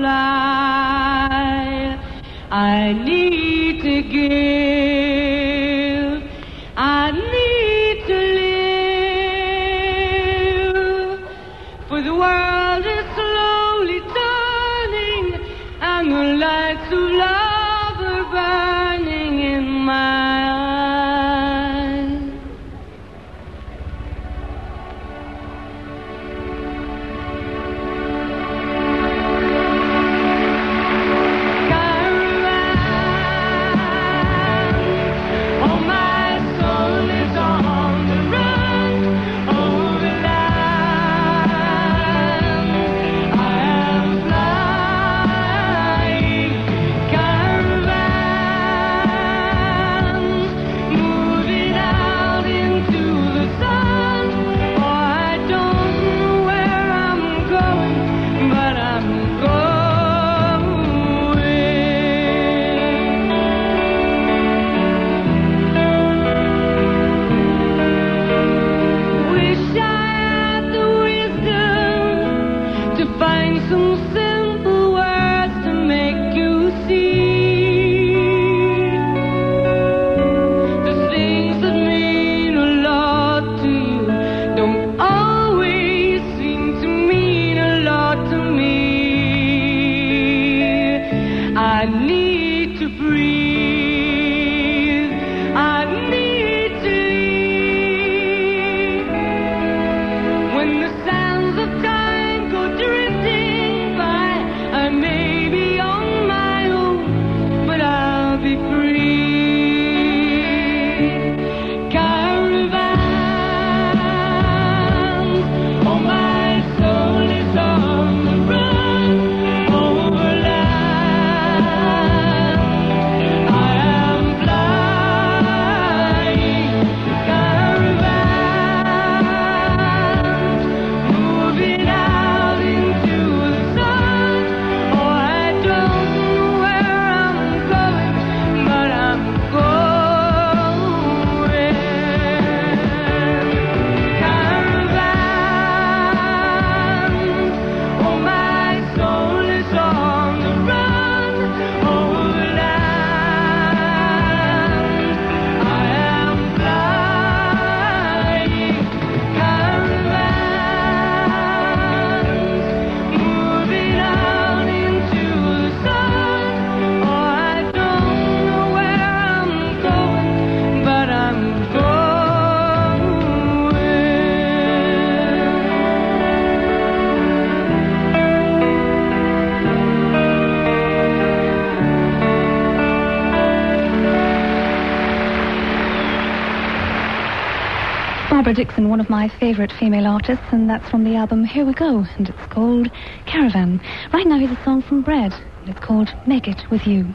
S13: fly. I need to give. I need to live. For the world is slowly turning, and the lights of love are burning in my eyes. Oh, my soul is on the run over land. I am flying caravans, moving out into the sun. Oh, I don't know where I'm going, but I'm going. Wish I had the wisdom to find some simple words to make you see the things that mean a lot to you don't always seem to mean a lot to me. I need to breathe. I need to leave. When the sands of time go drifting by, I may be on my own, but I'll be free. Caravans, oh, my soul is on the run over land. I am flying caravans, moving out into the sun. Oh, I don't know where I'm going, but I'm going. Caravans, oh, my soul is on the run over land. I am flying caravans, moving out into the sun. Oh, I don't know where I'm going, but I'm going.
S6: Barbara Dixon, one of my favourite female artists, and that's from the album Here We Go, and it's called Caravan. Right now here's a song from Bread, and it's called Make It With You.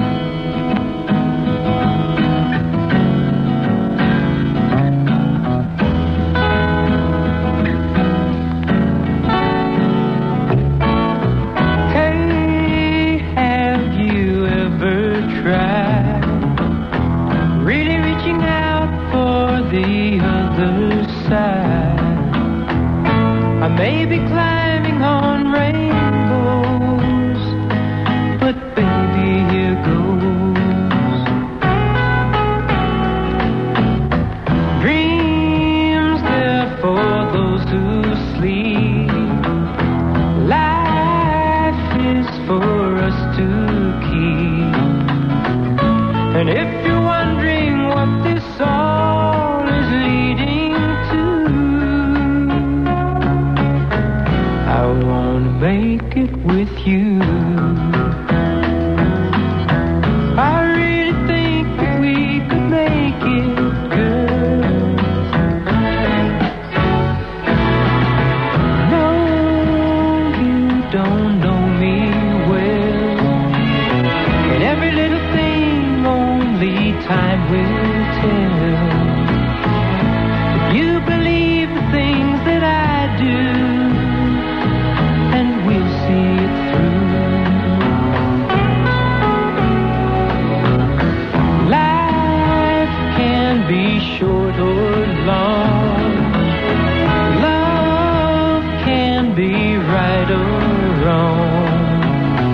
S13: Hey, have you ever tried really reaching out for the other side? I may be climbing on rainbows, but baby, here goes. Dreams there for those who sleep. Life is for us to keep. And if you're wondering what this all is leading to, I wanna make it with you. I really think that we could make it, girl. No, you don't know me well, and every little thing only time will tell. If you believe the things that I do, and we'll see it through. Life can be short or long. Love can be right or wrong.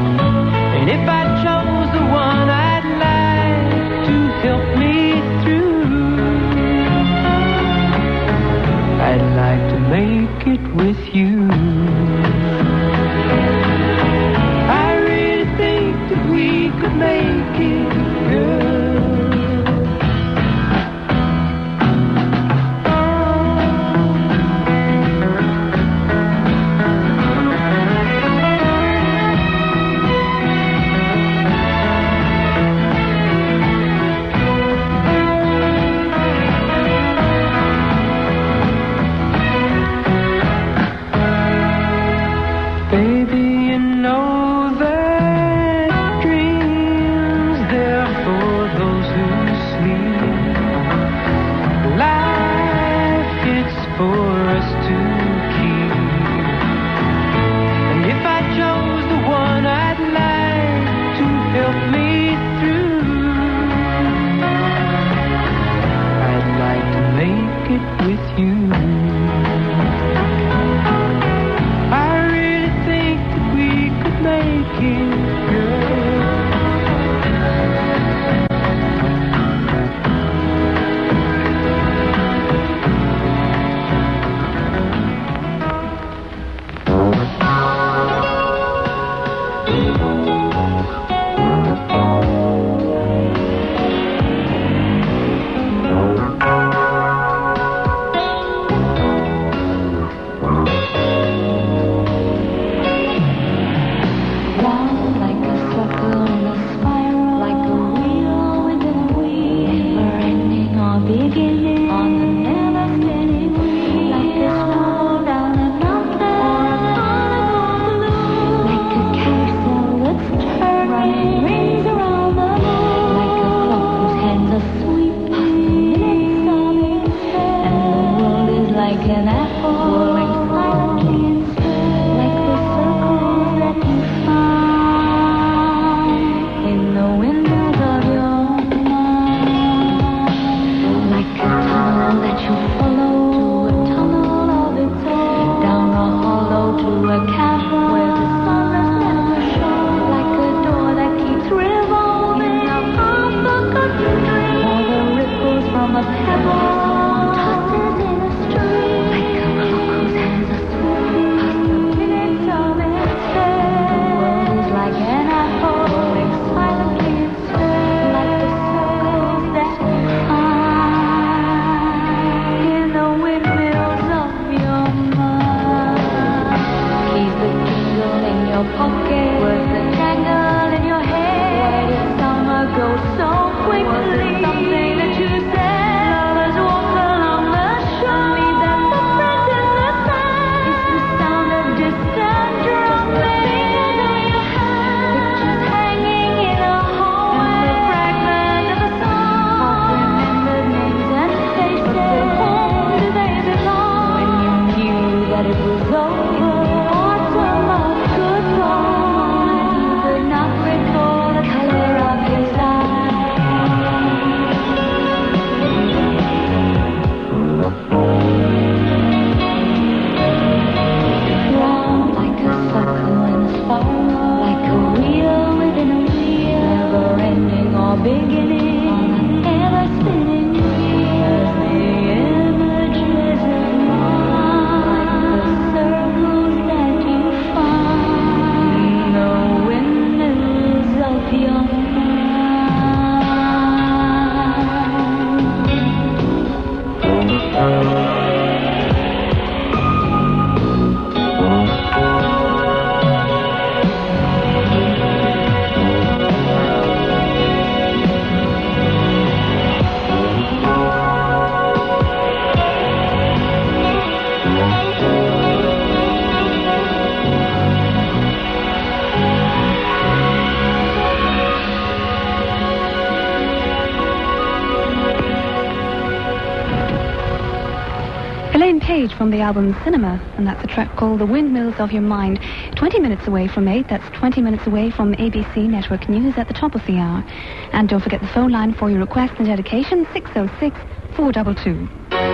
S6: From the album Cinema, and that's a track called The Windmills of Your Mind. 20 minutes away from 8, that's 20 minutes away from ABC Network News at the top of the hour. And don't forget the phone line for your request and dedication, 606-422.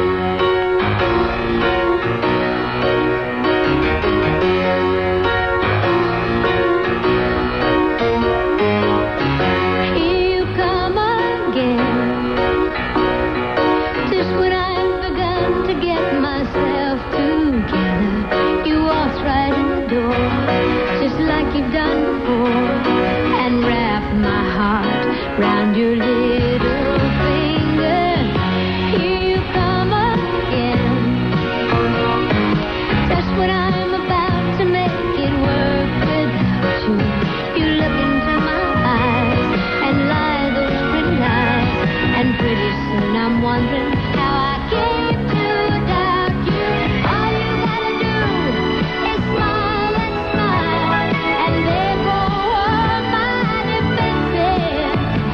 S10: Round your little finger, here you come again. Just when I'm about to make it work without you, you look into my eyes and lie those pretty lies. And pretty soon I'm wondering how I came to doubt you. All you gotta do is smile and smile, and there go all my defenses.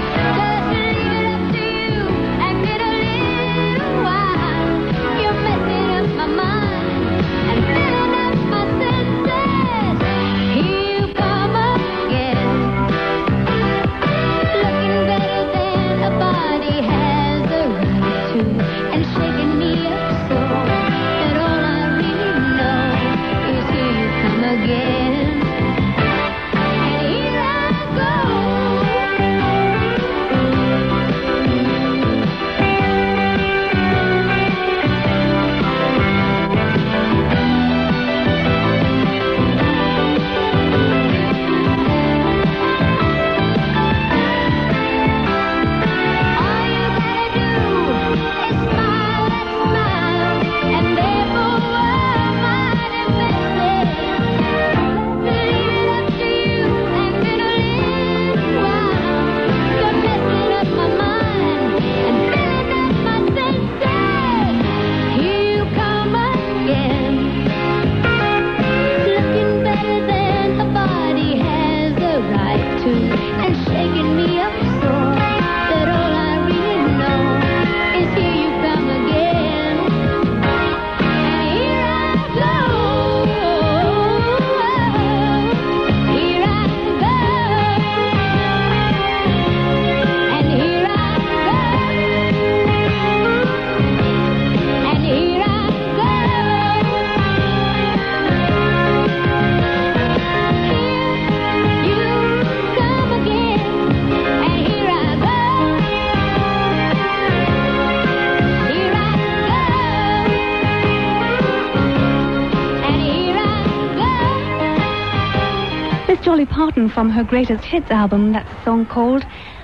S6: Dolly Parton from her greatest hits album. That's a song called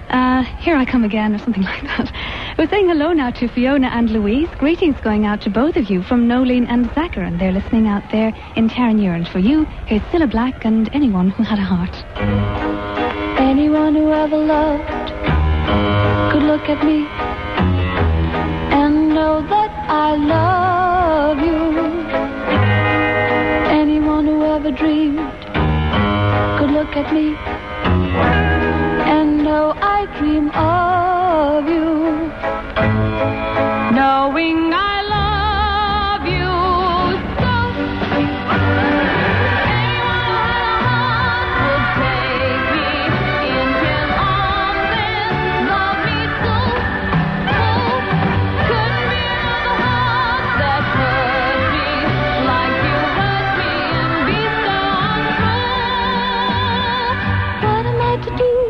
S6: Here I Come Again, or something like that. We're saying hello now to Fiona and Louise. Greetings going out to both of you from Nolene and Zachar, and they're listening out there in Terranure. And for you, here's Cilla Black and Anyone Who Had a Heart.
S17: Anyone who ever loved could look at me and know that I love you. Anyone who ever dreamed could look at me and know I dream of you. Knowing I love you so. Anyone would take me in his arms and love me so. Couldn't be another heart that hurt me like you hurt me and be so untrue. What am I to do?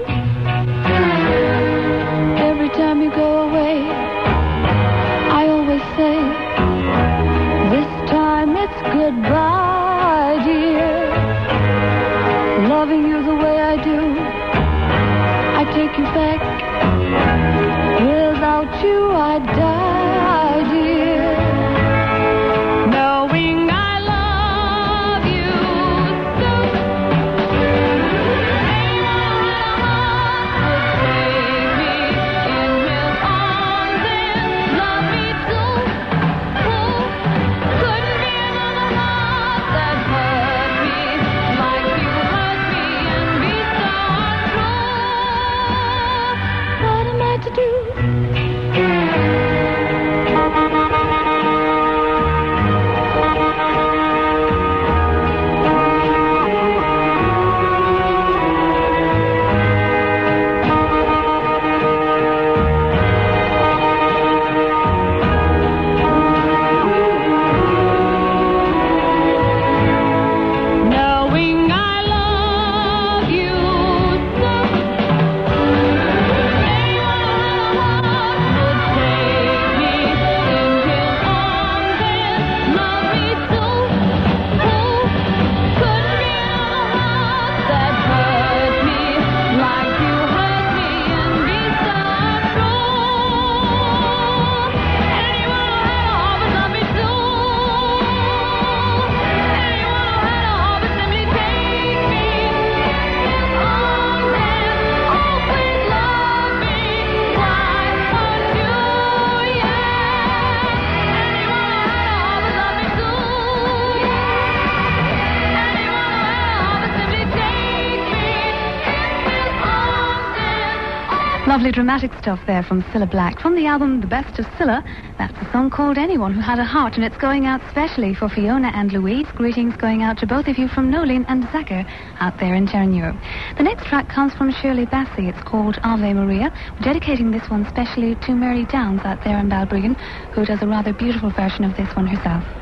S17: Knowing I love you so, anyone would take me in his arms and love me so. Who could feel that hurt me like you hurt me and be so true? Anyone who had a heart would love me so. Anyone who had a heart would simply take me in his arms and always love me. Why would you? Anyone who had a heart would love me so. Anyone who had a heart would simply take me in his arms and
S6: Lovely dramatic stuff there from Cilla Black. From the album The Best of Cilla, that's a song called Anyone Who Had a Heart, and it's going out specially for Fiona and Louise. Greetings going out to both of you from Nolene and Zachar out there in Terranure. The next track comes from Shirley Bassey. It's called Ave Maria. We're dedicating this one specially to Mary Downs out there in Balbriggan, who does a rather beautiful version of this one herself.